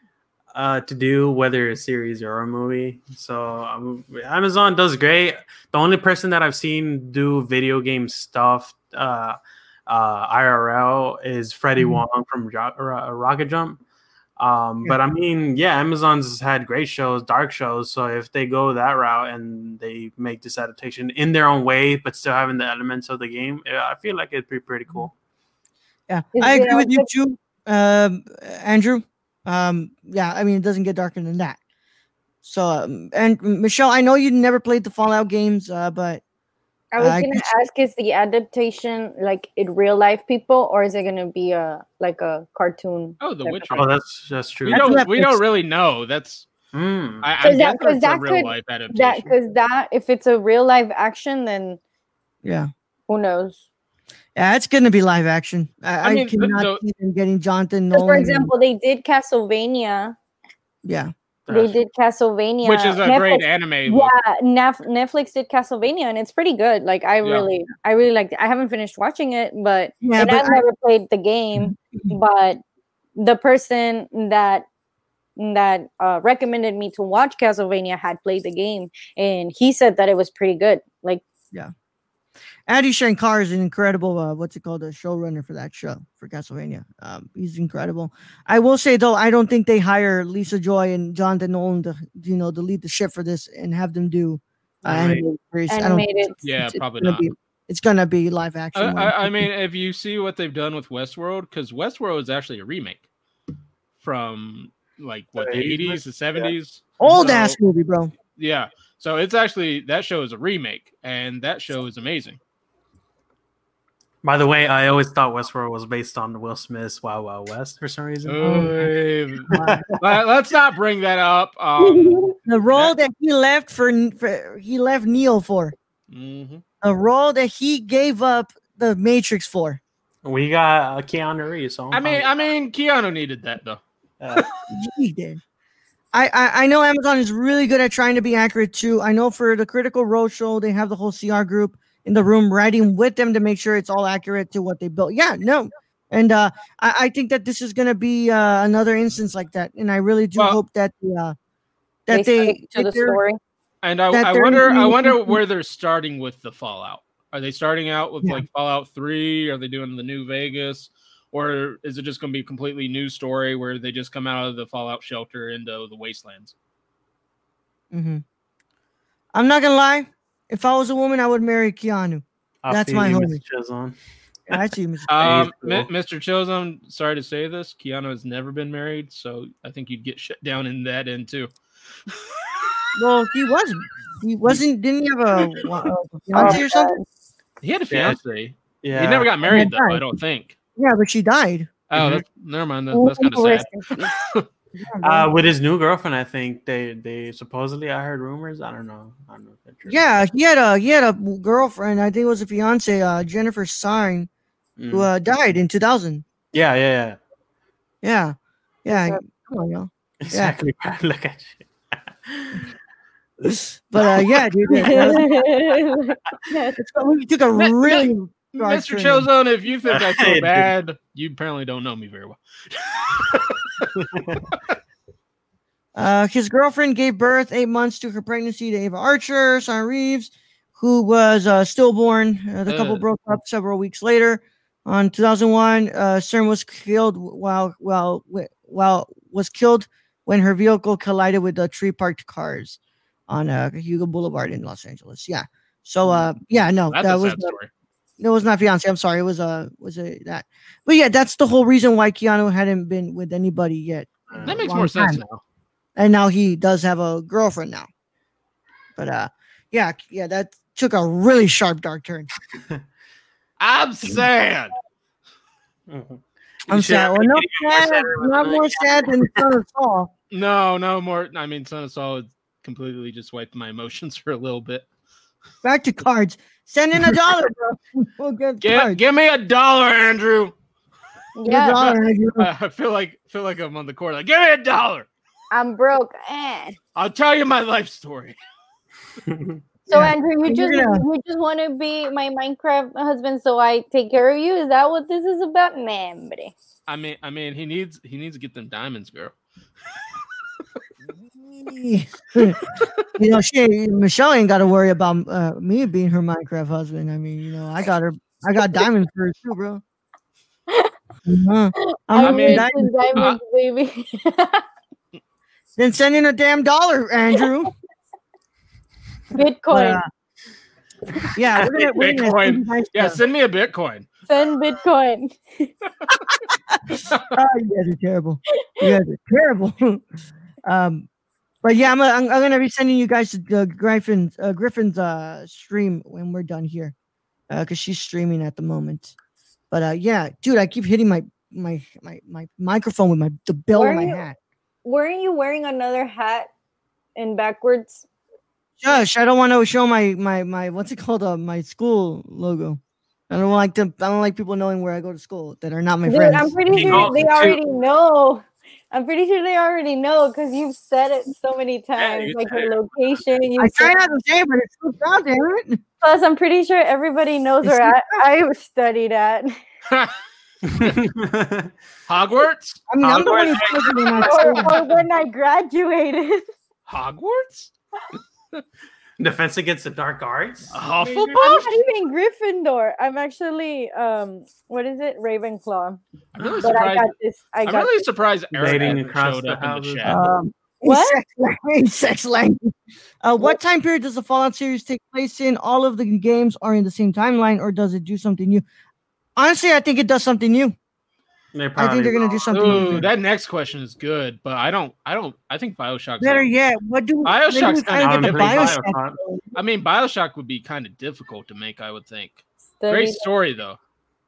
[SPEAKER 4] uh, to do, whether a series or a movie. So um, Amazon does great. The only person that I've seen do video game stuff uh, uh, I R L is Freddie mm-hmm. Wong from Ro- Rocket Jump. Um, yeah. But I mean, yeah, Amazon's had great shows, dark shows. So if they go that route and they make this adaptation in their own way, but still having the elements of the game, I feel like it'd be pretty cool.
[SPEAKER 2] Yeah, I agree with you too, um, Andrew. Um, yeah, I mean, it doesn't get darker than that. So, um, and Michelle, I know you never played the Fallout games, uh, but
[SPEAKER 3] I was uh, gonna ask: is the adaptation like in real life people, or is it gonna be a like a cartoon?
[SPEAKER 5] Oh, The Witcher.
[SPEAKER 4] Oh, that's that's true.
[SPEAKER 5] We don't we don't really know. That's mm. I, I
[SPEAKER 3] that,
[SPEAKER 5] guess
[SPEAKER 3] that
[SPEAKER 5] a real
[SPEAKER 3] could,
[SPEAKER 5] life adaptation.
[SPEAKER 3] That because that if it's a real live action, then
[SPEAKER 2] yeah,
[SPEAKER 3] who knows?
[SPEAKER 2] Yeah, it's gonna be live action. I, I, mean, I cannot the, see them getting Jonathan Nolan.
[SPEAKER 3] For example, they did Castlevania.
[SPEAKER 2] Yeah.
[SPEAKER 3] They did Castlevania,
[SPEAKER 5] which is a Netflix, great anime.
[SPEAKER 3] Yeah, Nef- Netflix did Castlevania, and it's pretty good. Like I yeah. really, I really liked it. I haven't finished watching it, but yeah, and but I've I, never played the game. But the person that that uh, recommended me to watch Castlevania had played the game, and he said that it was pretty good. Like,
[SPEAKER 2] yeah. Adi Shankar is an incredible, uh, what's it called, a showrunner for that show, for Castlevania. Um, he's incredible. I will say, though, I don't think they hire Lisa Joy and Jonathan Nolan to, you know, to lead the ship for this and have them do uh, animated series.
[SPEAKER 3] Animated.
[SPEAKER 5] Yeah,
[SPEAKER 2] it's,
[SPEAKER 5] probably
[SPEAKER 2] it's
[SPEAKER 5] not.
[SPEAKER 2] Be, it's going to be live action.
[SPEAKER 5] I, I, I mean, if you see what they've done with Westworld, because Westworld is actually a remake from, like, what, the eighties, the seventies?
[SPEAKER 2] Yeah. Old-ass so, movie, bro.
[SPEAKER 5] Yeah. So it's actually, that show is a remake, and that show is amazing.
[SPEAKER 4] By the way, I always thought Westworld was based on Will Smith's Wild Wild West for some reason.
[SPEAKER 5] Uh, let- let's not bring that up. Um,
[SPEAKER 2] the role that he left for, for he left Neo for.
[SPEAKER 5] mhm.
[SPEAKER 2] A role that he gave up the Matrix for.
[SPEAKER 4] We got uh, Keanu Reeves. So I'm
[SPEAKER 5] I mean,
[SPEAKER 4] fine.
[SPEAKER 5] I mean, Keanu needed that though.
[SPEAKER 4] Uh,
[SPEAKER 2] He did. I, I I know Amazon is really good at trying to be accurate too. I know for the Critical Role show, they have the whole C R group in the room writing with them to make sure it's all accurate to what they built. Yeah, no. And uh, I, I think that this is going to be uh, another instance like that. And I really do
[SPEAKER 5] Well,
[SPEAKER 2] hope that the, uh, that
[SPEAKER 3] They
[SPEAKER 2] they,
[SPEAKER 3] stick to the
[SPEAKER 2] that they're-
[SPEAKER 3] story.
[SPEAKER 5] And I,
[SPEAKER 2] that
[SPEAKER 5] I
[SPEAKER 2] they're
[SPEAKER 5] wonder, I
[SPEAKER 2] implementing-
[SPEAKER 5] wonder where they're starting with the Fallout. Are they starting out with
[SPEAKER 2] Yeah.
[SPEAKER 5] like Fallout three? Are they doing the New Vegas, or is it just going to be a completely new story where they just come out of the Fallout shelter into the wastelands?
[SPEAKER 2] Mhm. I'm not going to lie. If I was a woman, I would marry Keanu.
[SPEAKER 4] I
[SPEAKER 2] That's
[SPEAKER 4] feel
[SPEAKER 2] my
[SPEAKER 4] you,
[SPEAKER 2] homie.
[SPEAKER 4] Mister Chisholm.
[SPEAKER 2] I see, Mister
[SPEAKER 5] Um,
[SPEAKER 4] cool.
[SPEAKER 5] Mi- Mister Chosen, sorry to say this, Keanu has never been married, so I think you'd get shut down in that end too.
[SPEAKER 2] Well, he wasn't. He wasn't. Didn't he have a, a fiance or something?
[SPEAKER 5] He had a
[SPEAKER 4] Yeah.
[SPEAKER 5] fiance.
[SPEAKER 4] Yeah.
[SPEAKER 5] He never got married though.
[SPEAKER 2] died.
[SPEAKER 5] I don't think.
[SPEAKER 2] Yeah, but she died.
[SPEAKER 5] Oh,
[SPEAKER 4] Mhm.
[SPEAKER 5] that's, never mind. That, that's kind of sad.
[SPEAKER 3] Rest in peace.
[SPEAKER 4] Uh, with his new girlfriend, I think they they supposedly I heard rumors. I don't know. I don't know if that's true.
[SPEAKER 2] Yeah, he had a he had a girlfriend. I think it was a fiance, uh, Jennifer Stein,
[SPEAKER 4] Mm.
[SPEAKER 2] who uh, died in two thousand.
[SPEAKER 4] yeah, yeah, yeah.
[SPEAKER 2] Yeah, yeah.
[SPEAKER 3] What's
[SPEAKER 2] Come on, y'all.
[SPEAKER 4] Exactly. Look at you.
[SPEAKER 2] But uh, yeah, dude. That, that was, we took a really dark
[SPEAKER 5] Mister
[SPEAKER 2] turn.
[SPEAKER 5] Chosen, if you think I
[SPEAKER 4] Hey,
[SPEAKER 5] feel
[SPEAKER 4] dude.
[SPEAKER 5] bad, you apparently don't know me very well.
[SPEAKER 2] Uh, his girlfriend gave birth eight months to her pregnancy to Ava Archer, Son Reeves, who was uh, stillborn. Uh, the couple
[SPEAKER 5] Uh.
[SPEAKER 2] broke up several weeks later. On two thousand one, uh, Cern was killed while while while was killed when her vehicle collided with the tree parked cars on uh, Hugo Boulevard in Los Angeles. Yeah. So uh, yeah, no,
[SPEAKER 5] That's
[SPEAKER 2] that
[SPEAKER 5] a
[SPEAKER 2] was
[SPEAKER 5] sad
[SPEAKER 2] uh,
[SPEAKER 5] story.
[SPEAKER 2] it was not fiance. I'm sorry. It was uh was a that. But yeah, that's the whole reason why Keanu hadn't been with anybody yet. uh,
[SPEAKER 5] That makes
[SPEAKER 2] long
[SPEAKER 5] more sense
[SPEAKER 2] time.
[SPEAKER 5] now.
[SPEAKER 2] And now he does have a girlfriend now. But uh, yeah, yeah, that took a really sharp dark turn.
[SPEAKER 5] I'm sad.
[SPEAKER 4] Mhm.
[SPEAKER 2] I'm
[SPEAKER 4] You should
[SPEAKER 2] sad.
[SPEAKER 4] have
[SPEAKER 2] Well,
[SPEAKER 4] been
[SPEAKER 2] no
[SPEAKER 4] getting more
[SPEAKER 2] sad,
[SPEAKER 4] sad with
[SPEAKER 2] not
[SPEAKER 4] the
[SPEAKER 2] more sad than Son of Saul.
[SPEAKER 5] No, no more. I mean, Son of Saul completely just wiped my emotions for a little bit.
[SPEAKER 2] Back to cards. Send in a dollar, bro. We'll get
[SPEAKER 5] Give,
[SPEAKER 2] cards.
[SPEAKER 5] give me a dollar, Andrew.
[SPEAKER 2] Give a
[SPEAKER 3] Yeah,
[SPEAKER 2] dollar, Andrew.
[SPEAKER 5] Uh, I feel like feel like I'm on the court. Like, give me a dollar.
[SPEAKER 3] I'm broke. Eh.
[SPEAKER 5] I'll tell you my life story.
[SPEAKER 3] So
[SPEAKER 2] Yeah.
[SPEAKER 3] Andrew, you
[SPEAKER 2] You're
[SPEAKER 3] just
[SPEAKER 2] gonna-
[SPEAKER 3] you just want to be my Minecraft husband, so I take care of you. Is that what this is about, man? buddy?
[SPEAKER 5] I mean, I mean, he needs he needs to get them diamonds, girl.
[SPEAKER 2] you know, she Michelle ain't got to worry about uh, me being her Minecraft husband. I mean, you know, I got her. I got diamonds for her too, bro. Uh-huh. I'm
[SPEAKER 3] I'm
[SPEAKER 2] not
[SPEAKER 3] rich
[SPEAKER 2] diamond-
[SPEAKER 3] in diamonds, baby.
[SPEAKER 2] Then send in a damn dollar, Andrew.
[SPEAKER 3] Bitcoin.
[SPEAKER 2] But, uh, yeah, we're gonna, we're gonna
[SPEAKER 5] Bitcoin.
[SPEAKER 2] send you guys
[SPEAKER 5] Yeah,
[SPEAKER 2] the-
[SPEAKER 5] send me a Bitcoin.
[SPEAKER 3] Send Bitcoin.
[SPEAKER 2] Oh, you guys are terrible. You guys are terrible. um, but yeah, I'm, I'm I'm gonna be sending you guys to uh, Griffin's uh, Griffin's uh stream when we're done here, uh, because she's streaming at the moment. But uh, yeah, dude, I keep hitting my my my my microphone with my the bill
[SPEAKER 3] Where
[SPEAKER 2] of my
[SPEAKER 3] are you-
[SPEAKER 2] hat.
[SPEAKER 3] Weren't you wearing another hat in backwards?
[SPEAKER 2] Shush! I don't want to show my my my what's it called? Uh, my school logo. I don't like to. I don't like people knowing where I go to school that are not my
[SPEAKER 3] Dude,
[SPEAKER 2] friends.
[SPEAKER 3] I'm pretty
[SPEAKER 4] He
[SPEAKER 3] sure
[SPEAKER 4] calls
[SPEAKER 3] they
[SPEAKER 4] it too.
[SPEAKER 3] already know. I'm pretty sure they already know because you've said it so many times,
[SPEAKER 4] you
[SPEAKER 3] like
[SPEAKER 4] said
[SPEAKER 3] your location. You
[SPEAKER 2] I try
[SPEAKER 3] said,
[SPEAKER 2] not to say, it, but it's so proud, damn it.
[SPEAKER 3] plus, I'm pretty sure everybody knows
[SPEAKER 2] It's
[SPEAKER 3] where
[SPEAKER 2] so
[SPEAKER 3] I, I studied at,
[SPEAKER 5] Hogwarts?
[SPEAKER 2] I mean, I'm the one who
[SPEAKER 4] Hogwarts.
[SPEAKER 2] tells you when I
[SPEAKER 3] or,
[SPEAKER 2] say
[SPEAKER 3] or when I graduated.
[SPEAKER 5] Hogwarts?
[SPEAKER 4] Defense Against the Dark Arts.
[SPEAKER 3] I'm
[SPEAKER 5] Hufflepuff?
[SPEAKER 3] not even Gryffindor. I'm actually um, what is it, Ravenclaw?
[SPEAKER 5] I'm really
[SPEAKER 3] But I
[SPEAKER 5] surprised.
[SPEAKER 3] got this. I
[SPEAKER 5] I'm
[SPEAKER 3] got
[SPEAKER 5] really
[SPEAKER 3] this.
[SPEAKER 5] surprised Eric
[SPEAKER 4] Dating
[SPEAKER 5] hasn't
[SPEAKER 4] across
[SPEAKER 5] showed
[SPEAKER 4] the
[SPEAKER 5] up in the
[SPEAKER 4] houses.
[SPEAKER 5] chat.
[SPEAKER 2] Um,
[SPEAKER 3] What?
[SPEAKER 2] Sex, language, sex language. Uh, what time period does the Fallout series take place in? All of the games are in the same timeline, or does it do something new? Honestly, I think it does something new.
[SPEAKER 4] They
[SPEAKER 2] I
[SPEAKER 4] probably
[SPEAKER 2] think they're gonna do
[SPEAKER 4] will.
[SPEAKER 2] something
[SPEAKER 5] Ooh,
[SPEAKER 2] new.
[SPEAKER 5] that next question is good, but I don't. I don't. I think Bioshock's
[SPEAKER 2] Better
[SPEAKER 5] like-
[SPEAKER 2] yet, what do
[SPEAKER 5] Bioshock's
[SPEAKER 2] maybe we
[SPEAKER 5] kinda
[SPEAKER 2] kinda get the
[SPEAKER 5] different.
[SPEAKER 2] Bioshock?
[SPEAKER 5] I mean, Bioshock would be kind of difficult to make. I would think.
[SPEAKER 3] Studied
[SPEAKER 5] Great story though.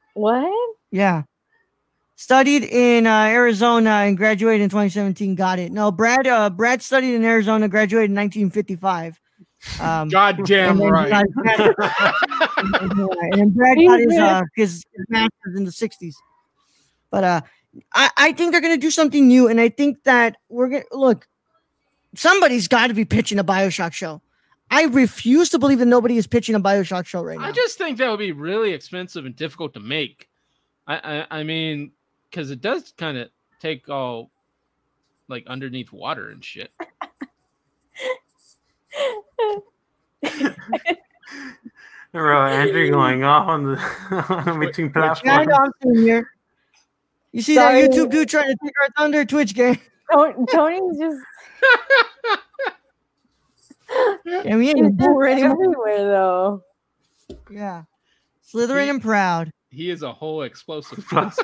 [SPEAKER 3] What?
[SPEAKER 2] Yeah. Studied in uh, Arizona and graduated in twenty seventeen. Got it. No, Brad. Uh, Brad studied in Arizona, graduated in nineteen fifty-five. Um,
[SPEAKER 5] Goddamn
[SPEAKER 2] and
[SPEAKER 5] right.
[SPEAKER 2] got his master's- and then Brad got his uh, his, his master's in the sixties. But uh, I, I think they're gonna do something new, and I think that we're gonna look. Somebody's got to be pitching a BioShock show. I refuse to believe that nobody is pitching a BioShock show right now.
[SPEAKER 5] I just think that would be really expensive and difficult to make. I I, I mean, because it does kind of take all like underneath water and shit.
[SPEAKER 4] Bro, Andrew going off on the between
[SPEAKER 2] Yeah,
[SPEAKER 4] platforms.
[SPEAKER 2] I know, I'm sitting here. You see
[SPEAKER 3] Sorry.
[SPEAKER 2] that YouTube dude trying to take our thunder? Twitch game.
[SPEAKER 3] Tony- Tony's just
[SPEAKER 2] Yeah, we
[SPEAKER 3] he's
[SPEAKER 2] ain't
[SPEAKER 3] just
[SPEAKER 2] bored anymore.
[SPEAKER 3] everywhere though.
[SPEAKER 2] Yeah, slithering and proud.
[SPEAKER 5] He is a whole explosive.
[SPEAKER 3] Is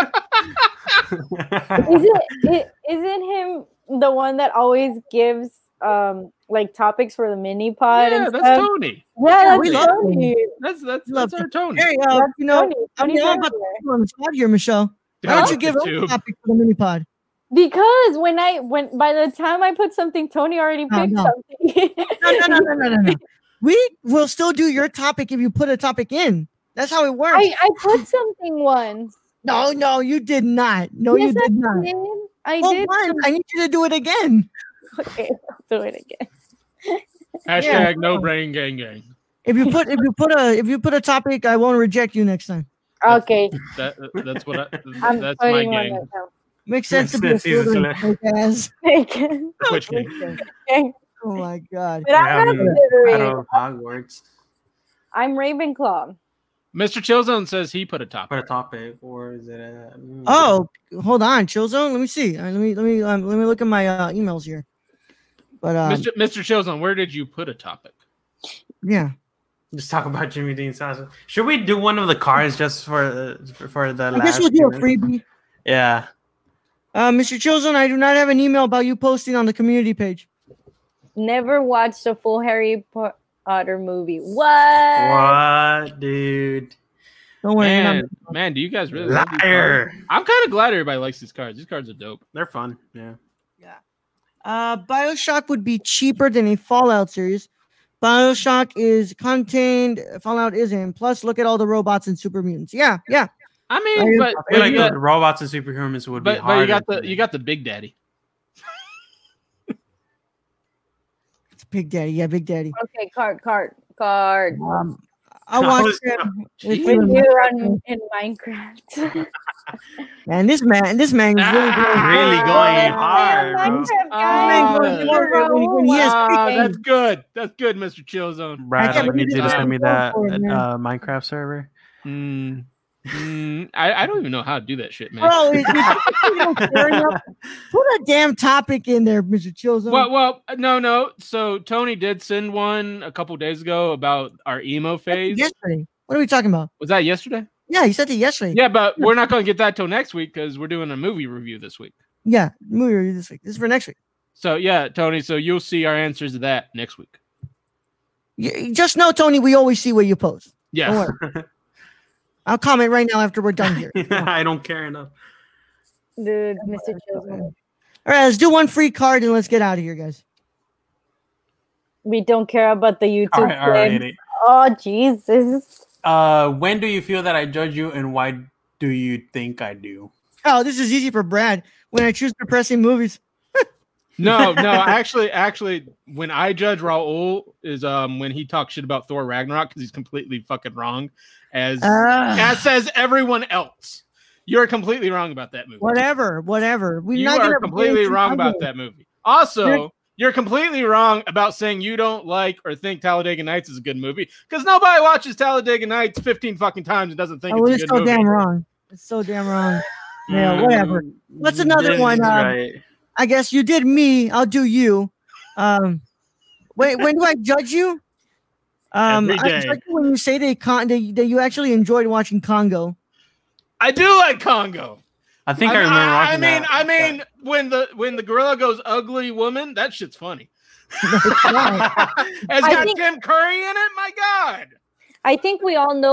[SPEAKER 3] it, it isn't him the one that always gives um like topics for the mini pod
[SPEAKER 5] Yeah,
[SPEAKER 3] and
[SPEAKER 5] that's
[SPEAKER 3] stuff?
[SPEAKER 5] Tony.
[SPEAKER 3] Yeah, that's
[SPEAKER 2] we love
[SPEAKER 3] Tony.
[SPEAKER 5] That's that's
[SPEAKER 2] Love
[SPEAKER 5] that's our
[SPEAKER 2] it.
[SPEAKER 5] Tony.
[SPEAKER 2] Hey, uh,
[SPEAKER 3] That's
[SPEAKER 2] you know,
[SPEAKER 3] Tony.
[SPEAKER 2] I mean,
[SPEAKER 3] Tony's
[SPEAKER 2] I'm about to
[SPEAKER 3] everywhere.
[SPEAKER 2] put you on the spot here, Michelle. Why don't you give us a
[SPEAKER 5] Tube.
[SPEAKER 2] topic for the mini pod?
[SPEAKER 3] Because when I when by the time I put something, Tony already
[SPEAKER 2] No,
[SPEAKER 3] picked
[SPEAKER 2] no.
[SPEAKER 3] something.
[SPEAKER 2] No, no, no, no, no, no, no. We will still do your topic if you put a topic in. That's how it works.
[SPEAKER 3] I, I put something once.
[SPEAKER 2] No, no, you did not. No,
[SPEAKER 3] Yes,
[SPEAKER 2] you
[SPEAKER 3] I
[SPEAKER 2] did not.
[SPEAKER 3] did. I
[SPEAKER 2] Well,
[SPEAKER 3] did.
[SPEAKER 2] once, I need you to do it again.
[SPEAKER 3] Okay, I'll do it again.
[SPEAKER 5] Hashtag
[SPEAKER 2] Yeah.
[SPEAKER 5] no brain gang gang.
[SPEAKER 2] If you put if you put a if you put a topic, I won't reject you next time.
[SPEAKER 3] Okay,
[SPEAKER 5] That that's what I,
[SPEAKER 3] I'm
[SPEAKER 5] that's my
[SPEAKER 3] putting one
[SPEAKER 5] gang.
[SPEAKER 3] right now.
[SPEAKER 2] Makes sense to be a
[SPEAKER 4] Makes sense,
[SPEAKER 2] Slytherin
[SPEAKER 4] he's
[SPEAKER 2] fake ass.
[SPEAKER 3] Okay.
[SPEAKER 5] Twitch gang.
[SPEAKER 3] Okay.
[SPEAKER 2] Oh my god.
[SPEAKER 3] But I'm not
[SPEAKER 4] Having out
[SPEAKER 3] Slytherin.
[SPEAKER 4] of Hogwarts.
[SPEAKER 3] I'm Ravenclaw.
[SPEAKER 5] Mister Chillzone says he put a top.
[SPEAKER 4] Put a topic, or is it a? mm,
[SPEAKER 2] Oh, hold on, chill zone. Let me see. Uh, let me let me um, let me look at my uh, emails here. But um,
[SPEAKER 5] Mister Mister Chillzone, where did you put a topic?
[SPEAKER 2] yeah,
[SPEAKER 4] Just talk about Jimmy Dean Sasso. Should we do one of the cards just for uh, for, for the
[SPEAKER 2] I
[SPEAKER 4] last?
[SPEAKER 2] guess we'll do a
[SPEAKER 4] minute?
[SPEAKER 2] freebie.
[SPEAKER 4] Yeah.
[SPEAKER 2] Uh, Mister Chilzone, I do not have an email about you posting on the community page.
[SPEAKER 3] Never watched a full Harry Potter movie. What?
[SPEAKER 4] What, dude?
[SPEAKER 2] Don't worry, you're not-
[SPEAKER 5] Man, man, do you guys really love these
[SPEAKER 4] Liar.
[SPEAKER 5] cards? I'm kind of glad everybody likes these cards. These cards are dope.
[SPEAKER 4] They're fun. Yeah.
[SPEAKER 2] Uh, Bioshock would be cheaper than a Fallout series. Bioshock is contained. Fallout isn't. Plus, look at all the robots and super mutants. Yeah, yeah.
[SPEAKER 5] I
[SPEAKER 2] I-
[SPEAKER 5] mean, but,
[SPEAKER 4] I
[SPEAKER 5] but,
[SPEAKER 4] feel like
[SPEAKER 5] you got,
[SPEAKER 4] the robots and superhumans would be
[SPEAKER 5] but, but
[SPEAKER 4] harder.
[SPEAKER 5] you got the
[SPEAKER 4] to-
[SPEAKER 5] you got the Big Daddy.
[SPEAKER 2] It's Big Daddy. Yeah, Big Daddy.
[SPEAKER 3] Okay, card, card, card.
[SPEAKER 2] Um, I
[SPEAKER 4] I
[SPEAKER 2] watched
[SPEAKER 4] was-
[SPEAKER 2] him.
[SPEAKER 3] When you run in Minecraft.
[SPEAKER 2] Man, this man, this man is really going.
[SPEAKER 5] Ah,
[SPEAKER 4] really
[SPEAKER 3] Oh,
[SPEAKER 4] going
[SPEAKER 3] man,
[SPEAKER 4] hard, bro.
[SPEAKER 3] Minecraft,
[SPEAKER 5] Ah,
[SPEAKER 3] guys.
[SPEAKER 2] man, when- when- when he has
[SPEAKER 5] Ah,
[SPEAKER 2] big
[SPEAKER 5] that's good. That's good, Mister Chillzone.
[SPEAKER 4] Brad,
[SPEAKER 2] I can't
[SPEAKER 4] I need
[SPEAKER 2] believe
[SPEAKER 4] you to
[SPEAKER 2] this
[SPEAKER 4] send me
[SPEAKER 2] is
[SPEAKER 4] that
[SPEAKER 2] going for it, man.
[SPEAKER 4] uh, Minecraft server.
[SPEAKER 5] Mm, mm, I, I don't even know how to do that shit, man.
[SPEAKER 2] Bro, it- it- you don't care enough. Put a damn topic in there, Mister Chilzone.
[SPEAKER 5] Well, well, no, no. So Tony did send one a couple days ago about our emo phase.
[SPEAKER 2] Yesterday. What are we talking about?
[SPEAKER 5] Was that yesterday?
[SPEAKER 2] Yeah, he said it yesterday.
[SPEAKER 5] Yeah, but we're not going to get that till next week because we're doing a movie review this week.
[SPEAKER 2] Yeah, movie review this week. This is for next week.
[SPEAKER 5] So yeah, Tony. So you'll see our answers to that next week.
[SPEAKER 2] You, just know, Tony, we always see what you post.
[SPEAKER 5] Yeah.
[SPEAKER 2] Don't worry. I'll comment right now after we're done here.
[SPEAKER 4] I don't care enough.
[SPEAKER 3] Dude, Mister Children.
[SPEAKER 2] All right, let's do one free card and let's get out of here, guys.
[SPEAKER 3] We don't care about the YouTube
[SPEAKER 4] All right, all right.
[SPEAKER 3] clip. Oh, Jesus.
[SPEAKER 4] Uh, when do you feel that I judge you, and why do you think I do?
[SPEAKER 2] Oh, this is easy for Brad when I choose depressing movies.
[SPEAKER 5] No, no. Actually, actually, when I judge Raul is um when he talks shit about Thor Ragnarok because he's completely fucking wrong, as
[SPEAKER 2] Ah.
[SPEAKER 5] as says everyone else. You're completely wrong about that movie.
[SPEAKER 2] Whatever, whatever. We're
[SPEAKER 5] You
[SPEAKER 2] not
[SPEAKER 5] are
[SPEAKER 2] gonna
[SPEAKER 5] completely
[SPEAKER 2] blame
[SPEAKER 5] wrong about
[SPEAKER 2] Chicago.
[SPEAKER 5] that movie. Also,
[SPEAKER 2] You're-
[SPEAKER 5] you're completely wrong about saying you don't like or think Talladega Nights is a good movie because nobody watches Talladega Nights fifteen fucking times and doesn't think
[SPEAKER 2] Oh,
[SPEAKER 5] it's a
[SPEAKER 2] it's
[SPEAKER 5] good
[SPEAKER 2] so
[SPEAKER 5] movie.
[SPEAKER 2] damn wrong. It's so damn wrong. Yeah, whatever. What's another
[SPEAKER 4] This
[SPEAKER 2] one?
[SPEAKER 4] is
[SPEAKER 2] Um,
[SPEAKER 4] right.
[SPEAKER 2] I guess you did me. I'll do you. Um, wait, when do I judge you? Um,
[SPEAKER 5] Every
[SPEAKER 2] I
[SPEAKER 5] day.
[SPEAKER 2] judge you when you say they con that, that you actually enjoyed watching Congo.
[SPEAKER 5] I do like Congo.
[SPEAKER 4] I think I,
[SPEAKER 5] I,
[SPEAKER 4] remember
[SPEAKER 5] I, I
[SPEAKER 4] watching
[SPEAKER 5] mean,
[SPEAKER 4] that.
[SPEAKER 5] I mean, when the when the gorilla goes ugly woman, that shit's funny.
[SPEAKER 2] Why?
[SPEAKER 5] It's
[SPEAKER 3] I
[SPEAKER 5] got
[SPEAKER 3] think-
[SPEAKER 5] Tim Curry in it. My God.
[SPEAKER 3] I think we all know which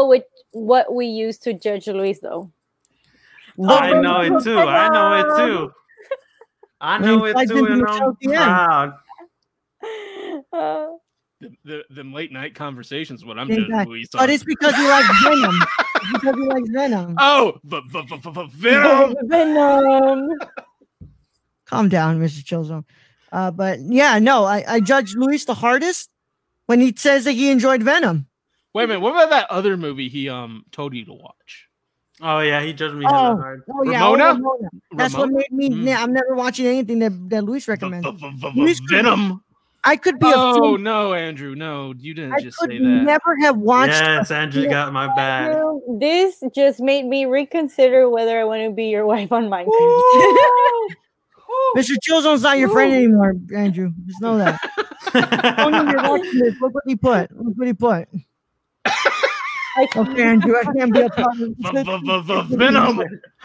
[SPEAKER 3] what we use to judge Luis, though.
[SPEAKER 4] I know it too. I know it too. I know it too, and I'm proud.
[SPEAKER 3] Uh,
[SPEAKER 5] The, the, them late night conversations, what I'm
[SPEAKER 2] Exactly.
[SPEAKER 5] judging Luis on.
[SPEAKER 2] But it's because he likes Venom. It's because he likes Venom.
[SPEAKER 5] Oh, v- v- v- v- v- Venom.
[SPEAKER 3] Venom.
[SPEAKER 2] Calm down, Mister Chillzone. Uh, but yeah, no, I, I judge Luis the hardest when he says that he enjoyed Venom.
[SPEAKER 5] Wait a minute. What about that other movie he um told you to watch?
[SPEAKER 4] Oh yeah, he judged me
[SPEAKER 2] Oh,
[SPEAKER 4] hella hard.
[SPEAKER 2] oh yeah,
[SPEAKER 5] Ramona?
[SPEAKER 2] oh, Ramona. That's
[SPEAKER 5] Ramona?
[SPEAKER 2] what made me.
[SPEAKER 5] Mm.
[SPEAKER 2] Nah, I'm never watching anything that, that Luis recommends.
[SPEAKER 5] V- v- v-
[SPEAKER 2] Luis could-
[SPEAKER 5] Venom.
[SPEAKER 2] I could be a
[SPEAKER 5] Oh
[SPEAKER 2] fool.
[SPEAKER 5] no, Andrew, no, you didn't
[SPEAKER 2] I
[SPEAKER 5] just
[SPEAKER 2] could
[SPEAKER 5] say that.
[SPEAKER 2] never have watched.
[SPEAKER 4] Yes, Andrew got my back.
[SPEAKER 3] This just made me reconsider whether I want to be your wife on Minecraft.
[SPEAKER 2] Mister Chillzone's not your friend anymore, Andrew. Just know that. Oh, no, you're watching this. Look what he put. Look what he put. Okay, Andrew, I can't be a part of
[SPEAKER 5] V- v- v- v- Venom.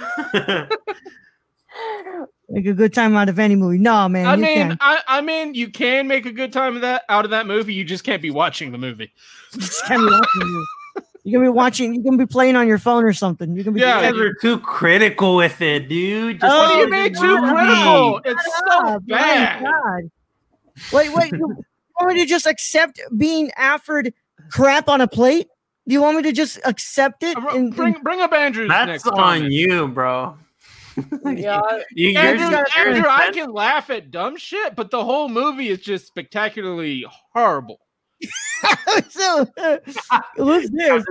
[SPEAKER 2] Make a good time out of any movie. No, man,
[SPEAKER 5] I
[SPEAKER 2] you
[SPEAKER 5] mean,
[SPEAKER 2] can't.
[SPEAKER 5] I, I mean, you can make a good time of that out of that movie. You just can't be watching the movie.
[SPEAKER 2] You just can't be watching it. You're gonna be watching. You're gonna be playing on your phone or something. You're gonna be.
[SPEAKER 5] Yeah,
[SPEAKER 4] You guys are too critical with it, dude. Just
[SPEAKER 2] Oh,
[SPEAKER 5] What do you
[SPEAKER 4] enjoy
[SPEAKER 5] mean
[SPEAKER 4] the
[SPEAKER 5] too
[SPEAKER 4] movie.
[SPEAKER 5] critical? It's so
[SPEAKER 2] Ah, my
[SPEAKER 5] bad.
[SPEAKER 2] God. Wait, wait. You want me to just accept being offered crap on a plate? Do you want me to just accept it?
[SPEAKER 5] Uh,
[SPEAKER 2] and-
[SPEAKER 5] Bring bring up Andrew's
[SPEAKER 4] That's
[SPEAKER 5] next
[SPEAKER 4] on
[SPEAKER 5] comment.
[SPEAKER 4] you, bro.
[SPEAKER 3] Yeah.
[SPEAKER 4] You, you're,
[SPEAKER 5] Andrew,
[SPEAKER 4] you're
[SPEAKER 5] Andrew, I
[SPEAKER 4] offended.
[SPEAKER 5] can laugh at dumb shit, but the whole movie is just spectacularly horrible.
[SPEAKER 2] so, who's this?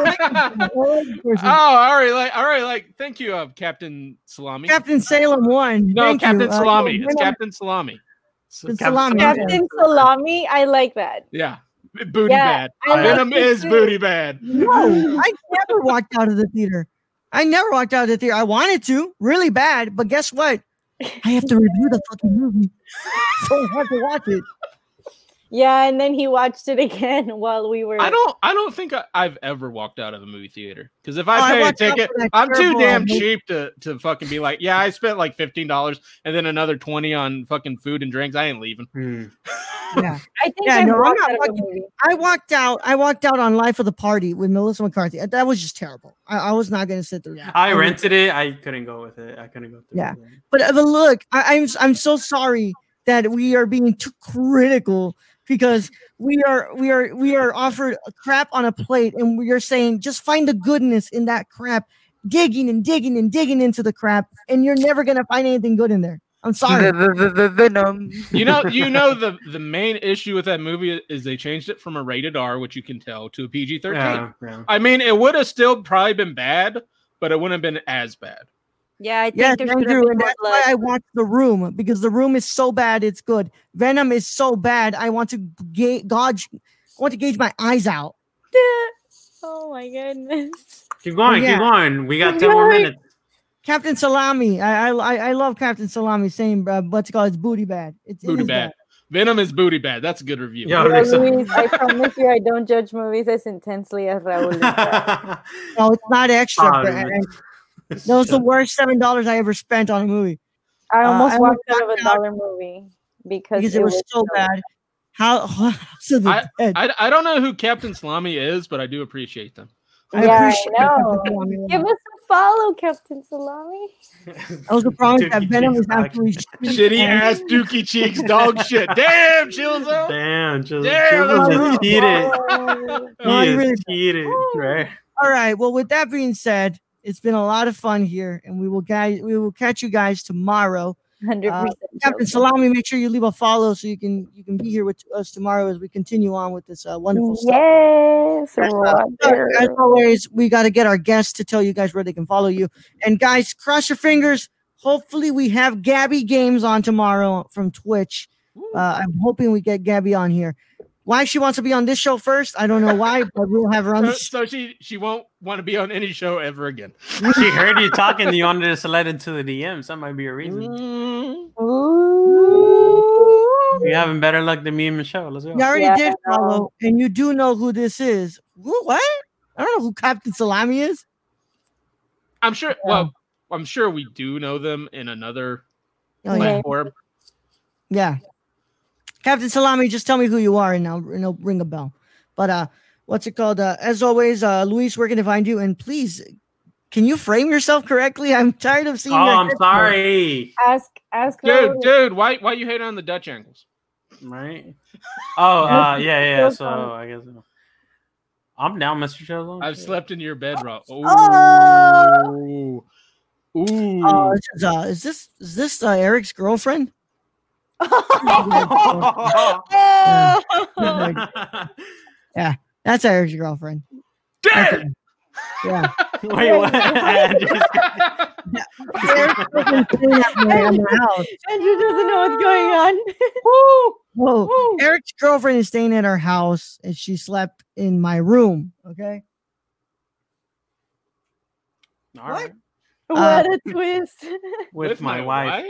[SPEAKER 5] Oh, all right, like, all right, like, thank you, uh, Captain Salami.
[SPEAKER 2] Captain Salem won.
[SPEAKER 5] no,
[SPEAKER 2] Thank
[SPEAKER 5] Captain
[SPEAKER 2] you. Uh,
[SPEAKER 5] Salami.
[SPEAKER 2] Venom-
[SPEAKER 5] it's Captain Salami.
[SPEAKER 2] Captain Salami.
[SPEAKER 3] Captain Salami, I like that.
[SPEAKER 5] Yeah, booty
[SPEAKER 3] Yeah,
[SPEAKER 5] bad.
[SPEAKER 3] I like
[SPEAKER 5] Venom
[SPEAKER 3] it
[SPEAKER 5] is
[SPEAKER 3] too.
[SPEAKER 5] booty bad.
[SPEAKER 2] No, I never walked out of the theater. I never walked out of the theater. I wanted to, really bad, but guess what? I have to review the fucking movie, so I have to watch it.
[SPEAKER 3] Yeah, and then he watched it again while we were.
[SPEAKER 5] I don't. I don't think I, I've ever walked out of the movie theater because if
[SPEAKER 2] Oh, I
[SPEAKER 5] I pay a
[SPEAKER 2] walked out
[SPEAKER 5] ticket,
[SPEAKER 2] for that
[SPEAKER 5] I'm too
[SPEAKER 2] terrible,
[SPEAKER 5] damn
[SPEAKER 2] um,
[SPEAKER 5] cheap to to fucking be like, yeah, I spent like fifteen dollars and then another twenty on fucking food and drinks. I ain't leaving.
[SPEAKER 4] Hmm.
[SPEAKER 2] Yeah,
[SPEAKER 3] I think
[SPEAKER 2] Yeah,
[SPEAKER 3] I
[SPEAKER 2] no, I'm
[SPEAKER 3] walked
[SPEAKER 2] not
[SPEAKER 3] out of the
[SPEAKER 2] walking-
[SPEAKER 3] movie.
[SPEAKER 2] I walked out. I walked out on Life of the Party with Melissa McCarthy. That was just terrible. I, I was not going to sit through that.
[SPEAKER 4] I
[SPEAKER 2] was-
[SPEAKER 4] rented it. I couldn't go with it. I couldn't go through
[SPEAKER 2] Yeah.
[SPEAKER 4] it.
[SPEAKER 2] But, uh, but look, I, I'm I'm so sorry that we are being too critical because we are we are we are offered a crap on a plate, and we are saying just find the goodness in that crap, digging and digging and digging into the crap, and you're never gonna find anything good in there. I'm sorry.
[SPEAKER 6] Venom.
[SPEAKER 5] You know, you know the the main issue with that movie is they changed it from a rated R, which you can tell, to a P G thirteen.
[SPEAKER 4] Yeah, yeah.
[SPEAKER 5] I mean, it would have still probably been bad, but it wouldn't have been as bad.
[SPEAKER 3] Yeah, I think
[SPEAKER 2] Yes,
[SPEAKER 3] there should have
[SPEAKER 2] Andrew,
[SPEAKER 3] been
[SPEAKER 2] and
[SPEAKER 3] more
[SPEAKER 2] that's
[SPEAKER 3] blood.
[SPEAKER 2] why I watched The Room, because The Room is so bad it's good. Venom is so bad I want to ga- gauge, I want to gauge my eyes out.
[SPEAKER 3] Oh my goodness.
[SPEAKER 4] Keep going.
[SPEAKER 2] Yeah.
[SPEAKER 4] Keep going. We got ten more minutes.
[SPEAKER 2] Captain Salami, I I I I love Captain Salami saying, uh, what's it called? It's booty bad. It's it
[SPEAKER 5] Booty
[SPEAKER 2] is
[SPEAKER 5] bad. Venom is booty bad. That's a good review.
[SPEAKER 4] Yo,
[SPEAKER 3] Yeah,
[SPEAKER 4] Lisa.
[SPEAKER 3] Luis, I promise you I don't judge movies as intensely as Raul does.
[SPEAKER 2] No, it's not extra.
[SPEAKER 4] Oh,
[SPEAKER 2] but-
[SPEAKER 4] man.
[SPEAKER 2] and that was the worst seven dollars I ever spent on a movie
[SPEAKER 3] I almost
[SPEAKER 2] I
[SPEAKER 3] walked out of
[SPEAKER 2] walked
[SPEAKER 3] a
[SPEAKER 2] out
[SPEAKER 3] dollar movie because,
[SPEAKER 2] because it was so bad. How, how House of the
[SPEAKER 5] I,
[SPEAKER 2] Dead.
[SPEAKER 5] I I don't know who Captain Salami is, but I do appreciate them.
[SPEAKER 2] I
[SPEAKER 3] Yeah, I
[SPEAKER 2] appreciate
[SPEAKER 3] know.
[SPEAKER 2] Captain Salami.
[SPEAKER 3] Give us a follow, Captain Salami.
[SPEAKER 2] That was the problem is that
[SPEAKER 4] Dookie
[SPEAKER 2] Venom
[SPEAKER 4] cheeks
[SPEAKER 2] is absolutely
[SPEAKER 5] Shitty ass dookie cheeks, dog shit. Damn, Chillzo.
[SPEAKER 4] Damn, just,
[SPEAKER 5] Damn,
[SPEAKER 4] just
[SPEAKER 2] that's
[SPEAKER 4] cheated.
[SPEAKER 3] Oh,
[SPEAKER 4] He
[SPEAKER 2] Oh, you
[SPEAKER 4] is
[SPEAKER 2] really-
[SPEAKER 4] cheated, right?
[SPEAKER 2] All right. Well, with that being said, it's been a lot of fun here, and we will guys we will catch you guys tomorrow.
[SPEAKER 3] one hundred percent.
[SPEAKER 2] Captain Salami, make sure you leave a follow so you can you can be here with us tomorrow as we continue on with this uh, wonderful stuff.
[SPEAKER 3] Yes,
[SPEAKER 2] Uh,
[SPEAKER 3] Roger.
[SPEAKER 2] as always, we got to get our guests to tell you guys where they can follow you. And guys, cross your fingers. Hopefully, we have Gabby Games on tomorrow from Twitch. Uh, I'm hoping we get Gabby on here. Why she wants to be on this show first, I don't know why, but we'll have her on
[SPEAKER 5] So,
[SPEAKER 2] the show.
[SPEAKER 5] so she she won't want to be on any show ever again.
[SPEAKER 4] She heard you talking. You wanted to slide into the D Ms. That might be a reason.
[SPEAKER 5] Mm.
[SPEAKER 3] Ooh.
[SPEAKER 4] You having better luck than me and Michelle. Let's go.
[SPEAKER 2] You already
[SPEAKER 3] Yeah,
[SPEAKER 2] did
[SPEAKER 3] I know.
[SPEAKER 2] follow, and you do know who this is. Who, what? I don't know who Captain Salami is.
[SPEAKER 5] I'm sure. Well, I'm sure we do know them in another
[SPEAKER 2] Oh, yeah.
[SPEAKER 5] platform.
[SPEAKER 2] Yeah. Captain Salami, just tell me who you are and I'll, and I'll ring a bell. But uh, what's it called? Uh, as always, uh, Luis, where can I find you? And please, can you frame yourself correctly? I'm tired of seeing.
[SPEAKER 4] Oh,
[SPEAKER 2] your
[SPEAKER 4] I'm
[SPEAKER 2] head
[SPEAKER 4] sorry.
[SPEAKER 3] Ask, ask,
[SPEAKER 5] Dude,
[SPEAKER 3] Raul.
[SPEAKER 5] dude, why why you hate on the Dutch angles?
[SPEAKER 4] Right? Oh, uh, yeah, yeah.
[SPEAKER 3] So
[SPEAKER 4] So
[SPEAKER 3] funny.
[SPEAKER 4] I guess I'm down, Mister Chilton.
[SPEAKER 5] I've slept in your bed, Raul.
[SPEAKER 2] Oh!
[SPEAKER 5] Ooh. Ooh.
[SPEAKER 2] Oh, this is, uh, is this is this uh, Eric's girlfriend? Yeah, that's Eric's girlfriend. Okay. Yeah.
[SPEAKER 4] Wait, what?
[SPEAKER 2] Eric's girlfriend's staying at my, at my house.
[SPEAKER 3] Andrew doesn't know what's going on.
[SPEAKER 2] Whoa. Eric's girlfriend is staying at our house and she slept in my room. Okay.
[SPEAKER 4] All right.
[SPEAKER 3] What
[SPEAKER 2] Uh,
[SPEAKER 3] a twist.
[SPEAKER 4] With,
[SPEAKER 5] With
[SPEAKER 4] my,
[SPEAKER 5] my
[SPEAKER 4] wife.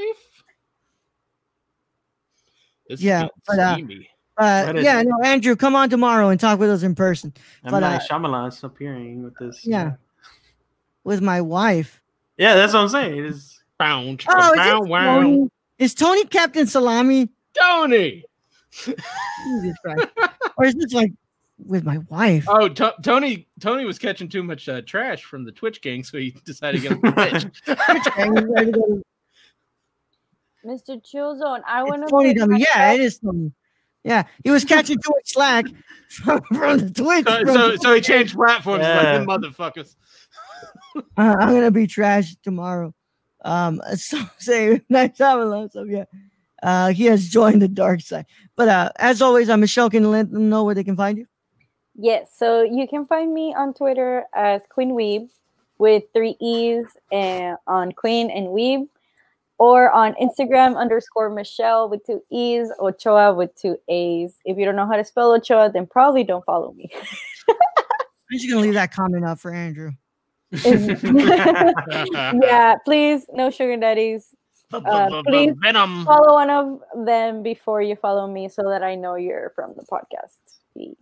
[SPEAKER 5] This
[SPEAKER 2] Yeah,
[SPEAKER 5] is
[SPEAKER 2] but, uh,
[SPEAKER 5] steamy.
[SPEAKER 2] Uh,
[SPEAKER 4] What is
[SPEAKER 2] yeah,
[SPEAKER 4] it?
[SPEAKER 2] no, Andrew, come on tomorrow and talk with us in person.
[SPEAKER 4] I'm
[SPEAKER 2] But,
[SPEAKER 4] not
[SPEAKER 2] uh,
[SPEAKER 4] Shyamalan's appearing with this.
[SPEAKER 2] yeah, with my wife.
[SPEAKER 4] Yeah, that's what I'm saying. It is.
[SPEAKER 5] Bow,
[SPEAKER 2] Oh, is,
[SPEAKER 5] bow,
[SPEAKER 2] it
[SPEAKER 5] wow.
[SPEAKER 2] Tony? Is Tony Captain Salami?
[SPEAKER 5] Tony.
[SPEAKER 2] Jesus Christ. Or is this like with my wife?
[SPEAKER 5] Oh, to- Tony Tony was catching too much uh, trash from the Twitch gang, so he decided to get on Twitch.
[SPEAKER 3] Mister Chillzone, I want to.
[SPEAKER 2] Tony W. Yeah, it is Tony. Yeah, he was catching too much slack from, from the Twitch.
[SPEAKER 5] So,
[SPEAKER 2] from-
[SPEAKER 5] so, so he changed platforms
[SPEAKER 4] Yeah.
[SPEAKER 5] like them motherfuckers.
[SPEAKER 2] Uh, I'm gonna be trash tomorrow. Um, so say nice Shyamalan. So yeah, uh, he has joined the dark side. But uh, as always, I'm Michelle. Can you let them know where they can find you?
[SPEAKER 3] Yes, so you can find me on Twitter as Queen Weeb with three E's and on Queen and Weeb, or on Instagram underscore Michelle with two E's, Ochoa with two A's. If you don't know how to spell Ochoa, then probably don't follow me.
[SPEAKER 2] I'm just gonna leave that comment up for Andrew.
[SPEAKER 3] Yeah, please, no sugar daddies. Uh, please
[SPEAKER 5] Venom.
[SPEAKER 3] follow one of them before you follow me so that I know you're from the podcast feed.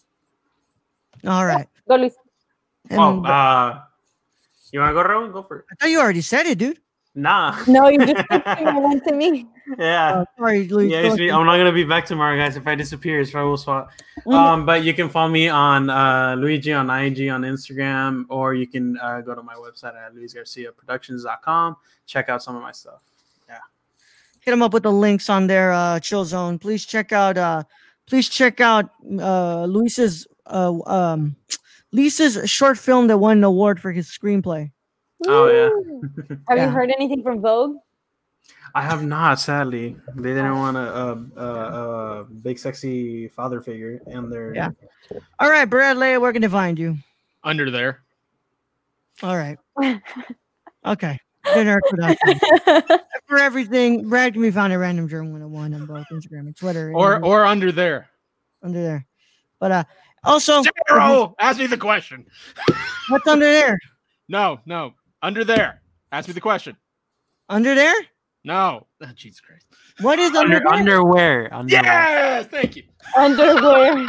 [SPEAKER 2] All right.
[SPEAKER 3] Go, Luis.
[SPEAKER 2] And
[SPEAKER 4] Oh, uh, you want to go, Raul? Go for it.
[SPEAKER 2] I thought you already said it, dude.
[SPEAKER 4] Nah.
[SPEAKER 3] No, you just went to me.
[SPEAKER 4] Yeah.
[SPEAKER 2] Uh, sorry, Luis.
[SPEAKER 4] Yeah,
[SPEAKER 2] go
[SPEAKER 4] it's me.
[SPEAKER 2] ahead.
[SPEAKER 4] I'm not gonna be back tomorrow, guys. If I disappear, it's Raul Swat.
[SPEAKER 3] Mm.
[SPEAKER 4] Um, but you can follow me on uh, Luigi on I G on Instagram, or you can uh, go to my website at luis garcia productions dot com. Check out some of my stuff.
[SPEAKER 2] Hit them up with the links on their uh, chill zone. Please check out. Uh, please check out uh, Luis's uh, um, Lisa's short film that won an award for his screenplay.
[SPEAKER 4] Oh yeah.
[SPEAKER 3] Have
[SPEAKER 2] Yeah.
[SPEAKER 3] you heard anything from Vogue?
[SPEAKER 4] I have not, sadly. They didn't want a, a, a, a big, sexy father figure in their.
[SPEAKER 2] Yeah. All right, Bradley, where can they find you?
[SPEAKER 5] Under there.
[SPEAKER 2] All right. Okay. Dinner production. For everything, Brad can be found at Random German one oh one on both Instagram and Twitter.
[SPEAKER 5] Or
[SPEAKER 2] and
[SPEAKER 5] or under there.
[SPEAKER 2] under there. But uh, also,
[SPEAKER 5] Zero! Ask me the question.
[SPEAKER 2] what's under there?
[SPEAKER 5] No, no. Under there. Ask me the question.
[SPEAKER 2] Under there?
[SPEAKER 5] No. Oh, Jesus Christ.
[SPEAKER 2] What is under,
[SPEAKER 4] Under,
[SPEAKER 2] there?
[SPEAKER 4] underwear. Underwear.
[SPEAKER 5] Yes! Thank you.
[SPEAKER 3] Underwear.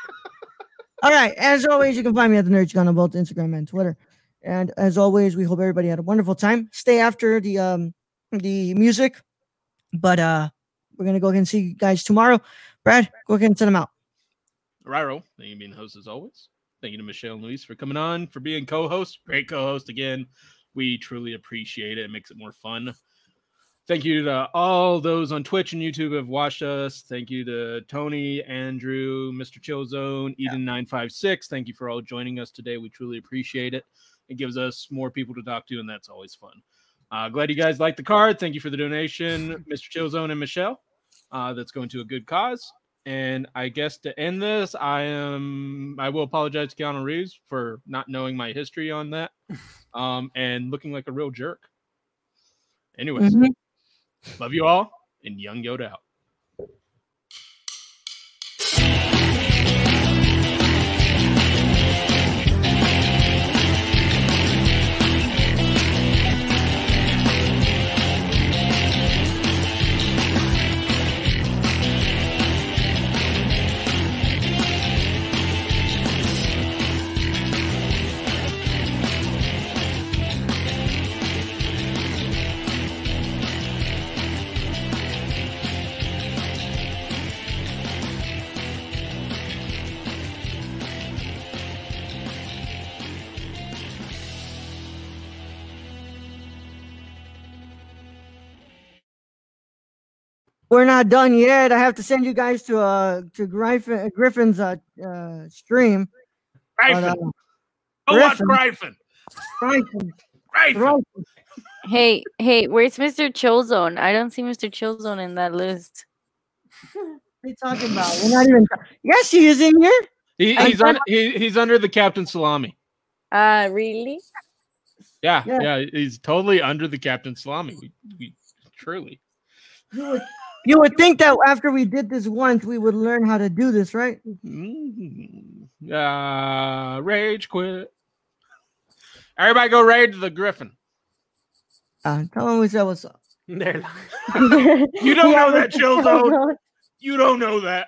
[SPEAKER 2] All right. As always, you can find me at the Nerd Chick on both Instagram and Twitter. And as always, we hope everybody had a wonderful time. Stay after the um the music, but uh, we're gonna go ahead and see you guys tomorrow. Brad, go ahead and send them out.
[SPEAKER 5] Raro, thank you for being host as always. Thank you to Michelle and Luis for coming on, for being co-host. Great co-host again. We truly appreciate it. It makes it more fun. Thank you to all those on Twitch and YouTube who have watched us. Thank you to Tony, Andrew, Mister Chillzone, Eden nine five six. Thank you for all joining us today. We truly appreciate it. It gives us more people to talk to, and that's always fun. Uh, glad you guys liked the card. Thank you for the donation, Mister Chillzone and Michelle. Uh, that's going to a good cause. And I guess to end this, I am I will apologize to Keanu Reeves for not knowing my history on that, um, and looking like a real jerk. Anyways,
[SPEAKER 2] Mhm.
[SPEAKER 5] love you all, and Young Yoda out.
[SPEAKER 2] we're not done yet. I have to send you guys to uh to Griffin Griffin's uh, uh stream.
[SPEAKER 5] Griffin.
[SPEAKER 2] But, uh,
[SPEAKER 5] Oh, what's
[SPEAKER 2] Griffin.
[SPEAKER 5] Griffin?
[SPEAKER 2] Griffin.
[SPEAKER 5] Griffin.
[SPEAKER 3] Hey, hey, where's Mister Chillzone? I don't see Mister Chillzone in that list.
[SPEAKER 2] What are you talking about? We're not even. Yes, he is in here.
[SPEAKER 5] He, he's on. He, he's under the Captain Salami.
[SPEAKER 3] Uh, really?
[SPEAKER 5] Yeah,
[SPEAKER 2] Yeah.
[SPEAKER 5] yeah, he's totally under the Captain Salami. We, we truly.
[SPEAKER 2] You would, you would think that after we did this once, we would learn how to do this, right?
[SPEAKER 5] Mm, uh, rage quit. Everybody go raid the Griffin.
[SPEAKER 2] Uh, tell him we said what's up.
[SPEAKER 4] They're
[SPEAKER 5] You don't
[SPEAKER 2] Yeah,
[SPEAKER 5] know that,
[SPEAKER 2] we-
[SPEAKER 5] chill zone. You don't know that.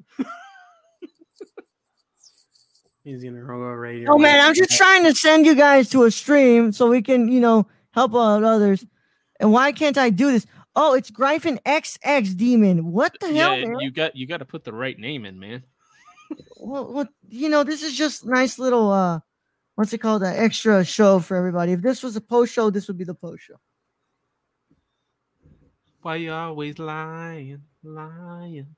[SPEAKER 4] He's gonna go radio.
[SPEAKER 2] Oh man, I'm just trying to send you guys to a stream so we can, you know, help out others. And why can't I do this? Oh, it's Griffin X X Demon. What the hell,
[SPEAKER 5] Yeah,
[SPEAKER 2] man?
[SPEAKER 5] you got you got to put the right name in, man.
[SPEAKER 2] Well, what you know, this is just nice little uh, what's it called? An extra show for everybody. If this was a post show, this would be the post show.
[SPEAKER 5] Why you always lying, lying?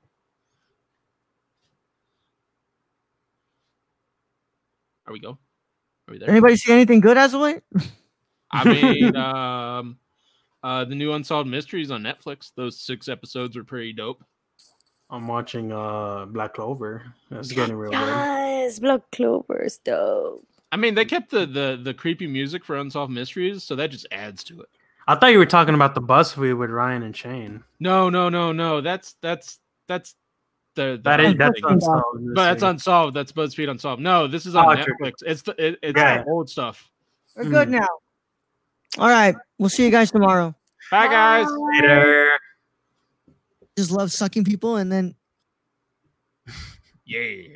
[SPEAKER 5] Are we go? Are we there?
[SPEAKER 2] Anybody see anything good as of late?
[SPEAKER 5] I mean, um, uh, the new Unsolved Mysteries on Netflix. Those six episodes were pretty dope.
[SPEAKER 4] I'm watching uh Black Clover. That's getting real good.
[SPEAKER 3] Yes, Black Clover's dope.
[SPEAKER 5] I mean, they kept the, the the creepy music for Unsolved Mysteries, so that just adds to it.
[SPEAKER 4] I thought you were talking about the BuzzFeed with Ryan and Shane.
[SPEAKER 5] No, no, no, no. That's that's that's the, the
[SPEAKER 4] That is that's
[SPEAKER 5] thing.
[SPEAKER 4] unsolved.
[SPEAKER 5] But that's unsolved. That's BuzzFeed Unsolved. No, this is on
[SPEAKER 4] Oh, true.
[SPEAKER 5] Netflix. It's the it, it's
[SPEAKER 4] Yeah.
[SPEAKER 5] the old stuff.
[SPEAKER 2] We're good now. All right, we'll see you guys tomorrow.
[SPEAKER 5] Bye, guys.
[SPEAKER 4] Later.
[SPEAKER 2] Just love sucking people and then
[SPEAKER 5] Yeah.